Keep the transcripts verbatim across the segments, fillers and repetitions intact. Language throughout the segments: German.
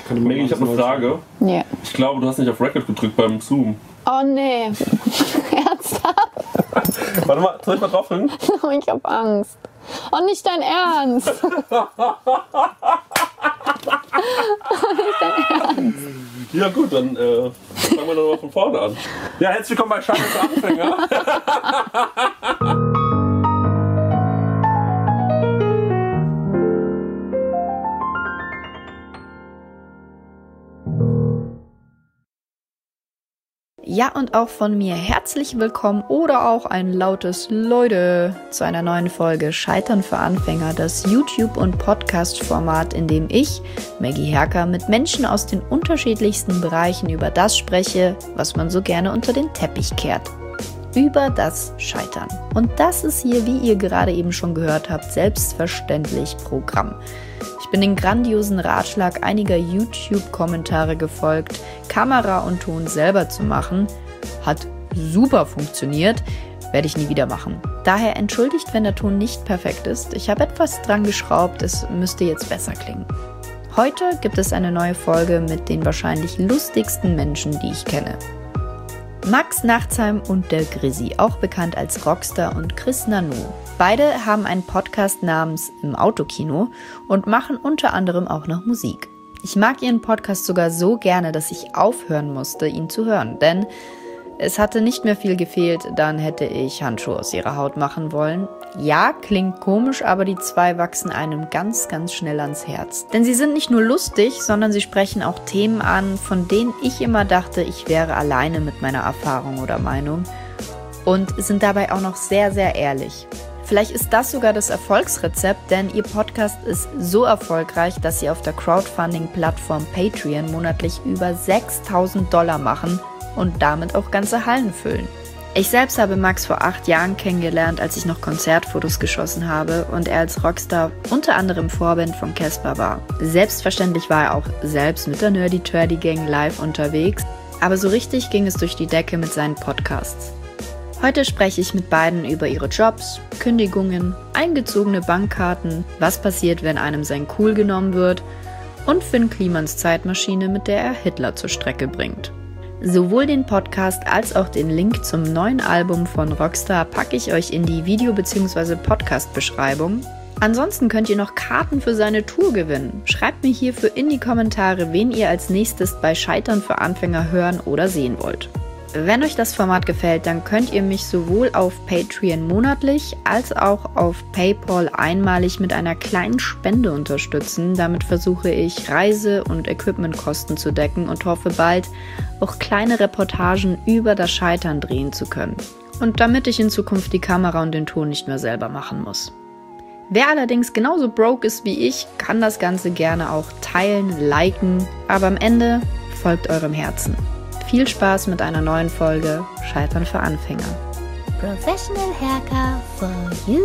Maggie, ich habe eine Frage. Ja. Ich glaube, du hast nicht auf Record gedrückt beim Zoom. Oh nee. Ernsthaft? Warte mal, soll ich mal draufdrücken? Oh, ich hab Angst. Oh, nicht dein Ernst. Oh, nicht dein Ernst. Ja gut, dann äh, fangen wir doch mal von vorne an. Ja, herzlich willkommen bei Scheitern für Anfänger. Ja, und auch von mir herzlich willkommen oder auch ein lautes Leute zu einer neuen Folge Scheitern für Anfänger, das YouTube- und Podcast-Format, in dem ich, Maggie Herker, mit Menschen aus den unterschiedlichsten Bereichen über das spreche, was man so gerne unter den Teppich kehrt. Über das Scheitern. Und das ist hier, wie ihr gerade eben schon gehört habt, selbstverständlich Programm. Ich bin den grandiosen Ratschlag einiger YouTube-Kommentare gefolgt, Kamera und Ton selber zu machen. Hat super funktioniert, werde ich nie wieder machen. Daher entschuldigt, wenn der Ton nicht perfekt ist. Ich habe etwas dran geschraubt, es müsste jetzt besser klingen. Heute gibt es eine neue Folge mit den wahrscheinlich lustigsten Menschen, die ich kenne. Max Nachtsheim und der Grizzy, auch bekannt als Rockstar, und Chris Nanu. Beide haben einen Podcast namens Im Autokino und machen unter anderem auch noch Musik. Ich mag ihren Podcast sogar so gerne, dass ich aufhören musste, ihn zu hören, denn es hatte nicht mehr viel gefehlt, dann hätte ich Handschuhe aus ihrer Haut machen wollen. Ja, klingt komisch, aber die zwei wachsen einem ganz, ganz schnell ans Herz. Denn sie sind nicht nur lustig, sondern sie sprechen auch Themen an, von denen ich immer dachte, ich wäre alleine mit meiner Erfahrung oder Meinung. Und sind dabei auch noch sehr, sehr ehrlich. Vielleicht ist das sogar das Erfolgsrezept, denn ihr Podcast ist so erfolgreich, dass sie auf der Crowdfunding-Plattform Patreon monatlich über sechstausend Dollar machen und damit auch ganze Hallen füllen. Ich selbst habe Max vor acht Jahren kennengelernt, als ich noch Konzertfotos geschossen habe und er als Rockstar unter anderem Vorband von Casper war. Selbstverständlich war er auch selbst mit der Nerdy Turdy Gang live unterwegs, aber so richtig ging es durch die Decke mit seinen Podcasts. Heute spreche ich mit beiden über ihre Jobs, Kündigungen, eingezogene Bankkarten, was passiert, wenn einem sein Cool genommen wird und Finn Klimans Zeitmaschine, mit der er Hitler zur Strecke bringt. Sowohl den Podcast als auch den Link zum neuen Album von Rockstar packe ich euch in die Video- bzw. Podcast-Beschreibung. Ansonsten könnt ihr noch Karten für seine Tour gewinnen. Schreibt mir hierfür in die Kommentare, wen ihr als nächstes bei Scheitern für Anfänger hören oder sehen wollt. Wenn euch das Format gefällt, dann könnt ihr mich sowohl auf Patreon monatlich als auch auf PayPal einmalig mit einer kleinen Spende unterstützen. Damit versuche ich, Reise- und Equipmentkosten zu decken und hoffe bald auch kleine Reportagen über das Scheitern drehen zu können. Und damit ich in Zukunft die Kamera und den Ton nicht mehr selber machen muss. Wer allerdings genauso broke ist wie ich, kann das Ganze gerne auch teilen, liken, aber am Ende folgt eurem Herzen. Viel Spaß mit einer neuen Folge Scheitern für Anfänger. Professional Haircut for you.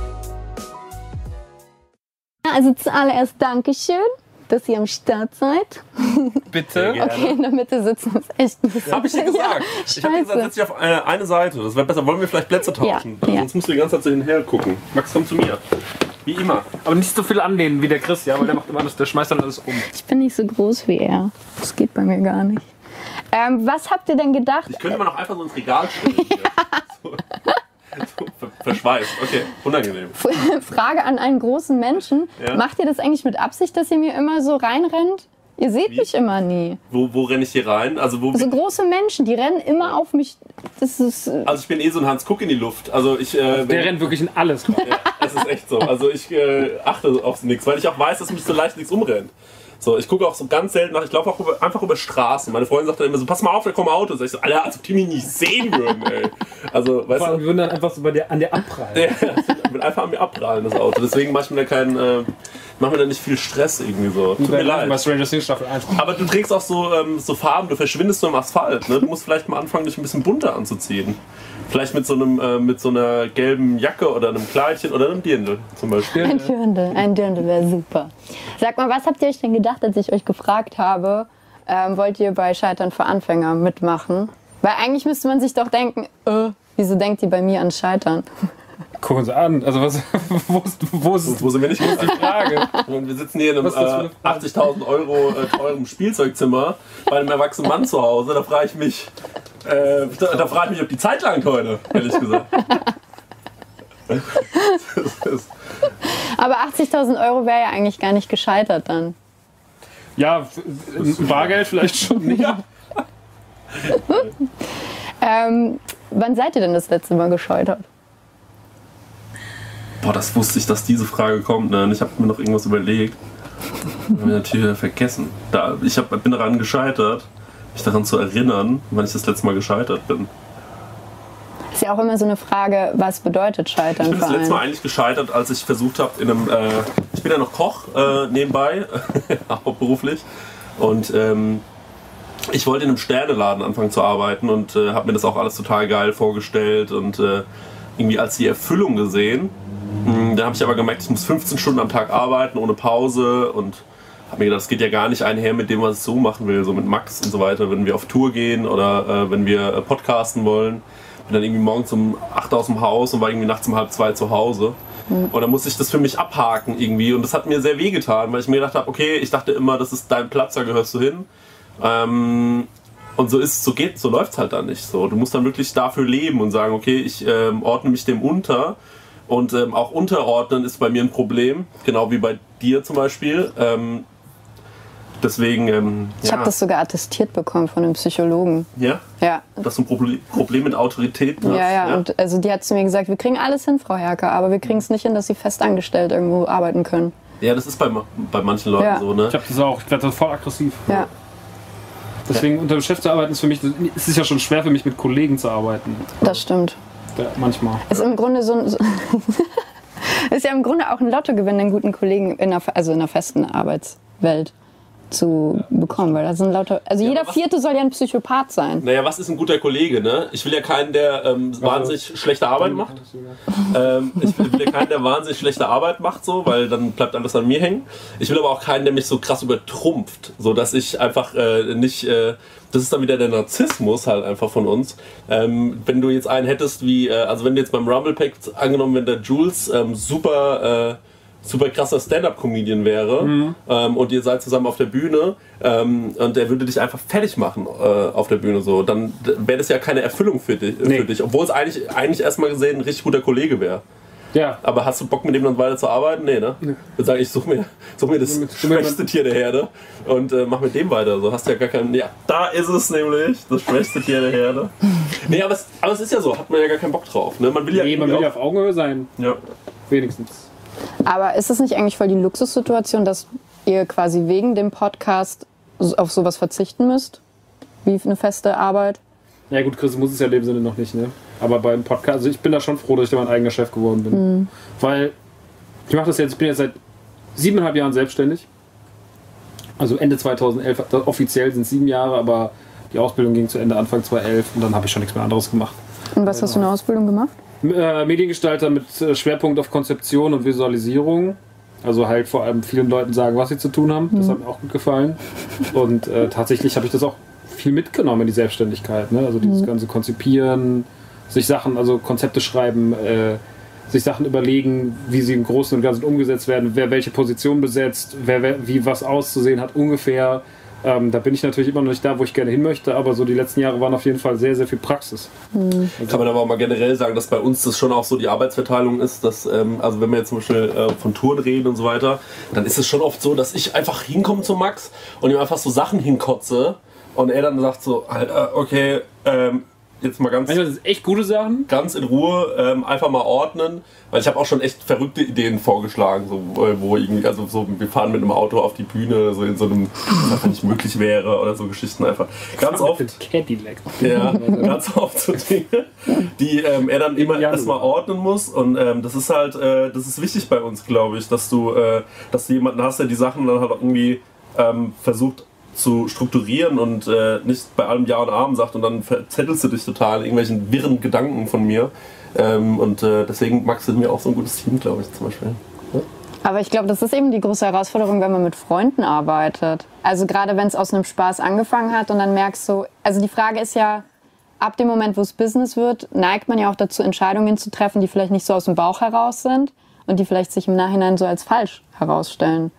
Also zuallererst Dankeschön, dass ihr am Start seid. Bitte. Okay, in der Mitte sitzen ist echt ein bisschen. Hab ich dir gesagt. Ja, ich hab dir gesagt, setz dich auf eine, eine Seite. Das wäre besser. Wollen wir vielleicht Plätze tauschen? Ja, ja. Sonst musst du die ganze Zeit so hinher gucken. Max, komm zu mir. Wie immer. Aber nicht so viel anlehnen wie der Chris, ja, weil der macht immer alles, der schmeißt dann alles um. Ich bin nicht so groß wie er. Das geht bei mir gar nicht. Ähm, was habt ihr denn gedacht? Ich könnte mal noch einfach so ins Regal stellen. Hier. So. So, ver- verschweißt. Okay, unangenehm. Frage an einen großen Menschen. Ja? Macht ihr das eigentlich mit Absicht, dass ihr mir immer so reinrennt? Ihr seht Wie? mich immer nie. Wo, wo renne ich hier rein? Also, wo, So große Menschen, die rennen immer auf mich. Das ist. äh, also ich bin eh so ein Hans Kuck in die Luft. Also ich, äh, Der rennt wirklich in alles rein. Ja, es ist echt so. Also ich äh, achte auf nichts, weil ich auch weiß, dass mich so leicht nichts umrennt. So, ich gucke auch so ganz selten nach, ich laufe auch über, einfach über Straßen. Meine Freundin sagt dann immer so, pass mal auf, da kommen Autos. Sag ich so, Alter, als ob die mich nicht sehen würden, ey. Also, weißt Vor allem, du, wir würden dann einfach so bei dir, an dir abprallen. ja, will einfach an mir abprallen, das Auto. Deswegen mache ich mir da keinen, äh, mach mir da nicht viel Stress irgendwie so. Tut mir Bei leid. Stranger Things Staffel eins. Aber du trägst auch so, ähm, so Farben, du verschwindest nur im Asphalt, ne? Du musst vielleicht mal anfangen, dich ein bisschen bunter anzuziehen. Vielleicht mit so, einem, äh, mit so einer gelben Jacke oder einem Kleidchen oder einem Dirndl zum Beispiel. Ein Dirndl, ein Dirndl wäre super. Sag mal, was habt ihr euch denn gedacht, als ich euch gefragt habe, ähm, wollt ihr bei Scheitern für Anfänger mitmachen? Weil eigentlich müsste man sich doch denken, äh, wieso denkt ihr bei mir an Scheitern? gucken uns an. Also was, wo, wo, ist, Wo sind wir nicht die Frage? Und wir sitzen hier in einem Was ist das für eine äh, Frage? achtzigtausend Euro äh, teurem Spielzeugzimmer bei einem erwachsenen Mann zu Hause. Da frage ich mich, äh, da, da frage ich mich, ob die Zeit langt heute, ehrlich gesagt. Das ist, Aber achtzigtausend Euro wäre ja eigentlich gar nicht gescheitert dann. Ja, ein Bargeld vielleicht schon nicht. ja. Ähm, wann seid ihr denn das letzte Mal gescheitert? Boah, das wusste ich, dass diese Frage kommt. Ne? Und ich habe mir noch irgendwas überlegt. Hab mir natürlich vergessen. Da, ich hab, bin daran gescheitert, mich daran zu erinnern, wann ich das letzte Mal gescheitert bin. Ist ja auch immer so eine Frage, was bedeutet Scheitern Ich bin für das letzte Mal einen? eigentlich gescheitert, als ich versucht habe, in einem. Äh, ich bin ja noch Koch äh, nebenbei, hauptberuflich. Und ähm, ich wollte in einem Sterneladen anfangen zu arbeiten und äh, habe mir das auch alles total geil vorgestellt. Und äh, irgendwie als die Erfüllung gesehen, mh, dann habe ich aber gemerkt, ich muss fünfzehn Stunden am Tag arbeiten, ohne Pause. Und habe mir gedacht, das geht ja gar nicht einher mit dem, was ich so machen will, so mit Max und so weiter, wenn wir auf Tour gehen oder äh, wenn wir äh, podcasten wollen. Bin dann irgendwie morgens um acht aus dem Haus und war irgendwie nachts um halb zwei zu Hause. Mhm. Und dann musste ich das für mich abhaken irgendwie. Und das hat mir sehr wehgetan, weil ich mir gedacht habe, okay, ich dachte immer, das ist dein Platz, da gehörst du hin. Ähm, und so ist, so geht, so läuft's halt dann nicht. So, du musst dann wirklich dafür leben und sagen, okay, ich ähm, ordne mich dem unter. Und ähm, auch unterordnen ist bei mir ein Problem, genau wie bei dir zum Beispiel. Ähm, Deswegen, ähm, Ich ja. habe das sogar attestiert bekommen von einem Psychologen. Ja? Ja. Dass du ein Problem, Problem mit Autoritäten hast? Ja, ja, und also die hat zu mir gesagt, wir kriegen alles hin, Frau Herker, aber wir kriegen es nicht hin, dass sie festangestellt irgendwo arbeiten können. Ja, das ist bei, bei manchen Leuten Ja. so, ne? Ich habe das auch. Ich werde voll aggressiv. Ja. Deswegen unter dem Chef zu arbeiten ist für mich, es ist ja schon schwer für mich mit Kollegen zu arbeiten. Das stimmt. Ja, manchmal. Ist im Grunde so, ein- so ist ja im Grunde auch ein Lottogewinn, einen guten Kollegen in einer, also in einer festen Arbeitswelt zu bekommen, weil das sind lauter, also Ja, jeder aber was- Vierte soll ja ein Psychopath sein. Naja, was ist ein guter Kollege, ne? Ich will ja keinen, der ähm, wahnsinnig schlechte Arbeit macht. Ähm, ich will ja keinen, der wahnsinnig schlechte Arbeit macht, so, weil dann bleibt alles an mir hängen. Ich will aber auch keinen, der mich so krass übertrumpft, so dass ich einfach äh, nicht. Äh, das ist dann wieder der Narzissmus halt einfach von uns. Ähm, wenn du jetzt einen hättest wie, äh, also wenn du jetzt beim Rumble Pack angenommen, wenn der Jules ähm, super. Äh, super krasser Stand-Up-Comedian wäre mhm. ähm, und ihr seid zusammen auf der Bühne ähm, und er würde dich einfach fertig machen äh, auf der Bühne so, dann wäre das ja keine Erfüllung für dich, Nee. für dich, obwohl es eigentlich, eigentlich erstmal gesehen ein richtig guter Kollege wäre. Ja. Aber hast du Bock mit dem dann weiter zu arbeiten? Nee, ne? Ich würde sagen, ich suche mir, such mir das Mit- schwächste Tier der Herde und äh, mach mit dem weiter. So hast du ja gar keinen. Ja, da ist es nämlich, das schwächste Tier der Herde. Nee, aber es, aber es ist ja so, hat man ja gar keinen Bock drauf. Ne? Man will ja, Nee, man irgendwie will ja auf Augenhöhe sein. auch, ja. Wenigstens. Aber ist es nicht eigentlich voll die Luxussituation, dass ihr quasi wegen dem Podcast so- auf sowas verzichten müsst? Wie eine feste Arbeit? Ja gut, Chris muss es ja in dem Sinne noch nicht, ne? Aber beim Podcast, also ich bin da schon froh, dass ich da mein eigener Chef geworden bin. Mhm. Weil ich mache das jetzt, ich bin jetzt seit siebeneinhalb Jahren selbstständig. Also Ende zweitausendelf, das- offiziell sind es sieben Jahre, aber die Ausbildung ging zu Ende Anfang zweitausendelf und dann habe ich schon nichts mehr anderes gemacht. Und was hast du eine Ausbildung gemacht? Äh, Mediengestalter mit äh, Schwerpunkt auf Konzeption und Visualisierung. Also halt vor allem vielen Leuten sagen, was sie zu tun haben. Das hat mir auch gut gefallen. Und äh, tatsächlich habe ich das auch viel mitgenommen in die Selbstständigkeit. Ne? Also dieses ganze Konzipieren, sich Sachen, also Konzepte schreiben, äh, sich Sachen überlegen, wie sie im Großen und Ganzen umgesetzt werden, wer welche Position besetzt, wer, wer wie was auszusehen hat ungefähr. Ähm, da bin ich natürlich immer noch nicht da, wo ich gerne hin möchte, aber so die letzten Jahre waren auf jeden Fall sehr, sehr viel Praxis. Kann man aber auch mal generell sagen, dass bei uns das schon auch so die Arbeitsverteilung ist, dass, ähm, also wenn wir jetzt zum Beispiel äh, von Touren reden und so weiter, dann ist es schon oft so, dass ich einfach hinkomme zu Max und ihm einfach so Sachen hinkotze und er dann sagt so, Alter, okay, ähm, jetzt mal ganz, Manchmal sind es echt gute Sachen. ganz in Ruhe ähm, einfach mal ordnen, weil ich habe auch schon echt verrückte Ideen vorgeschlagen, so, wo, wo irgendwie, also so, wir fahren mit einem Auto auf die Bühne, so in so einem, was einfach nicht möglich wäre oder so Geschichten einfach. Ganz oft. Mit Cadillac. Ja, ganz oft so Dinge, die ähm, er dann immer Januar. erstmal ordnen muss. Und ähm, das ist halt, äh, das ist wichtig bei uns, glaube ich, dass du, äh, dass du jemanden hast, der die Sachen dann halt auch irgendwie ähm, versucht zu strukturieren und äh, nicht bei allem Ja und Amen sagt und dann verzettelst du dich total in irgendwelchen wirren Gedanken von mir. Ähm, und äh, deswegen Max sind wir auch so ein gutes Team, glaube ich, zum Beispiel. Ja? Aber ich glaube, das ist eben die große Herausforderung, wenn man mit Freunden arbeitet. Also gerade wenn es aus einem Spaß angefangen hat und dann merkst du, also die Frage ist ja, ab dem Moment, wo es Business wird, neigt man ja auch dazu, Entscheidungen zu treffen, die vielleicht nicht so aus dem Bauch heraus sind und die vielleicht sich im Nachhinein so als falsch herausstellen.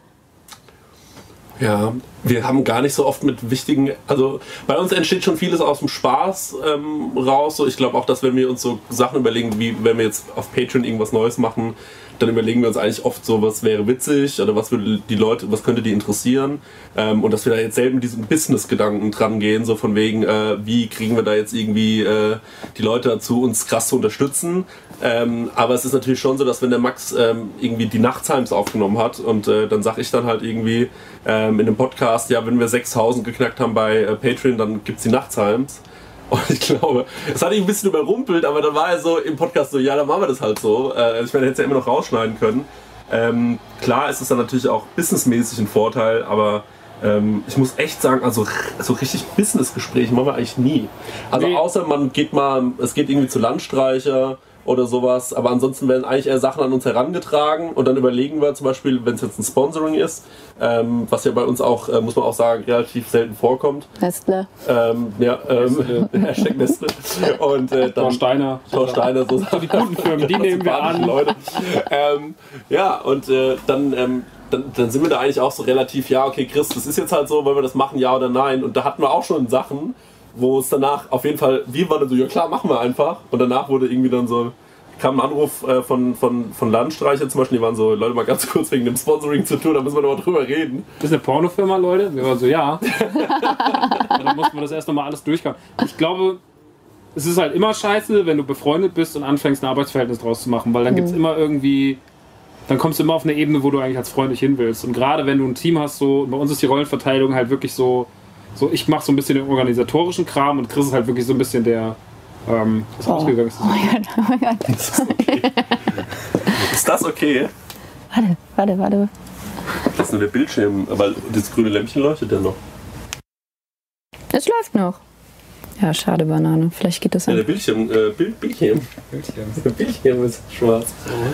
Ja, wir haben gar nicht so oft mit wichtigen, also bei uns entsteht schon vieles aus dem Spaß ähm, raus. So, ich glaube auch, dass wenn wir uns so Sachen überlegen, wie wenn wir jetzt auf Patreon irgendwas Neues machen, dann überlegen wir uns eigentlich oft so, was wäre witzig oder was würde die Leute, was könnte die interessieren, ähm, und dass wir da jetzt selten mit diesen Business-Gedanken dran gehen, so von wegen, äh, wie kriegen wir da jetzt irgendwie äh, die Leute dazu, uns krass zu unterstützen. Ähm, aber es ist natürlich schon so, dass wenn der Max ähm, irgendwie die Nachttimes aufgenommen hat und äh, dann sag ich dann halt irgendwie ähm, in einem Podcast, ja, wenn wir sechstausend geknackt haben bei äh, Patreon, dann gibt's die Nachttimes. Und ich glaube, es hat ihn ein bisschen überrumpelt, aber dann war er so im Podcast so, ja, dann machen wir das halt so. Äh, ich meine, er hätte es ja immer noch rausschneiden können. Ähm, klar ist es dann natürlich auch businessmäßig ein Vorteil, aber ähm, ich muss echt sagen, also so richtig Businessgespräche machen wir eigentlich nie. Also nee. Außer man geht mal, es geht irgendwie zu Landstreicher oder sowas, aber ansonsten werden eigentlich eher Sachen an uns herangetragen und dann überlegen wir zum Beispiel, wenn es jetzt ein Sponsoring ist, ähm, was ja bei uns auch, äh, muss man auch sagen, relativ selten vorkommt. Nestle. Ähm, ja, ähm, Hashtag Nestle. Und äh, dann Thorsteiner. Thorsteiner, so Die guten Firmen, die nehmen wir an. Leute. Ähm, ja, und äh, dann, ähm, dann, dann sind wir da eigentlich auch so relativ, ja, okay, Chris, das ist jetzt halt so, wollen wir das machen, ja oder nein? Und da hatten wir auch schon Sachen, wo es danach auf jeden Fall, wir waren dann so, ja klar, machen wir einfach. Und danach wurde irgendwie dann so, kam ein Anruf äh, von, von, von Landstreicher zum Beispiel, die waren so, Leute, mal ganz kurz wegen dem Sponsoring zu tun, da müssen wir noch mal drüber reden. Das ist eine Pornofirma, Leute? Wir waren so, ja. Dann mussten wir das erst nochmal alles durchkommen. Ich glaube, es ist halt immer scheiße, wenn du befreundet bist und anfängst, ein Arbeitsverhältnis draus zu machen, weil dann gibt es immer irgendwie, dann kommst du immer auf eine Ebene, wo du eigentlich als Freund nicht hin willst. Und gerade wenn du ein Team hast, so, bei uns ist die Rollenverteilung halt wirklich so, so ich mache so ein bisschen den organisatorischen Kram und Chris ist halt wirklich so ein bisschen der, ähm, was Oh. ausgegangen ist. Oh mein Gott, oh mein Gott. Ist das okay? Ist das okay? Warte, warte, warte. Das ist nur der Bildschirm, aber das grüne Lämpchen leuchtet ja noch. Es läuft noch. Ja, schade, Banane. Vielleicht geht das Ja, an. der Bildschirm, äh, Bild, Bildschirm. Der Bildschirm ist schwarz.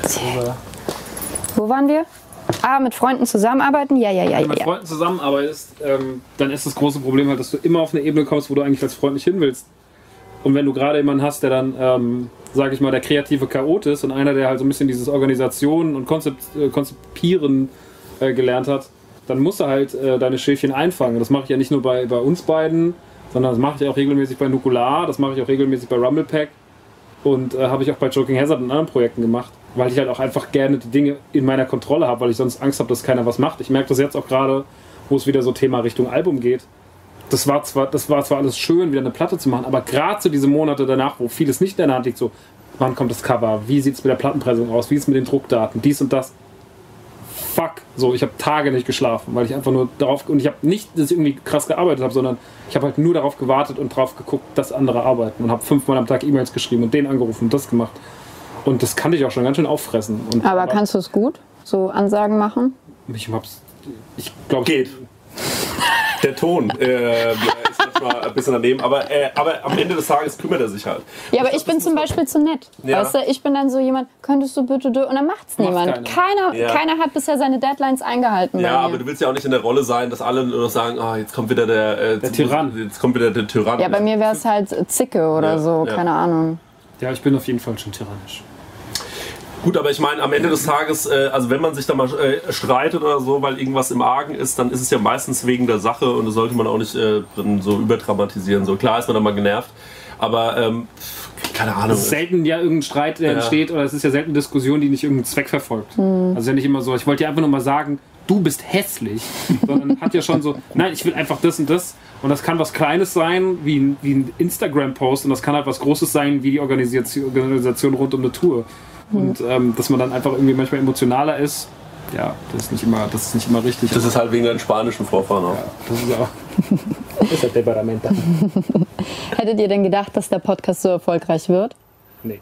Wo waren wir? Ah, mit Freunden zusammenarbeiten? Ja, ja, ja, Wenn du mit ja. Freunden zusammenarbeitest, ähm, dann ist das große Problem halt, dass du immer auf eine Ebene kommst, wo du eigentlich als Freund nicht hin willst. Und wenn du gerade jemanden hast, der dann, ähm, sage ich mal, der kreative Chaot ist und einer, der halt so ein bisschen dieses Organisationen und Konzept, äh, Konzipieren äh, gelernt hat, dann musst du halt äh, deine Schäfchen einfangen. Das mache ich ja nicht nur bei, bei uns beiden, sondern das mache ich auch regelmäßig bei Nukular, das mache ich auch regelmäßig bei Rumblepack und äh, habe ich auch bei Joking Hazard und anderen Projekten gemacht, weil ich halt auch einfach gerne die Dinge in meiner Kontrolle habe, weil ich sonst Angst habe, dass keiner was macht. Ich merke das jetzt auch gerade, wo es wieder so Thema Richtung Album geht. Das war, zwar, das war zwar alles schön, wieder eine Platte zu machen, aber gerade so diese Monate danach, wo vieles nicht in der Hand liegt, so, wann kommt das Cover, wie sieht es mit der Plattenpressung aus, wie ist es mit den Druckdaten, dies und das. Fuck, so, ich habe Tage nicht geschlafen, weil ich einfach nur darauf, und ich habe nicht, dass ich irgendwie krass gearbeitet habe, sondern ich habe halt nur darauf gewartet und drauf geguckt, dass andere arbeiten und habe fünfmal am Tag E-Mails geschrieben und den angerufen und das gemacht. Und das kann dich auch schon ganz schön auffressen. Und Aber, aber kannst du es gut? So Ansagen machen? Ich hab's, ich glaube... Geht. Der Ton äh, ist manchmal ein bisschen daneben, aber, äh, aber am Ende des Tages kümmert er sich halt. Ja, aber ich bin zum Beispiel zu nett. Ja. Weißt du, ich bin dann so jemand, könntest du bitte, du, und dann macht's Macht niemand. keiner. Keiner, Ja. keiner hat bisher seine Deadlines eingehalten. Ja, bei aber mir. du willst ja auch nicht in der Rolle sein, dass alle nur noch sagen, ah, jetzt kommt wieder der, äh, Der Tyrann. Jetzt kommt wieder der Tyrann. Ja, bei mir wäre es halt Zicke oder Ja, so, ja. keine Ahnung. Ja, ich bin auf jeden Fall schon tyrannisch. Gut, aber ich meine, am Ende des Tages, äh, also wenn man sich da mal äh, streitet oder so, weil irgendwas im Argen ist, dann ist es ja meistens wegen der Sache und das sollte man auch nicht äh, drin so überdramatisieren. So klar ist man da mal genervt, aber ähm, keine Ahnung. Es ist selten ja irgendein Streit, der Ja. entsteht, oder es ist ja selten eine Diskussion, die nicht irgendeinen Zweck verfolgt. Also ja nicht immer so, ich wollte dir einfach nur mal sagen, du bist hässlich, sondern hat ja schon so, nein, ich will einfach das und das. Und das kann was Kleines sein, wie ein, wie ein Instagram-Post, und das kann halt was Großes sein, wie die Organisation, Organisation rund um eine Tour. Und ähm, dass man dann einfach irgendwie manchmal emotionaler ist, ja, das ist nicht immer, das ist nicht immer richtig. Das ist halt wegen deinen spanischen Vorfahren auch. ja, das ist auch. Das ist halt Temperamento. Hättet ihr denn gedacht, dass der Podcast so erfolgreich wird? Nee.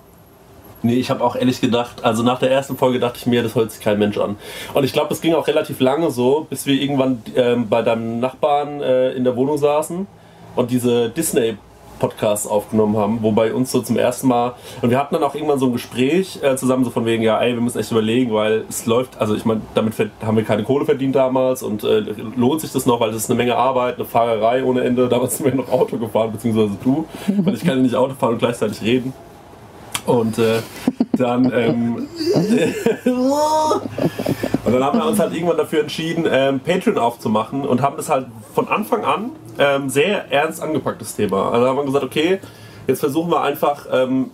Nee, ich habe auch ehrlich gedacht, also nach der ersten Folge dachte ich mir, das hört sich kein Mensch an. Und ich glaube, das ging auch relativ lange so, bis wir irgendwann ähm, bei deinem Nachbarn äh, in der Wohnung saßen und diese Disney Podcasts aufgenommen haben, wo bei uns so zum ersten Mal, und wir hatten dann auch irgendwann so ein Gespräch äh, zusammen, so von wegen, ja ey, wir müssen echt überlegen, weil es läuft, also ich meine, damit haben wir keine Kohle verdient damals und äh, lohnt sich das noch, weil das ist eine Menge Arbeit, eine Fahrerei ohne Ende, damals sind wir noch Auto gefahren, beziehungsweise du, weil ich kann ja nicht Auto fahren und gleichzeitig reden. Und äh, dann ähm, und dann haben wir uns halt irgendwann dafür entschieden, ähm, Patreon aufzumachen und haben das halt von Anfang an ähm, sehr ernst angepacktes Thema. Also haben wir gesagt, okay, jetzt versuchen wir einfach ähm,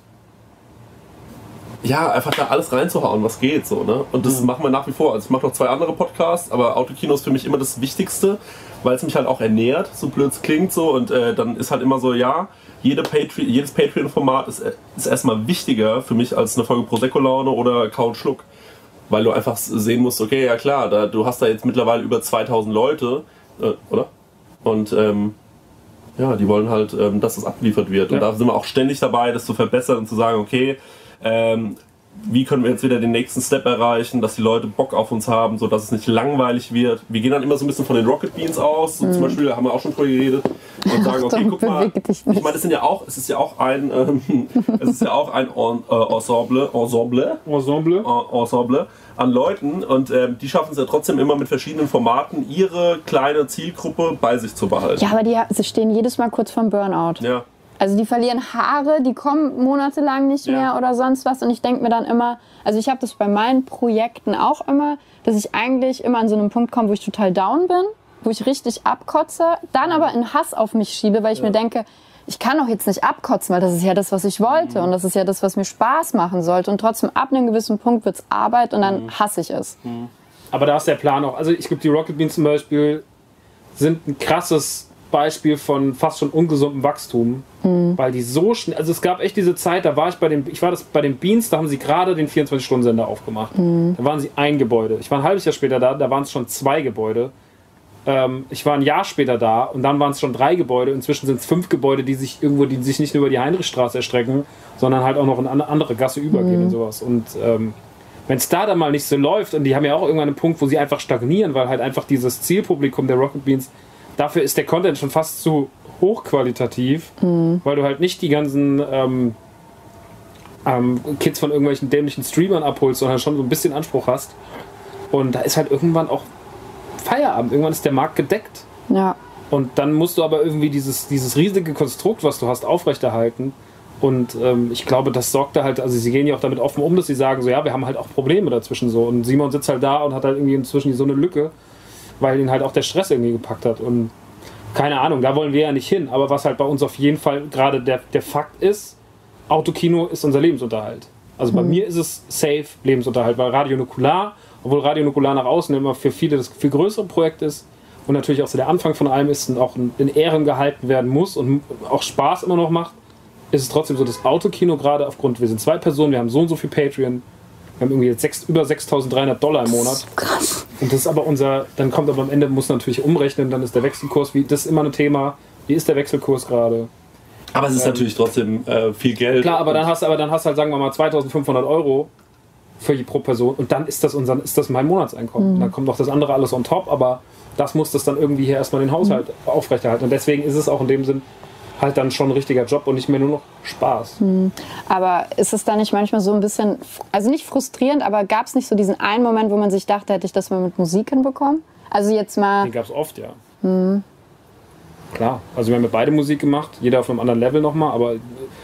ja, einfach da alles reinzuhauen, was geht. So, ne? Und das mhm. machen wir nach wie vor. Also ich mache noch zwei andere Podcasts, aber Autokino ist für mich immer das Wichtigste, weil es mich halt auch ernährt, so blöd es klingt so. Und äh, dann ist halt immer so, ja, jede Patreon, jedes Patreon-Format ist, ist erstmal wichtiger für mich als eine Folge Prosecco-Laune oder Kauen Schluck. Weil du einfach sehen musst, okay, ja klar, da, du hast da jetzt mittlerweile über zweitausend Leute, äh, oder? Und ähm, ja, die wollen halt, ähm, dass das abgeliefert wird. Und ja. da sind wir auch ständig dabei, das zu verbessern und zu sagen, okay, ähm, wie können wir jetzt wieder den nächsten Step erreichen, dass die Leute Bock auf uns haben, sodass es nicht langweilig wird. Wir gehen dann immer so ein bisschen von den Rocket Beans aus, so mhm. zum Beispiel, da haben wir auch schon drüber geredet, und sagen, okay, guck mal, ich meine, das sind ja auch, es ist ja auch ein, ähm, es ist ja auch ein Ensemble, Ensemble, Ensemble, Ensemble an Leuten, und ähm, die schaffen es ja trotzdem immer mit verschiedenen Formaten, ihre kleine Zielgruppe bei sich zu behalten. Ja, aber die sie stehen jedes Mal kurz vorm Burnout. Ja. Also die verlieren Haare, die kommen monatelang nicht mehr ja. oder sonst was. Und ich denke mir dann immer, also ich habe das bei meinen Projekten auch immer, dass ich eigentlich immer an so einem Punkt komme, wo ich total down bin, wo ich richtig abkotze, dann aber in Hass auf mich schiebe, weil ich ja. mir denke, ich kann doch jetzt nicht abkotzen, weil das ist ja das, was ich wollte. Mhm. Und das ist ja das, was mir Spaß machen sollte. Und trotzdem ab einem gewissen Punkt wird es Arbeit und dann mhm. hasse ich es. Mhm. Aber da ist der Plan auch. Also ich glaube, die Rocket Beans zum Beispiel sind ein krasses Beispiel von fast schon ungesundem Wachstum, mhm. weil die so schnell, also es gab echt diese Zeit, da war ich bei den, ich war das bei den Beans, da haben sie gerade den vierundzwanzig-Stunden-Sender aufgemacht. Mhm. Da waren sie ein Gebäude. Ich war ein halbes Jahr später da, da waren es schon zwei Gebäude. Ähm, ich war ein Jahr später da und dann waren es schon drei Gebäude. Inzwischen sind es fünf Gebäude, die sich irgendwo, die sich nicht nur über die Heinrichstraße erstrecken, sondern halt auch noch in eine andere Gasse übergehen mhm. und sowas. Und ähm, wenn es da dann mal nicht so läuft, und die haben ja auch irgendwann einen Punkt, wo sie einfach stagnieren, weil halt einfach dieses Zielpublikum der Rocket Beans, dafür ist der Content schon fast zu hochqualitativ, mhm. weil du halt nicht die ganzen ähm, ähm, Kids von irgendwelchen dämlichen Streamern abholst, sondern schon so ein bisschen Anspruch hast. Und da ist halt irgendwann auch Feierabend. Irgendwann ist der Markt gedeckt. Ja. Und dann musst du aber irgendwie dieses, dieses riesige Konstrukt, was du hast, aufrechterhalten. Und ähm, ich glaube, das sorgt da halt, also sie gehen ja auch damit offen um, dass sie sagen, so ja, wir haben halt auch Probleme dazwischen so. Und Simon sitzt halt da und hat halt irgendwie inzwischen so eine Lücke, weil ihn halt auch der Stress irgendwie gepackt hat. Und keine Ahnung, da wollen wir ja nicht hin. Aber was halt bei uns auf jeden Fall gerade der, der Fakt ist, Autokino ist unser Lebensunterhalt. Also bei mhm. mir ist es safe Lebensunterhalt, weil Radio Nukular, obwohl Radio Nukular nach außen immer für viele das viel größere Projekt ist und natürlich auch so der Anfang von allem ist und auch in Ehren gehalten werden muss und auch Spaß immer noch macht, ist es trotzdem so, das Autokino gerade aufgrund, wir sind zwei Personen, wir haben so und so viel Patreon, wir haben irgendwie jetzt sechs, über sechstausenddreihundert Dollar im Monat. Krass. Und das ist aber unser, dann kommt aber am Ende, muss natürlich umrechnen, dann ist der Wechselkurs, wie, das ist immer ein Thema, wie ist der Wechselkurs gerade? Aber es ist ähm, natürlich trotzdem äh, viel Geld. Klar, aber dann hast du aber dann hast halt, sagen wir mal, zweitausendfünfhundert Euro für pro Person und dann ist das unser, ist das mein Monatseinkommen. Mhm. Dann kommt noch das andere alles on top, aber das muss das dann irgendwie hier erstmal den Haushalt mhm. aufrechterhalten. Und deswegen ist es auch in dem Sinn halt dann schon ein richtiger Job und nicht mehr nur noch Spaß. Mhm. Aber ist es da nicht manchmal so ein bisschen, also nicht frustrierend, aber gab es nicht so diesen einen Moment, wo man sich dachte, hätte ich das mal mit Musik hinbekommen? Also jetzt mal... Den gab es oft, ja. Mhm. Klar, also wir haben ja beide Musik gemacht, jeder auf einem anderen Level nochmal, aber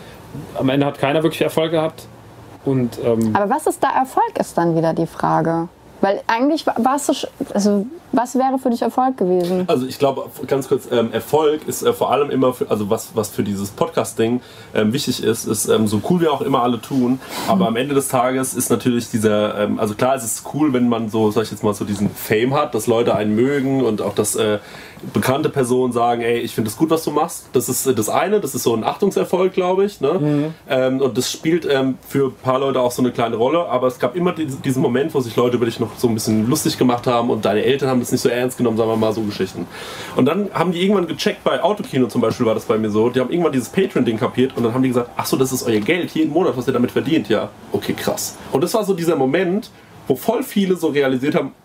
am Ende hat keiner wirklich Erfolg gehabt. Und, ähm aber was ist da Erfolg, ist dann wieder die Frage. Weil eigentlich war es so, also was wäre für dich Erfolg gewesen? Also ich glaube, ganz kurz, ähm, Erfolg ist äh, vor allem immer, für, also was, was für dieses Podcast-Ding ähm, wichtig ist, ist ähm, so cool wir auch immer alle tun, aber am Ende des Tages ist natürlich dieser, ähm, also klar, es ist cool, wenn man so, sag ich jetzt mal, so diesen Fame hat, dass Leute einen mögen und auch, dass äh, bekannte Personen sagen, ey, ich finde es gut, was du machst. Das ist äh, das eine, das ist so ein Achtungserfolg, glaube ich. Ne? Mhm. Ähm, und das spielt ähm, für ein paar Leute auch so eine kleine Rolle, aber es gab immer diesen, diesen Moment, wo sich Leute über dich noch so ein bisschen lustig gemacht haben und deine Eltern haben das nicht so ernst genommen, sagen wir mal, so Geschichten. Und dann haben die irgendwann gecheckt, bei Autokino zum Beispiel war das bei mir so, die haben irgendwann dieses Patreon-Ding kapiert und dann haben die gesagt, ach so, das ist euer Geld jeden Monat, was ihr damit verdient. Ja, okay, krass. Und das war so dieser Moment, wo voll viele so realisiert haben,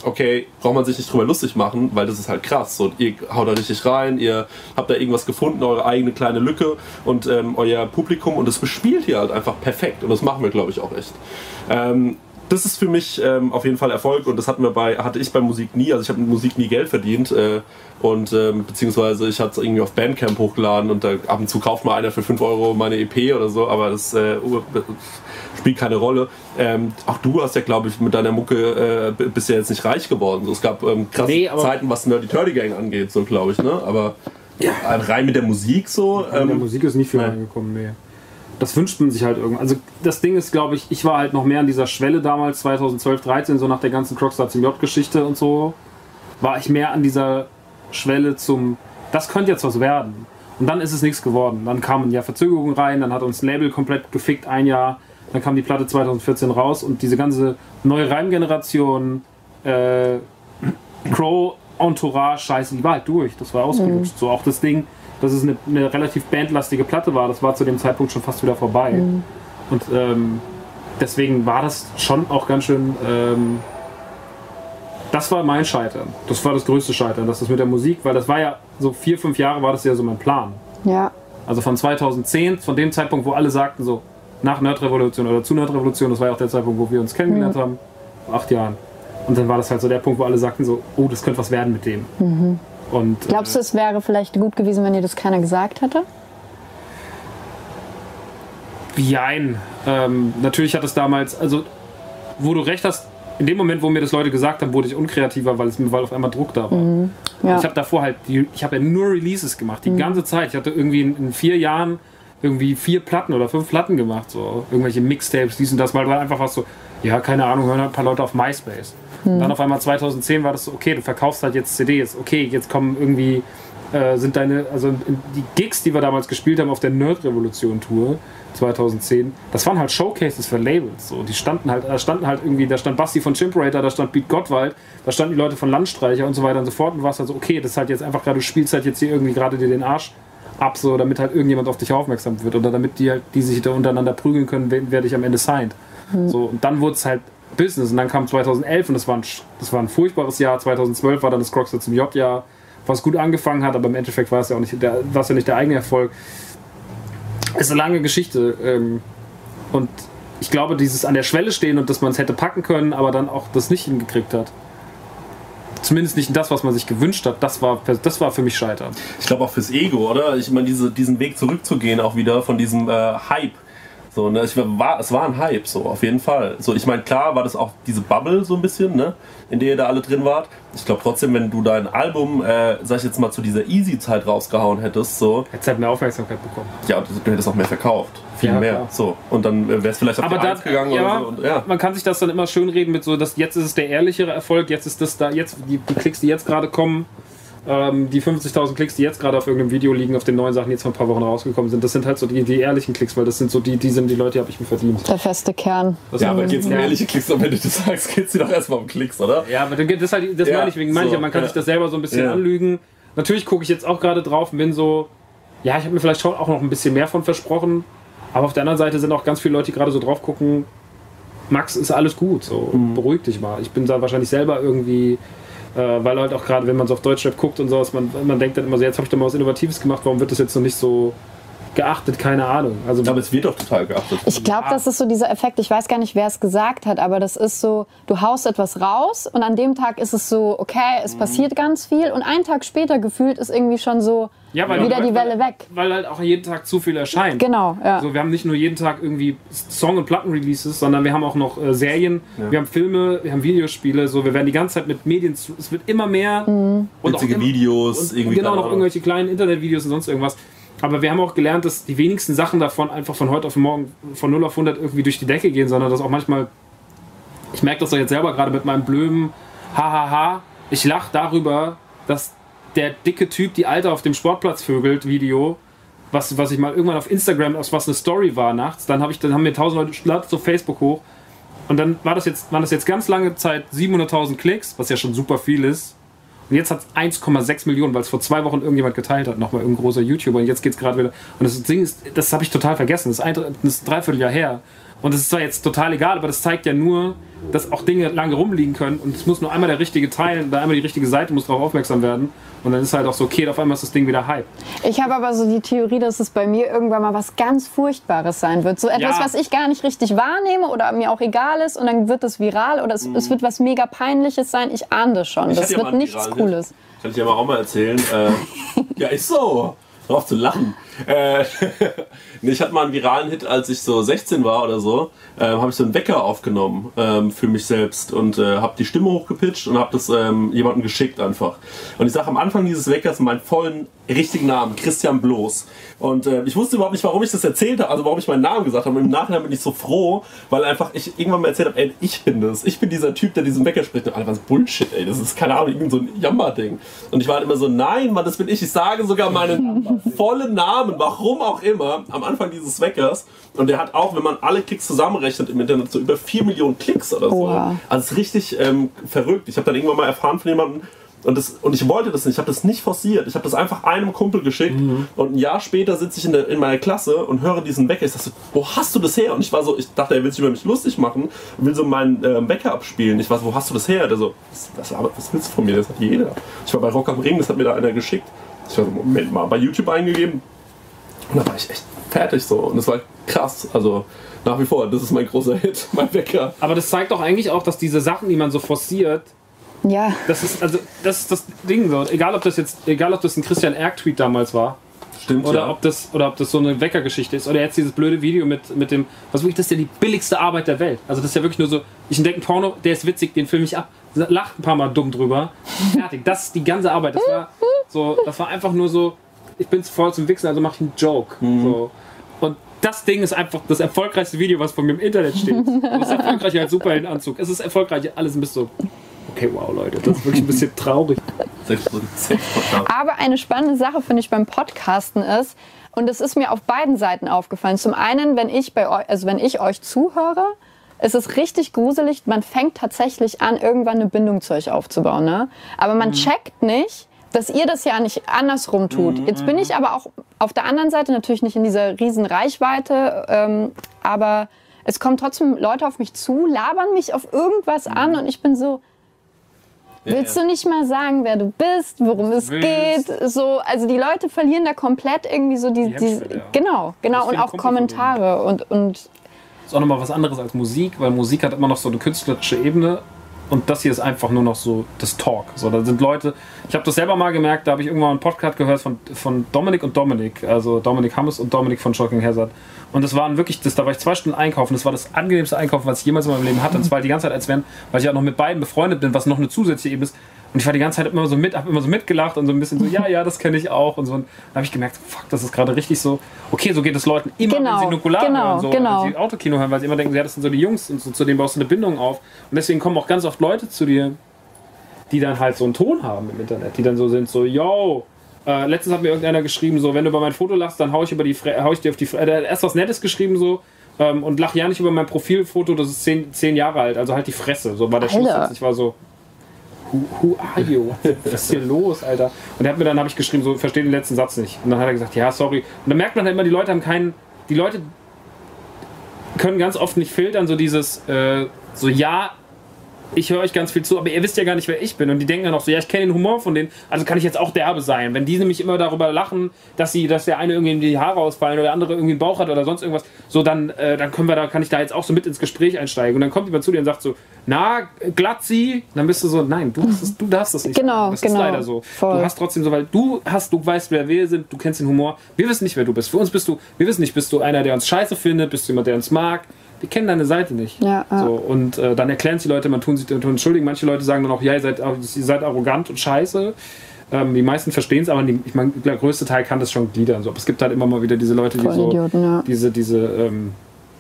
okay, braucht man sich nicht drüber lustig machen, weil das ist halt krass. So, ihr haut da richtig rein, ihr habt da irgendwas gefunden, eure eigene kleine Lücke und ähm, euer Publikum und das bespielt ihr halt einfach perfekt und das machen wir, glaube ich, auch echt. Ähm, das ist für mich ähm, auf jeden Fall Erfolg und das hatten wir bei, hatte ich bei Musik nie, also ich habe mit Musik nie Geld verdient äh, und ähm, beziehungsweise ich hatte es irgendwie auf Bandcamp hochgeladen und da ab und zu kauft mal einer für fünf Euro meine E P oder so, aber das äh, spielt keine Rolle. Ähm, auch du hast ja, glaube ich, mit deiner Mucke äh, bist ja jetzt nicht reich geworden. So, es gab ähm, krasse Nee, Zeiten, was Nerdy Turdy Gang angeht, so glaube ich, ne? Aber ja, rein mit der Musik so. Ähm, Ähm, der Musik ist nicht viel reingekommen, nee. Das wünscht man sich halt irgendwann. Also das Ding ist, glaube ich, ich war halt noch mehr an dieser Schwelle damals, zweitausendzwölf, dreizehn, so nach der ganzen Crockstar zum J-Geschichte und so, war ich mehr an dieser Schwelle zum, das könnte jetzt was werden. Und dann ist es nichts geworden. Dann kamen ja Verzögerungen rein, dann hat uns ein Label komplett gefickt, ein Jahr, dann kam die Platte zweitausendvierzehn raus und diese ganze neue Reimgeneration, äh, Crow, Entourage, Scheiße, die war halt durch. Das war ausgelutscht. Mhm. So auch das Ding, dass es eine, eine relativ bandlastige Platte war, das war zu dem Zeitpunkt schon fast wieder vorbei. Mhm. Und ähm, deswegen war das schon auch ganz schön, ähm, das war mein Scheitern. Das war das größte Scheitern, dass das mit der Musik, weil das war ja so vier, fünf Jahre war das ja so mein Plan. Ja. Also von zweitausendzehn, von dem Zeitpunkt, wo alle sagten so, nach Nerdrevolution oder zu Nerdrevolution, das war ja auch der Zeitpunkt, wo wir uns kennengelernt mhm. haben, vor acht Jahren. Und dann war das halt so der Punkt, wo alle sagten so, oh, das könnte was werden mit dem. Mhm. Und, glaubst du, es wäre vielleicht gut gewesen, wenn dir das keiner gesagt hätte? Jein. Ähm, natürlich hat es damals, also wo du recht hast, in dem Moment, wo mir das Leute gesagt haben, wurde ich unkreativer, weil es mir weil auf einmal Druck da war. Mhm. Ja. Ich habe davor halt, die, ich habe ja nur Releases gemacht, die mhm. ganze Zeit. Ich hatte irgendwie in, in vier Jahren irgendwie vier Platten oder fünf Platten gemacht, so irgendwelche Mixtapes, dies und das, mal war einfach was so, ja, keine Ahnung, hören ein paar Leute auf MySpace. Mhm. Und dann auf einmal zweitausendzehn war das so, okay, du verkaufst halt jetzt C Ds, okay, jetzt kommen irgendwie, äh, sind deine, also die Gigs, die wir damals gespielt haben auf der Nerd-Revolution-Tour zweitausendzehn, das waren halt Showcases für Labels, so, die standen halt, da standen halt irgendwie, da stand Basti von Chimperator, da stand Beat Gottwald, da standen die Leute von Landstreicher und so weiter und so fort und warst halt so, okay, das ist halt jetzt einfach gerade, du spielst halt jetzt hier irgendwie gerade dir den Arsch ab, so, damit halt irgendjemand auf dich aufmerksam wird oder damit die halt, die sich da untereinander prügeln können, wer, wer dich am Ende signed. Mhm. So, und dann wurde es halt Business und dann kam zweitausendelf und das war ein, das war ein furchtbares Jahr, zweitausendzwölf war dann das Crockstar zum J-Jahr, was gut angefangen hat, aber im Endeffekt war es ja auch nicht der, war es ja nicht der eigene Erfolg. Es ist eine lange Geschichte ähm, und ich glaube, dieses an der Schwelle stehen und dass man es hätte packen können, aber dann auch das nicht hingekriegt hat. Zumindest nicht das, was man sich gewünscht hat, das war, das war für mich Scheitern. Ich glaube auch fürs Ego, oder? Ich meine, diese, diesen Weg zurückzugehen auch wieder von diesem äh, Hype. So, ne? Ich war, es war ein Hype, so, auf jeden Fall. So, ich meine, klar war das auch diese Bubble so ein bisschen, ne? In der ihr da alle drin wart. Ich glaube trotzdem, wenn du dein Album, äh, sag ich jetzt mal, zu dieser Easy-Zeit rausgehauen hättest, so. Hättest halt mehr Aufmerksamkeit bekommen. Ja, und du hättest auch mehr verkauft. Viel ja, mehr. Klar. So. Und dann wäre es vielleicht auf aber die da, eins gegangen ja, oder so. Und, ja. Man kann sich das dann immer schön reden mit so, dass jetzt ist es der ehrlichere Erfolg, jetzt ist das da, jetzt die, die Klicks, die jetzt gerade kommen, ähm, die fünfzigtausend Klicks, die jetzt gerade auf irgendeinem Video liegen, auf den neuen Sachen, die jetzt vor ein paar Wochen rausgekommen sind, das sind halt so die, die ehrlichen Klicks, weil das sind so die, die sind die Leute, die habe ich mir verdient. Der feste Kern. Das ja, aber geht es um ehrliche Klicks, und wenn du das sagst, geht es dir doch erstmal um Klicks, oder? Ja, aber dann geht das halt, das ja, meine ich wegen mancher, so, man kann ja. sich das selber so ein bisschen ja. anlügen. Natürlich gucke ich jetzt auch gerade drauf und bin so, ja, ich habe mir vielleicht schon auch noch ein bisschen mehr von versprochen, aber auf der anderen Seite sind auch ganz viele Leute, die gerade so drauf gucken, Max, ist alles gut, so, mhm. beruhig dich mal. Ich bin da wahrscheinlich selber irgendwie, äh, weil halt auch gerade, wenn man so auf Deutschrap guckt und sowas, man, man denkt dann immer so, jetzt habe ich da mal was Innovatives gemacht, warum wird das jetzt noch nicht so geachtet? Keine Ahnung. Also, aber es wird doch total geachtet. Ich glaube, das ist so dieser Effekt, ich weiß gar nicht, wer es gesagt hat, aber das ist so, du haust etwas raus und an dem Tag ist es so, okay, es mhm. passiert ganz viel und einen Tag später gefühlt ist irgendwie schon so ja, weil, wieder weil, die Welle weg. Weil halt auch jeden Tag zu viel erscheint. Genau, ja. Also wir haben nicht nur jeden Tag irgendwie Song- und Plattenreleases, sondern wir haben auch noch äh, Serien, ja. wir haben Filme, wir haben Videospiele, so, wir werden die ganze Zeit mit Medien, zu, es wird immer mehr. Mhm. Und witzige immer, Videos. Und irgendwie genau, noch irgendwelche kleinen Internetvideos und sonst irgendwas. Aber wir haben auch gelernt, dass die wenigsten Sachen davon einfach von heute auf morgen von null auf hundert irgendwie durch die Decke gehen, sondern dass auch manchmal, ich merke das doch jetzt selber gerade mit meinem blöden Hahaha, ich lache darüber, dass der dicke Typ die Alte auf dem Sportplatz vögelt Video, was, was ich mal irgendwann auf Instagram, aus was eine Story war nachts, dann, hab ich, dann haben mir tausend Leute auf Facebook hoch und dann war das jetzt, waren das jetzt ganz lange Zeit siebenhunderttausend Klicks, was ja schon super viel ist. Und jetzt hat es eins Komma sechs Millionen, weil es vor zwei Wochen irgendjemand geteilt hat, nochmal irgendein großer YouTuber. Und jetzt geht es gerade wieder. Und das Ding ist, das habe ich total vergessen. Das ist ein, das ist ein Dreivierteljahr her. Und das ist zwar jetzt total egal, aber das zeigt ja nur, dass auch Dinge lange rumliegen können und es muss nur einmal der richtige Teil, da einmal die richtige Seite muss darauf aufmerksam werden und dann ist halt auch so, okay, auf einmal ist das Ding wieder Hype. Ich habe aber so die Theorie, dass es bei mir irgendwann mal was ganz Furchtbares sein wird. So etwas, Ja. was ich gar nicht richtig wahrnehme oder mir auch egal ist und dann wird es viral oder es, mhm. es wird was mega Peinliches sein. Ich ahne das schon. Ich Das hatte ja wird mal einen nichts viralen Cooles. Hit. Kann ich dir aber auch mal erzählen. Äh, ja, ist so. Drauf zu lachen. Äh, nee, ich hatte mal einen viralen Hit, als ich so sechzehn war oder so, äh, habe ich so einen Wecker aufgenommen ähm, für mich selbst und äh, habe die Stimme hochgepitcht und habe das ähm, jemandem geschickt einfach. Und ich sage am Anfang dieses Weckers meinen vollen richtigen Namen, Christian Bloß. Und äh, ich wusste überhaupt nicht, warum ich das erzählt habe, also warum ich meinen Namen gesagt habe. Und im Nachhinein bin ich so froh, weil einfach ich irgendwann mal erzählt habe, ey, ich bin das. Ich bin dieser Typ, der diesen Wecker spricht. Und alle waren so, Bullshit, ey, das ist keine Ahnung, irgend so ein Jammer-Ding. Und ich war halt immer so, nein, Mann, das bin ich. Ich sage sogar meinen vollen Namen, warum auch immer, am Anfang dieses Weckers. Und der hat auch, wenn man alle Klicks zusammenrechnet im Internet, so über vier Millionen Klicks oder so. Wow. Also es ist richtig ähm, verrückt. Ich habe dann irgendwann mal erfahren von jemandem, und, das, und ich wollte das nicht, ich habe das nicht forciert. Ich habe das einfach einem Kumpel geschickt mhm. und ein Jahr später sitze ich in, der, in meiner Klasse und höre diesen Wecker. Ich dachte so, wo hast du das her? Und ich war so, ich dachte, er will sich über mich lustig machen und will so meinen äh, Wecker abspielen. Ich war so, wo hast du das her? Der so, was, was, was willst du von mir? Das hat jeder. Ich war bei Rock am Ring, das hat mir da einer geschickt. Ich war so, Moment mal, bei YouTube eingegeben. Und da war ich echt fertig so. Und das war krass. Also nach wie vor, das ist mein großer Hit, mein Wecker. Aber das zeigt doch eigentlich auch, dass diese Sachen, die man so forciert, Ja. das ist also das ist das Ding so. Egal ob das jetzt, egal ob das ein Christian Erk-Tweet damals war. Stimmt, Oder ja. ob das oder ob das so eine Weckergeschichte ist. Oder jetzt dieses blöde Video mit, mit dem. Was wirklich, das ist ja die billigste Arbeit der Welt. Also das ist ja wirklich nur so, ich entdecke einen Porno, der ist witzig, den filme ich ab. Lacht ein paar Mal dumm drüber. Fertig. Das ist die ganze Arbeit. Das war so, das war einfach nur so, ich bin zu voll zum Wichsen, also mache ich einen Joke. Mhm. So. Und das Ding ist einfach das erfolgreichste Video, was von mir im Internet steht. Es ist erfolgreicher als Superheldenanzug. Es ist erfolgreicher, alles ein bisschen so. Okay, wow, Leute, das ist wirklich ein bisschen traurig. Aber eine spannende Sache, finde ich, beim Podcasten ist, und es ist mir auf beiden Seiten aufgefallen. Zum einen, wenn ich, bei euch, also wenn ich euch zuhöre, ist es richtig gruselig. Man fängt tatsächlich an, irgendwann eine Bindung zu euch aufzubauen. Ne? Aber man mhm. checkt nicht, dass ihr das ja nicht andersrum tut. Mhm. Jetzt bin ich aber auch auf der anderen Seite natürlich nicht in dieser riesen Reichweite, ähm, aber es kommen trotzdem Leute auf mich zu, labern mich auf irgendwas mhm. an und ich bin so, willst du nicht mal sagen, wer du bist, worum es geht? So, also die Leute verlieren da komplett irgendwie so die, die, die ja. genau, genau und auch Kommentare und und ist auch nochmal was anderes als Musik, weil Musik hat immer noch so eine künstlerische Ebene und das hier ist einfach nur noch so das Talk. So, da sind Leute, ich habe das selber mal gemerkt, da habe ich irgendwann einen Podcast gehört von, von Dominik und Dominik, also Dominik Hammes und Dominik von Shocking Hazard. Und das waren wirklich, das, da war ich zwei Stunden einkaufen, das war das angenehmste Einkaufen, was ich jemals in meinem Leben hatte. Und zwar die ganze Zeit, als wenn, weil ich auch noch mit beiden befreundet bin, was noch eine zusätzliche Ebene ist. Und ich war die ganze Zeit immer so mit, hab immer so mitgelacht und so ein bisschen so, ja, ja, das kenne ich auch. Und so. Und dann habe ich gemerkt, fuck, das ist gerade richtig so, okay, so geht es Leuten immer, genau, wenn sie Nukular genau, hören, so, genau. wenn sie Autokino hören, weil sie immer denken, ja, das sind so die Jungs und so, zu denen baust du eine Bindung auf. Und deswegen kommen auch ganz oft Leute zu dir, die dann halt so einen Ton haben im Internet, die dann so sind, so, yo, Äh, letztens hat mir irgendeiner geschrieben, so, wenn du über mein Foto lachst, dann hau ich, über die Fre hau ich dir auf die Fresse. Er hat erst was Nettes geschrieben, so, ähm, und lach ja nicht über mein Profilfoto, das ist zehn, zehn Jahre alt, also halt die Fresse. So war der Schlusssatz. Ich war so, who, who are you? Was ist hier los, Alter? Und er hat mir dann, habe ich geschrieben, so, verstehe den letzten Satz nicht. Und dann hat er gesagt, ja, sorry. Und dann merkt man halt immer, die Leute haben keinen, die Leute können ganz oft nicht filtern, so dieses, äh, so, ja, ich höre euch ganz viel zu, aber ihr wisst ja gar nicht, wer ich bin. Und die denken dann auch so, ja, ich kenne den Humor von denen, also kann ich jetzt auch derbe sein. Wenn die nämlich immer darüber lachen, dass sie, dass der eine irgendwie die Haare ausfallen oder der andere irgendwie einen Bauch hat oder sonst irgendwas, so dann, äh, dann können wir da, kann ich da jetzt auch so mit ins Gespräch einsteigen. Und dann kommt jemand zu dir und sagt so, na, Glatzi, dann bist du so, nein, du hast es, du darfst das nicht. Genau, das genau. ist leider so. Voll. Du hast trotzdem so, weil du hast, du weißt, wer wir sind, du kennst den Humor. Wir wissen nicht, wer du bist. Für uns bist du, wir wissen nicht, bist du einer, der uns scheiße findet, bist du jemand, der uns mag. Wir kennen deine Seite nicht. Ja, ja. So, und äh, dann erklären es die Leute, man tun sich tun entschuldigen. Manche Leute sagen dann auch, ja, ihr seid, ihr seid arrogant und scheiße. Ähm, die meisten verstehen es, aber die, ich mein, der größte Teil kann das schon gliedern. So. Aber es gibt halt immer mal wieder diese Leute, die so Idioten, ja. diese, diese ähm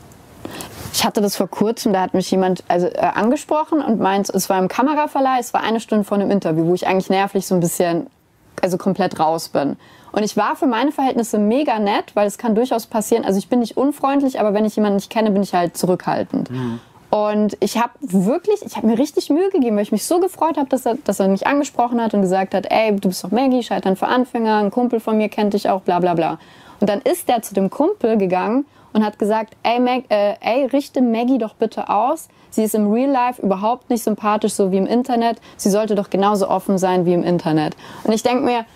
ich hatte das vor kurzem, da hat mich jemand also, äh, angesprochen und meint, es war im Kameraverleih, es war eine Stunde vor einem Interview, wo ich eigentlich nervlich so ein bisschen, also komplett raus bin. Und ich war für meine Verhältnisse mega nett, weil es kann durchaus passieren, also ich bin nicht unfreundlich, aber wenn ich jemanden nicht kenne, bin ich halt zurückhaltend. Mhm. Und ich habe wirklich, ich habe mir richtig Mühe gegeben, weil ich mich so gefreut habe, dass er, dass er mich angesprochen hat und gesagt hat, ey, du bist doch Maggie, Scheitern für Anfänger, ein Kumpel von mir kennt dich auch, bla bla bla. Und dann ist der zu dem Kumpel gegangen und hat gesagt, ey, Mag, äh, ey, richte Maggie doch bitte aus. Sie ist im Real Life überhaupt nicht sympathisch, so wie im Internet. Sie sollte doch genauso offen sein wie im Internet. Und ich denke mir,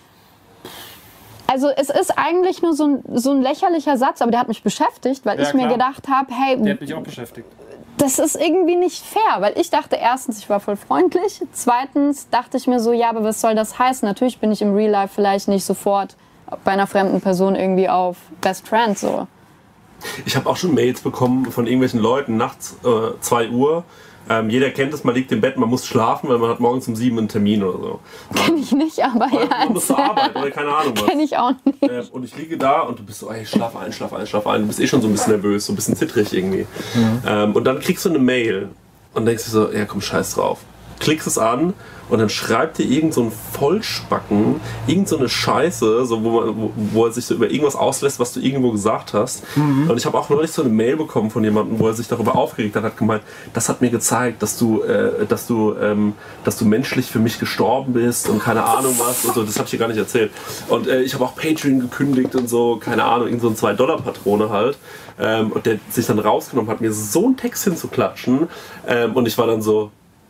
also es ist eigentlich nur so ein, so ein lächerlicher Satz, aber der hat mich beschäftigt, weil Ja, ich mir klar. gedacht habe, hey, Der hat mich auch beschäftigt. das ist irgendwie nicht fair, weil ich dachte erstens, ich war voll freundlich, zweitens dachte ich mir so, ja, aber was soll das heißen? Natürlich bin ich im Real Life vielleicht nicht sofort bei einer fremden Person irgendwie auf Best Friend so. Ich habe auch schon Mails bekommen von irgendwelchen Leuten nachts äh, zwei Uhr. Ähm, jeder kennt es, man liegt im Bett, man muss schlafen, weil man hat morgens um sieben einen Termin oder so. Kenn ich nicht, aber Weil ja. man muss zur Arbeit oder keine Ahnung was. Kenn ich auch nicht. Ähm, und ich liege da und du bist so, ey, schlaf ein, schlaf ein, schlaf ein. Du bist eh schon so ein bisschen nervös, so ein bisschen zittrig irgendwie. Ähm, und dann kriegst du eine Mail und denkst dir so, ja komm, scheiß drauf. Klickst es an und dann schreibt dir irgend so ein Vollspacken, irgend so eine Scheiße, so, wo, man, wo, wo er sich so über irgendwas auslässt, was du irgendwo gesagt hast. Mhm. Und ich habe auch neulich so eine Mail bekommen von jemandem, wo er sich darüber aufgeregt hat, hat gemeint, das hat mir gezeigt, dass du, äh, dass du, ähm, dass du menschlich für mich gestorben bist und keine Ahnung was. Und so, das habe ich dir gar nicht erzählt. Und äh, ich habe auch Patreon gekündigt und so, keine Ahnung, irgend so ein zwei Dollar Patrone halt. Ähm, und der sich dann rausgenommen hat, mir so einen Text hinzuklatschen. Ähm, und ich war dann so,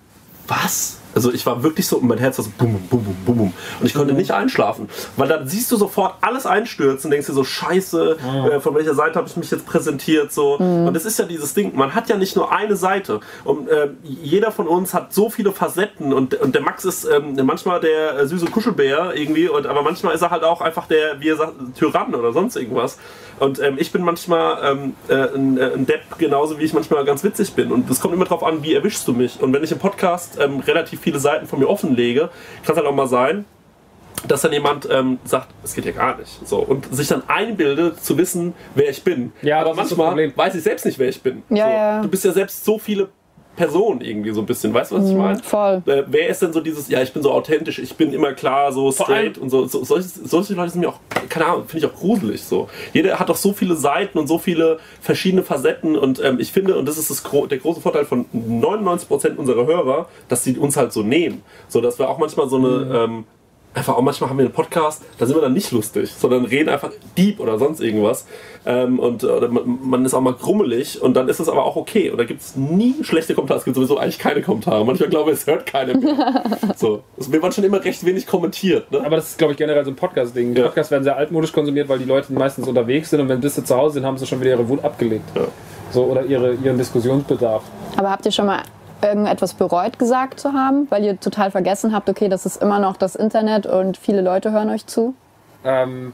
was? Also ich war wirklich so, und mein Herz war so bum, bum, bum, bum, bum. Und ich konnte nicht einschlafen. Weil dann siehst du sofort alles einstürzen und denkst dir so, scheiße, äh, von welcher Seite habe ich mich jetzt präsentiert? So. Mhm. Und das ist ja dieses Ding, man hat ja nicht nur eine Seite. Und äh, jeder von uns hat so viele Facetten. Und, und der Max ist ähm, manchmal der äh, süße Kuschelbär irgendwie, und, aber manchmal ist er halt auch einfach der, wie er sagt, Tyrann oder sonst irgendwas. Und ähm, ich bin manchmal ähm, äh, ein, ein Depp, genauso wie ich manchmal ganz witzig bin. Und es kommt immer drauf an, wie erwischst du mich. Und wenn ich im Podcast ähm, relativ viele Seiten von mir offenlege, kann es halt auch mal sein, dass dann jemand ähm, sagt, es geht ja gar nicht. So, und sich dann einbildet, zu wissen, wer ich bin. Ja, aber das ist das manchmal Problem. weiß ich selbst nicht, wer ich bin. Ja, so, ja. Du bist ja selbst so viele Person irgendwie so ein bisschen, weißt du, was ich meine? Voll. Äh, wer ist denn so dieses, ja, ich bin so authentisch, ich bin immer klar, so straight und so, so solche, solche Leute sind mir auch, keine Ahnung, finde ich auch gruselig so. Jeder hat doch so viele Seiten und so viele verschiedene Facetten und ähm, ich finde, und das ist das, der große Vorteil von neunundneunzig Prozent unserer Hörer, dass sie uns halt so nehmen. So, dass wir auch manchmal so eine, mhm. ähm, einfach auch manchmal haben wir einen Podcast, da sind wir dann nicht lustig, sondern reden einfach deep oder sonst irgendwas. Ähm, und oder man, man ist auch mal grummelig und dann ist es aber auch okay. Und da gibt es nie schlechte Kommentare. Es gibt sowieso eigentlich keine Kommentare. Manchmal glaube ich, es hört keiner mehr. So. Also, wir waren schon immer recht wenig kommentiert. Ne? Aber das ist, glaube ich, generell so ein Podcast-Ding. Ja. Podcasts werden sehr altmodisch konsumiert, weil die Leute meistens unterwegs sind und wenn bis sie zu Hause sind, haben sie schon wieder ihre Wut abgelegt. Ja. So, oder ihre, ihren Diskussionsbedarf. Aber habt ihr schon mal irgendetwas bereut gesagt zu haben, weil ihr total vergessen habt, okay, das ist immer noch das Internet und viele Leute hören euch zu? Ähm,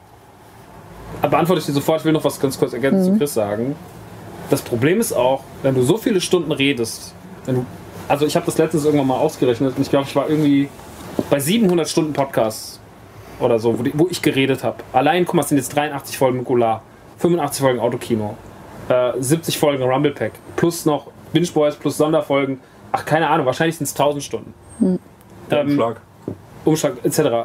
beantworte ich dir sofort. Ich will noch was ganz kurz ergänzend Mhm. zu Chris sagen. Das Problem ist auch, wenn du so viele Stunden redest, wenn du, also ich habe das letztens irgendwann mal ausgerechnet und ich glaube, ich war irgendwie bei siebenhundert Stunden Podcasts oder so, wo, die, wo ich geredet habe. Allein, guck mal, es sind jetzt dreiundachtzig Folgen Golar, fünfundachtzig Folgen Autokino, äh, siebzig Folgen Rumble Pack, plus noch Binge Boys, plus Sonderfolgen. Ach, keine Ahnung, wahrscheinlich sind es tausend Stunden. Mhm. Ähm, Umschlag. Umschlag, et cetera.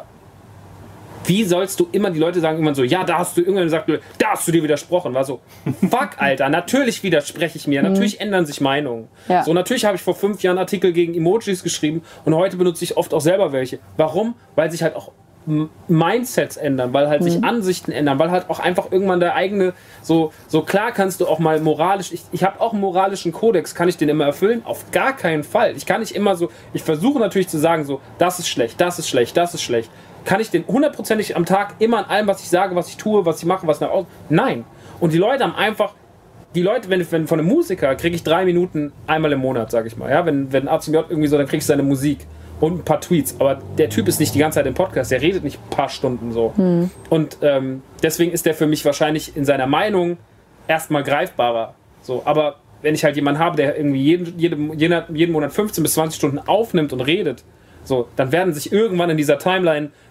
Wie sollst du immer die Leute sagen, immer so, ja, da hast du, irgendwann sagt, da hast du dir widersprochen. War so, fuck, Alter, natürlich widerspreche ich mir, natürlich ändern sich Meinungen. Ja. So, natürlich habe ich vor fünf Jahren Artikel gegen Emojis geschrieben und heute benutze ich oft auch selber welche. Warum? Weil sich halt auch M- Mindsets ändern, weil halt sich Ansichten ändern, weil halt auch einfach irgendwann der eigene, so, so klar kannst du auch mal moralisch, ich, ich habe auch einen moralischen Kodex, kann ich den immer erfüllen? Auf gar keinen Fall. Ich kann nicht immer so, ich versuche natürlich zu sagen so, das ist schlecht, das ist schlecht, das ist schlecht. Kann ich den hundertprozentig am Tag immer an allem, was ich sage, was ich tue, was ich mache, was nach außen? Nein. Und die Leute haben einfach, die Leute, wenn, wenn von einem Musiker kriege ich drei Minuten einmal im Monat, sage ich mal. Ja? Wenn, wenn A C M J irgendwie so, dann kriege ich seine Musik und ein paar Tweets. Aber der Typ ist nicht die ganze Zeit im Podcast, der redet nicht ein paar Stunden so. Hm. Und ähm, deswegen ist der für mich wahrscheinlich in seiner Meinung erstmal greifbarer. So, aber wenn ich halt jemanden habe, der irgendwie jeden, jeden, jeden Monat fünfzehn bis zwanzig Stunden aufnimmt und redet, so, dann werden sich irgendwann in dieser Timeline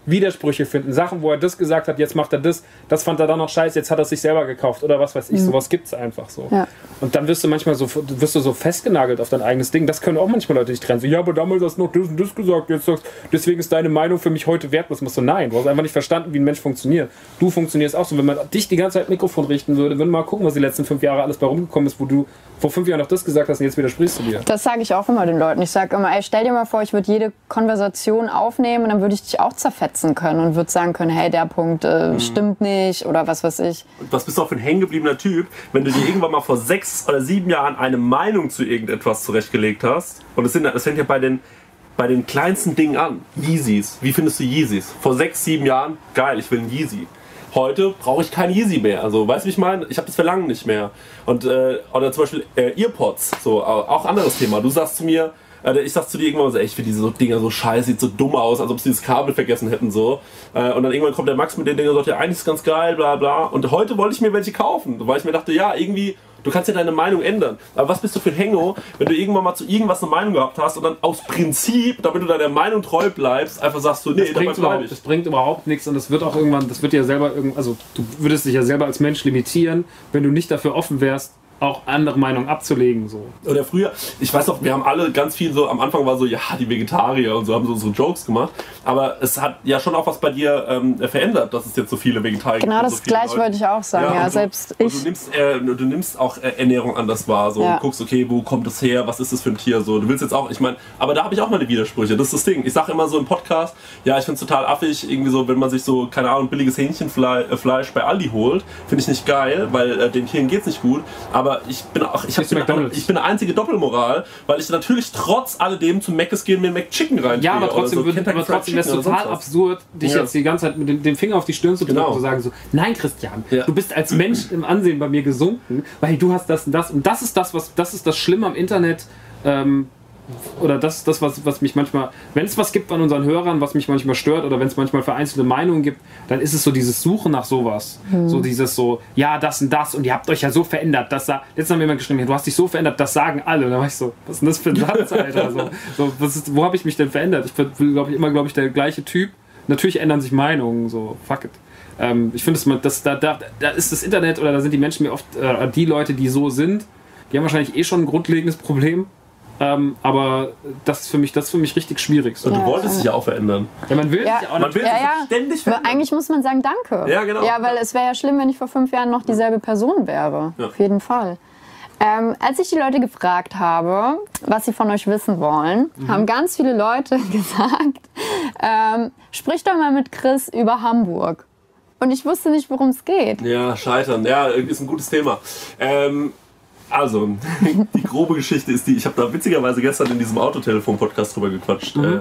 Widersprüche finden. Sachen, wo er das gesagt hat, jetzt macht er das, das fand er dann noch scheiße, jetzt hat er es sich selber gekauft oder was weiß ich. Mhm. Sowas gibt's einfach so. Ja. Und dann wirst du manchmal so, wirst du so festgenagelt auf dein eigenes Ding. Das können auch manchmal Leute nicht trennen. So, ja, aber damals hast du noch das und das gesagt, jetzt sagst deswegen ist deine Meinung für mich heute wertlos. Musst du nein, du hast einfach nicht verstanden, wie ein Mensch funktioniert. Du funktionierst auch so. Wenn man dich die ganze Zeit Mikrofon richten würde, würden wir mal gucken, was die letzten fünf Jahre alles bei rumgekommen ist, wo du vor fünf Jahren noch das gesagt hast und jetzt widersprichst du dir. Das sage ich auch immer den Leuten. Ich sage immer, ey, stell dir mal vor, ich würde jede Konversation aufnehmen und dann würde ich dich auch zerfetzen können und würde sagen können, hey, der Punkt äh, mhm. stimmt nicht oder was weiß ich. Und was bist du auch für ein hängengebliebener Typ, wenn du dir irgendwann mal vor sechs oder sieben Jahren eine Meinung zu irgendetwas zurechtgelegt hast? Und das, sind, das fängt ja bei den, bei den kleinsten Dingen an. Yeezys. Wie findest du Yeezys? Vor sechs, sieben Jahren, geil, ich will einen Yeezy. Heute brauche ich kein Yeezy mehr. Also, weißt du, wie ich meine? Ich habe das Verlangen nicht mehr. Und, äh, oder zum Beispiel äh, Earpods, so, auch anderes Thema. Du sagst zu mir, äh, ich sag zu dir irgendwann so, ey, ich finde diese so Dinger so scheiße, sieht so dumm aus, als ob sie das Kabel vergessen hätten, so. Äh, und dann irgendwann kommt der Max mit den Dingen und sagt, ja, eigentlich ist es ganz geil, bla bla. Und heute wollte ich mir welche kaufen, weil ich mir dachte, ja, irgendwie, du kannst ja deine Meinung ändern. Aber was bist du für ein Hengo, wenn du irgendwann mal zu irgendwas eine Meinung gehabt hast und dann aus Prinzip, damit du deiner Meinung treu bleibst, einfach sagst du, nee, das bringt, überhaupt, das bringt überhaupt nichts und das wird auch irgendwann, das wird ja selber, also du würdest dich ja selber als Mensch limitieren, wenn du nicht dafür offen wärst, auch andere Meinungen abzulegen. So. Oder früher, ich weiß noch, wir haben alle ganz viel so, am Anfang war so, ja, die Vegetarier und so, haben so unsere Jokes gemacht, aber es hat ja schon auch was bei dir ähm, verändert, dass es jetzt so viele Vegetarier genau, gibt. Genau, das so gleiche Leute. wollte ich auch sagen, ja, ja du, selbst ich. Du nimmst, äh, du nimmst auch äh, Ernährung anders wahr, so, ja. Und guckst, okay, wo kommt es her, was ist das für ein Tier, so, du willst jetzt auch, ich meine, aber da habe ich auch meine Widersprüche, das ist das Ding, ich sage immer so im Podcast, ja, ich finde es total affig, irgendwie so, wenn man sich so, keine Ahnung, billiges Hähnchenfleisch bei Aldi holt, finde ich nicht geil, weil äh, den Tieren geht's nicht gut, aber ich bin auch Ich, hab, bin, ich bin eine einzige Doppelmoral, weil ich natürlich trotz alledem zum Mc's gehen mir Mcchicken rein. Ja, aber trotzdem, so. würde, aber trotzdem wäre es total absurd, dich ja. jetzt die ganze Zeit mit dem, dem Finger auf die Stirn zu drücken genau. und zu sagen so, nein Christian, ja. du bist als Mensch im Ansehen bei mir gesunken, weil du hast das und das und das ist das, was das ist das Schlimme am Internet. Ähm, oder das ist das, was, was mich manchmal, wenn es was gibt an unseren Hörern, was mich manchmal stört oder wenn es manchmal vereinzelte Meinungen gibt, dann ist es so dieses Suchen nach sowas. Hm. So dieses so, ja, das und das und ihr habt euch ja so verändert. Das letztens haben wir jemand geschrieben, du hast dich so verändert, das sagen alle. Und da war ich so, was ist denn das für ein Satz, Alter? So, so, was ist, wo habe ich mich denn verändert? Ich bin, glaube ich, immer, glaube ich, der gleiche Typ. Natürlich ändern sich Meinungen, so, fuck it. Ähm, ich finde, das, da, da, da ist das Internet oder da sind die Menschen mir oft, äh, die Leute, die so sind, die haben wahrscheinlich eh schon ein grundlegendes Problem. Ähm, aber das ist für mich, das ist für mich richtig schwierig. So. Und du ja, wolltest ja. dich ja auch verändern. Ja, man will ja. sich auch man will ja, sich ja. ständig verändern. Eigentlich muss man sagen, danke. Ja, genau. Ja, weil es wäre ja schlimm, wenn ich vor fünf Jahren noch dieselbe Person wäre. Ja. Auf jeden Fall. Ähm, als ich die Leute gefragt habe, was sie von euch wissen wollen, mhm. haben ganz viele Leute gesagt, ähm, sprich doch mal mit Chris über Hamburg. Und ich wusste nicht, worum es geht. Ja, scheitern. Ja, ist ein gutes Thema. Ähm, Also, die grobe Geschichte ist die, ich habe da witzigerweise gestern in diesem Autotelefon-Podcast drüber gequatscht. Mhm. Äh,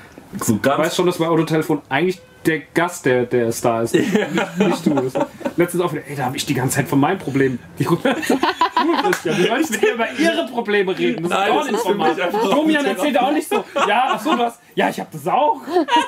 so ganz du weißt schon, dass bei Autotelefon eigentlich der Gast der, der Star ist. Ja. Nicht, nicht du. Letztens auch wieder, ey, da habe ich die ganze Zeit von meinen Problemen. Die Christian, du sollst mit dir über ihre Probleme reden. Das Nein, ist auch nicht von mir. Domian erzählt auch nicht so, ja, ach so, du hast, ja, ich habe das auch.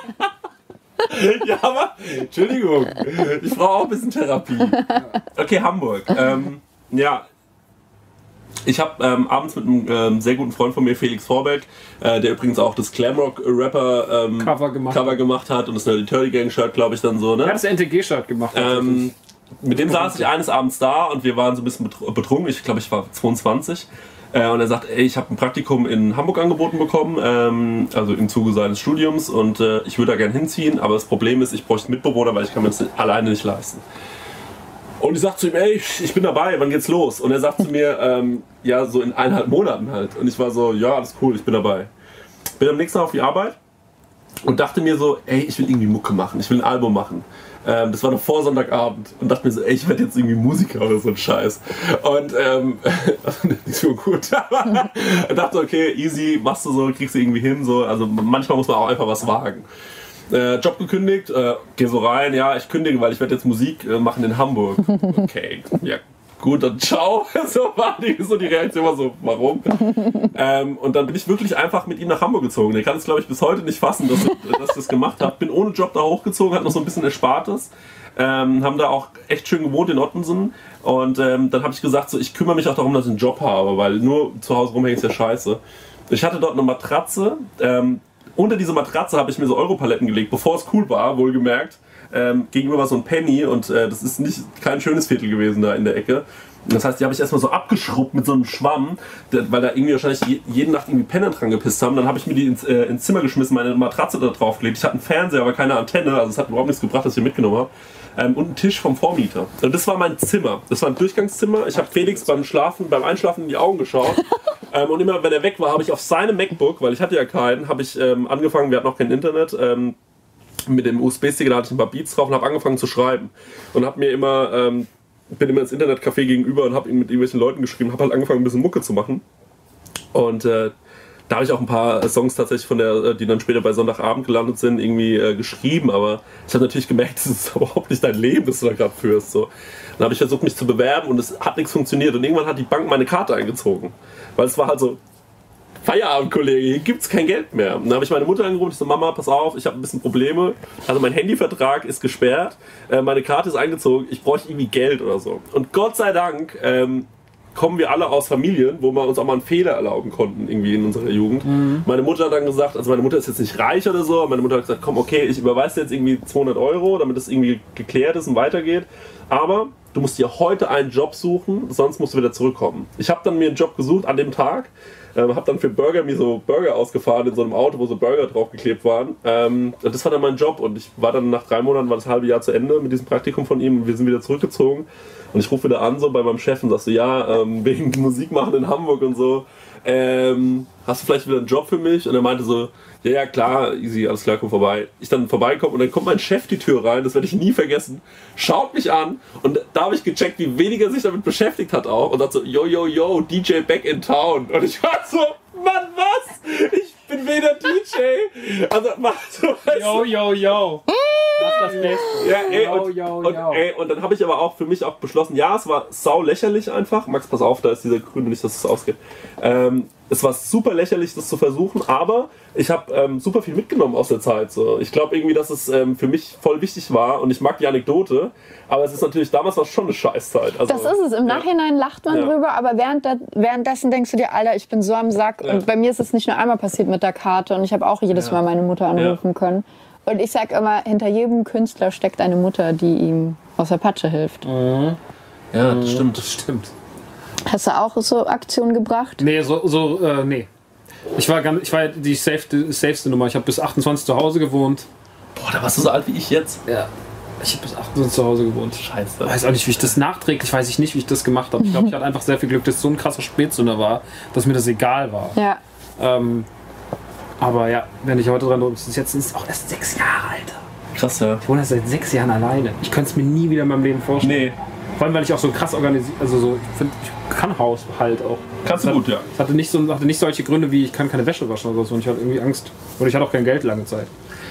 Ja, aber, Entschuldigung, ich brauche auch ein bisschen Therapie. Okay, Hamburg. Ähm, ja, ich habe ähm, abends mit einem ähm, sehr guten Freund von mir, Felix Vorbeck, äh, der übrigens auch das Glamrock-Rapper ähm, Cover, gemacht. Cover gemacht hat und das Nerdy Turdy Gang-Shirt, glaube ich, dann so, ne? Er hat das N T G-Shirt gemacht. Ähm, mit dem saß ich eines Abends da und wir waren so ein bisschen betrunken. Ich glaube, ich war zweiundzwanzig. Äh, und er sagt, ey, ich habe ein Praktikum in Hamburg angeboten bekommen, ähm, also im Zuge seines Studiums und äh, ich würde da gerne hinziehen, aber das Problem ist, ich bräuchte einen Mitbewohner, weil ich kann mir das alleine nicht leisten. Und ich sag zu ihm, ey, ich bin dabei, wann geht's los? Und er sagt zu mir, ähm, ja, so in eineinhalb Monaten halt. Und ich war so, ja, alles cool, ich bin dabei. Bin am nächsten Tag auf die Arbeit und dachte mir so, ey, ich will irgendwie Mucke machen, ich will ein Album machen. Ähm, das war noch vor Sonntagabend und dachte mir so, ey, ich werde jetzt irgendwie Musiker oder so ein Scheiß. Und ähm, nicht so gut, aber dachte, okay, easy, machst du so, kriegst du irgendwie hin. So. Also manchmal muss man auch einfach was wagen. Äh, Job gekündigt, äh, geh so rein, ja, ich kündige, weil ich werde jetzt Musik äh, machen in Hamburg. Okay, ja, gut, dann ciao. So war die, so die Reaktion war so, warum? ähm, und dann bin ich wirklich einfach mit ihm nach Hamburg gezogen. Der kann es, glaube ich, bis heute nicht fassen, dass ich, dass ich das gemacht habe. Bin ohne Job da hochgezogen, hat noch so ein bisschen Erspartes. Ähm, haben da auch echt schön gewohnt in Ottensen. Und ähm, dann habe ich gesagt, so, ich kümmere mich auch darum, dass ich einen Job habe, weil nur zu Hause rumhängen ist ja scheiße. Ich hatte dort eine Matratze, ähm, unter diese Matratze habe ich mir so Europaletten gelegt, bevor es cool war, wohlgemerkt. Ähm, gegenüber war so ein Penny und äh, das ist nicht kein schönes Viertel gewesen da in der Ecke. Das heißt, die habe ich erstmal so abgeschrubbt mit so einem Schwamm, der, weil da irgendwie wahrscheinlich je, jede Nacht irgendwie Penner dran gepisst haben. Dann habe ich mir die ins, äh, ins Zimmer geschmissen, meine Matratze da drauf gelegt. Ich hatte einen Fernseher, aber keine Antenne, also es hat überhaupt nichts gebracht, dass ich den mitgenommen habe. Ähm, und einen Tisch vom Vormieter. Und das war mein Zimmer. Das war ein Durchgangszimmer. Ich habe Felix beim Schlafen, beim Einschlafen in die Augen geschaut. ähm, und immer, wenn er weg war, habe ich auf seinem MacBook, weil ich hatte ja keinen, habe ich ähm, angefangen, wir hatten noch kein Internet, ähm, mit dem U S B-Stick, da hatte ich ein paar Beats drauf und habe angefangen zu schreiben. Und habe mir immer, ähm, bin immer ins Internetcafé gegenüber und habe mit irgendwelchen Leuten geschrieben, habe halt angefangen, ein bisschen Mucke zu machen. Und äh, da habe ich auch ein paar Songs tatsächlich von der, die dann später bei Sonntagabend gelandet sind, irgendwie äh, geschrieben. Aber ich habe natürlich gemerkt, das ist überhaupt nicht dein Leben, das du da gerade führst. So. Dann habe ich versucht, mich zu bewerben und es hat nichts funktioniert. Und irgendwann hat die Bank meine Karte eingezogen. Weil es war halt so, Feierabend, Kollege, hier gibt's kein Geld mehr. Und dann habe ich meine Mutter angerufen, ich so, Mama, pass auf, ich habe ein bisschen Probleme. Also mein Handyvertrag ist gesperrt, äh, meine Karte ist eingezogen, ich bräuchte irgendwie Geld oder so. Und Gott sei Dank ähm, kommen wir alle aus Familien, wo wir uns auch mal einen Fehler erlauben konnten, irgendwie in unserer Jugend. Mhm. Meine Mutter hat dann gesagt, also meine Mutter ist jetzt nicht reich oder so, meine Mutter hat gesagt, komm, okay, ich überweise dir jetzt irgendwie zweihundert Euro, damit das irgendwie geklärt ist und weitergeht. Aber du musst dir heute einen Job suchen, sonst musst du wieder zurückkommen. Ich habe dann mir einen Job gesucht an dem Tag. Ähm, hab dann für Burger mir so Burger ausgefahren in so einem Auto, wo so Burger draufgeklebt waren. Ähm, und das war dann mein Job und ich war dann nach drei Monaten, war das halbe Jahr zu Ende mit diesem Praktikum von ihm und wir sind wieder zurückgezogen. Und ich rufe wieder an so bei meinem Chef und sag so, ja, ähm, wegen Musik machen in Hamburg und so, ähm, hast du vielleicht wieder einen Job für mich? Und er meinte so, ja, ja, klar, easy, alles klar, komm vorbei. Ich dann vorbeikomme und dann kommt mein Chef die Tür rein, das werde ich nie vergessen, schaut mich an und da habe ich gecheckt, wie wenig er sich damit beschäftigt hat auch und sagt so, yo, yo, yo, D J back in town. Und ich war so, Mann, was? Ich bin weder D J, also mach so, weißt Yo, yo, yo. Das ist das Beste. Ja, ey, yo, und, yo, und, yo. ey, und dann habe ich aber auch für mich auch beschlossen, ja, es war sau lächerlich einfach. Max, pass auf, da ist dieser Grüne, nicht, dass es ausgeht. Ähm, es war super lächerlich, das zu versuchen, aber ich habe ähm, super viel mitgenommen aus der Zeit. So. Ich glaube irgendwie, dass es ähm, für mich voll wichtig war und ich mag die Anekdote, aber es ist natürlich, damals war es schon eine Scheißzeit. Also, das ist es. Im Nachhinein ja. lacht man ja. drüber, aber während da, währenddessen denkst du dir, Alter, ich bin so am Sack. Ja. Und bei mir ist es nicht nur einmal passiert mit der Karte und ich habe auch jedes ja. Mal meine Mutter anrufen ja. können. Und ich sag immer, hinter jedem Künstler steckt eine Mutter, die ihm aus der Patsche hilft. Mhm. Ja, das stimmt. Das stimmt. Hast du auch so Aktionen gebracht? Nee, so, so äh, nee. Ich war, ganz, ich war die safeste, safeste Nummer. Ich habe bis achtundzwanzig zu Hause gewohnt. Boah, da warst du so alt wie ich jetzt? Ja. Ich habe bis achtundzwanzig zu Hause gewohnt. Scheiße. Ich weiß auch nicht, wie ich das nachträglich, weiß ich nicht, wie ich das gemacht habe. Ich glaube, ich hatte einfach sehr viel Glück, dass es so ein krasser Spätsünder war, dass mir das egal war. Ja. Ähm, aber ja, wenn ich heute dran denke, jetzt sind es auch erst sechs Jahre, Alter. Krass, ja. Ich wohne erst seit sechs Jahren alleine. Ich könnte es mir nie wieder in meinem Leben vorstellen. Nee. Vor allem, weil ich auch so krass organisiert, also so, ich finde, ich kann Haushalt auch. Kannst du gut, ja. Es hatte nicht, so, hatte nicht solche Gründe wie, ich kann keine Wäsche waschen oder so und ich hatte irgendwie Angst. Oder ich hatte auch kein Geld lange Zeit.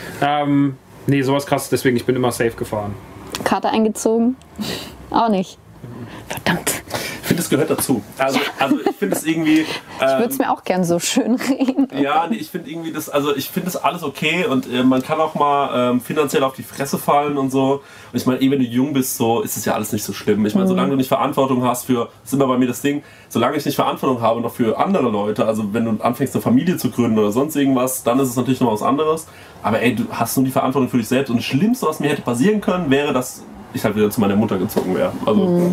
Ähm, nee, sowas krass, deswegen, ich bin immer safe gefahren. Karte eingezogen? Auch nicht. Verdammt. Ich finde, es gehört dazu. Also, also ich finde es irgendwie... Ähm, ich würde es mir auch gern so schön reden. Ja, nee, ich finde irgendwie das, also ich finde das alles okay und äh, man kann auch mal ähm, finanziell auf die Fresse fallen und so. Und ich meine, eh wenn du jung bist, so ist es ja alles nicht so schlimm. Ich meine, mhm. solange du nicht Verantwortung hast für, das ist immer bei mir das Ding, solange ich nicht Verantwortung habe noch für andere Leute, also wenn du anfängst eine Familie zu gründen oder sonst irgendwas, dann ist es natürlich noch was anderes. Aber ey, du hast nur die Verantwortung für dich selbst und das Schlimmste, was mir hätte passieren können, wäre, dass ich halt wieder zu meiner Mutter gezogen wäre. Also mhm.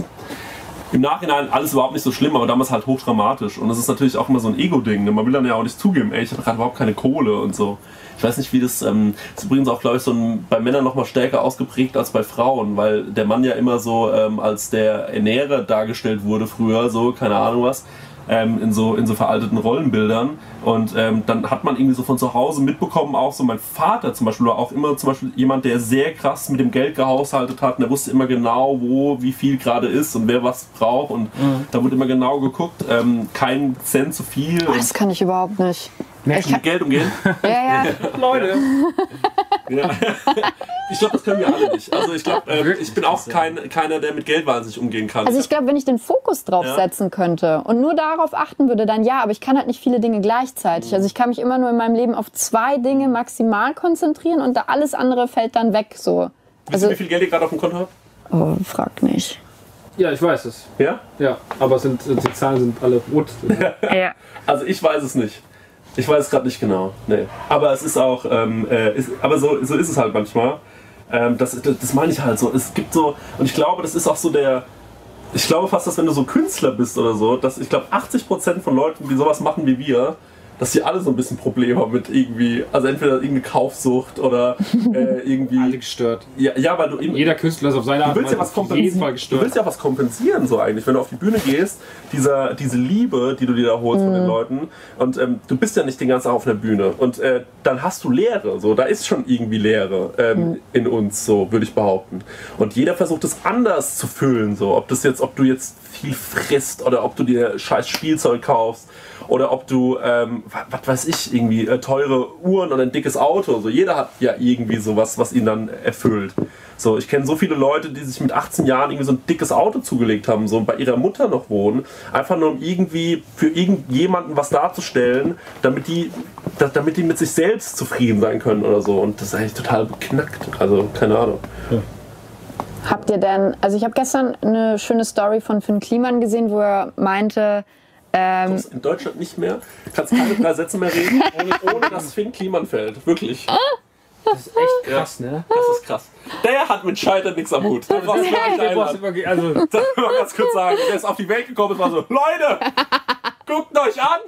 im Nachhinein alles überhaupt nicht so schlimm, aber damals halt hochdramatisch. Und das ist natürlich auch immer so ein Ego-Ding. Ne? Man will dann ja auch nicht zugeben, ey, ich habe gerade überhaupt keine Kohle und so. Ich weiß nicht, wie das, ähm, das ist übrigens auch, glaube ich, so ein, bei Männern noch mal stärker ausgeprägt als bei Frauen, weil der Mann ja immer so ähm, als der Ernährer dargestellt wurde früher, so, keine Ahnung was. Ähm, in, so, in so veralteten Rollenbildern und ähm, dann hat man irgendwie so von zu Hause mitbekommen, auch so mein Vater zum Beispiel war auch immer zum Beispiel jemand, der sehr krass mit dem Geld gehaushaltet hat und der wusste immer genau, wo wie viel gerade ist und wer was braucht und mhm. da wurde immer genau geguckt, ähm, kein Cent zu viel. Oh, das kann ich überhaupt nicht. Ich mit Geld umgehen? Ja, ja. Leute. Ja. Ich glaube, das können wir alle nicht. Also ich glaube, äh, ich bin auch kein, keiner, der mit Geld wahnsinnig umgehen kann. Also ich glaube, wenn ich den Fokus drauf ja. setzen könnte und nur darauf achten würde, dann ja, aber ich kann halt nicht viele Dinge gleichzeitig. Also ich kann mich immer nur in meinem Leben auf zwei Dinge maximal konzentrieren und da alles andere fällt dann weg. So. Wisst Also, ihr, wie viel Geld ihr gerade auf dem Konto habt? Oh, frag nicht. Ja, ich weiß es. Ja? Ja, aber es sind, die Zahlen sind alle rot. Ja. Also ich weiß es nicht. Ich weiß gerade nicht genau. Nee. Aber es ist auch, ähm, äh, ist, aber so, so ist es halt manchmal. Ähm, das, das, das meine ich halt so. Es gibt so, und ich glaube, das ist auch so der, ich glaube fast, dass wenn du so Künstler bist oder so, dass ich glaube achtzig Prozent von Leuten, die sowas machen wie wir, dass die alle so ein bisschen Probleme haben mit irgendwie, also entweder irgendeine Kaufsucht oder äh, irgendwie... Alle gestört. Ja, ja, weil du eben... Jeder Künstler ist auf seine Art Du willst ja was kompensieren. Du willst ja was kompensieren, so eigentlich, wenn du auf die Bühne gehst, dieser, diese Liebe, die du dir da holst mhm. von den Leuten, und ähm, du bist ja nicht den ganzen Tag auf der Bühne, und äh, dann hast du Leere, so, da ist schon irgendwie Leere ähm, mhm. in uns, so, würde ich behaupten. Und jeder versucht es anders zu füllen, so, ob das jetzt, ob du jetzt viel frisst oder ob du dir scheiß Spielzeug kaufst, oder ob du, ähm, was weiß ich, irgendwie äh, teure Uhren und ein dickes Auto. So, jeder hat ja irgendwie sowas, was ihn dann erfüllt. So, ich kenne so viele Leute, die sich mit achtzehn Jahren irgendwie so ein dickes Auto zugelegt haben, so bei ihrer Mutter noch wohnen, einfach nur um irgendwie für irgendjemanden was darzustellen, damit die, da, damit die mit sich selbst zufrieden sein können oder so. Und das ist eigentlich total beknackt. Also, keine Ahnung. Ja. Habt ihr denn, also ich habe gestern eine schöne Story von Finn Kliman gesehen, wo er meinte, Du kommst in Deutschland nicht mehr, kannst keine drei Sätze mehr reden, ohne, ohne dass Finn Kliman fällt. Wirklich. Das ist echt krass, ne? Das ist krass. Der hat mit Scheitern nichts am Hut. Das war wirklich also, das will ich mal ganz kurz sagen. Der ist auf die Welt gekommen und war so, Leute, guckt euch an!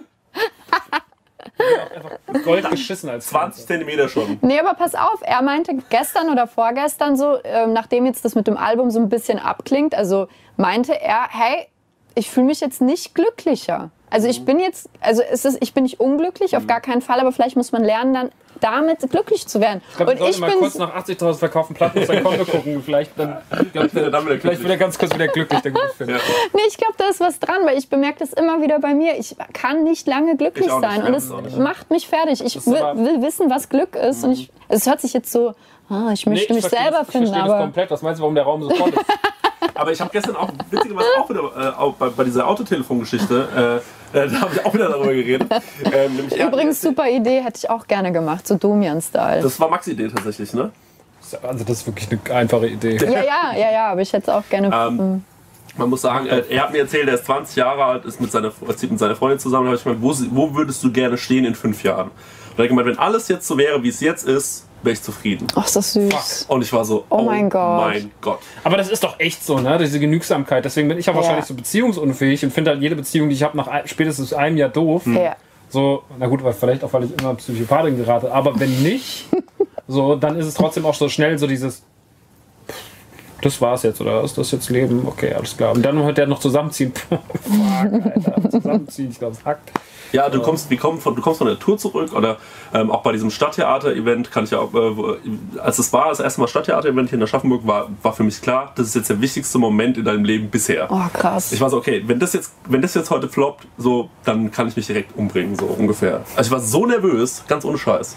Einfach Gold geschissen als zwanzig Zentimeter schon. Nee, aber pass auf, er meinte gestern oder vorgestern so, ähm, nachdem jetzt das mit dem Album so ein bisschen abklingt, also meinte er, hey, ich fühle mich jetzt nicht glücklicher. Also ich bin jetzt, also es ist, ich bin nicht unglücklich, auf gar keinen Fall, aber vielleicht muss man lernen, dann damit glücklich zu werden. Ich glaube, ich sollte mal kurz nach achtzigtausend verkauften Platten auf sein Konto gucken. Vielleicht, dann, glaub, der, vielleicht wird er ganz kurz wieder glücklich, der gute Film. Ja. Nee, ich glaube, da ist was dran, weil ich bemerke das immer wieder bei mir. Ich kann nicht lange glücklich sein und es macht mich fertig. Ich will, will wissen, was Glück ist. Mhm. Und ich, also es hört sich jetzt so, oh, ich möchte nee, ich mich selber das, finden. Ich verstehe das komplett. Was meinst du, warum der Raum so voll ist? Aber ich habe gestern auch, witzigerweise auch wieder äh, auch bei, bei dieser Autotelefon-Geschichte, äh, äh, da habe ich auch wieder darüber geredet. Ähm, nämlich Übrigens, super Idee, hätte ich auch gerne gemacht, so Domian-Style. Das war Max' Idee tatsächlich, ne? Also das ist wirklich eine einfache Idee. Ja, ja, ja, ja, aber ich hätte es auch gerne... Ähm, man muss sagen, äh, er hat mir erzählt, er ist zwanzig Jahre alt, ist mit seiner, zieht mit seiner Freundin zusammen. Da habe ich gemeint, wo, wo würdest du gerne stehen in fünf Jahren? Und er hat gemeint, wenn alles jetzt so wäre, wie es jetzt ist, wäre ich zufrieden. Ach, ist das süß. Und ich war so, oh, oh mein Gott. mein Gott. Aber das ist doch echt so, ne? Diese Genügsamkeit. Deswegen bin ich auch ja. wahrscheinlich so beziehungsunfähig und finde halt jede Beziehung, die ich habe, nach spätestens einem Jahr doof. Hm. Ja. So, na gut, weil vielleicht auch, weil ich immer Psychopathin gerate. Aber wenn nicht, so, dann ist es trotzdem auch so schnell so dieses, das war's jetzt, oder ist das jetzt Leben? Okay, alles klar. Und dann hört der noch zusammenziehen. Fuck, Alter. Zusammenziehen, ich glaube, es hackt. Ja, du kommst, wir kommen von, du kommst von der Tour zurück oder ähm, auch bei diesem Stadttheater-Event kann ich ja auch, äh, als es war, das erste Mal Stadttheater-Event hier in Aschaffenburg, war, war für mich klar, das ist jetzt der wichtigste Moment in deinem Leben bisher. Oh, krass. Ich war so, okay, wenn das jetzt, wenn das jetzt heute floppt, so, dann kann ich mich direkt umbringen, so ungefähr. Also ich war so nervös, ganz ohne Scheiß.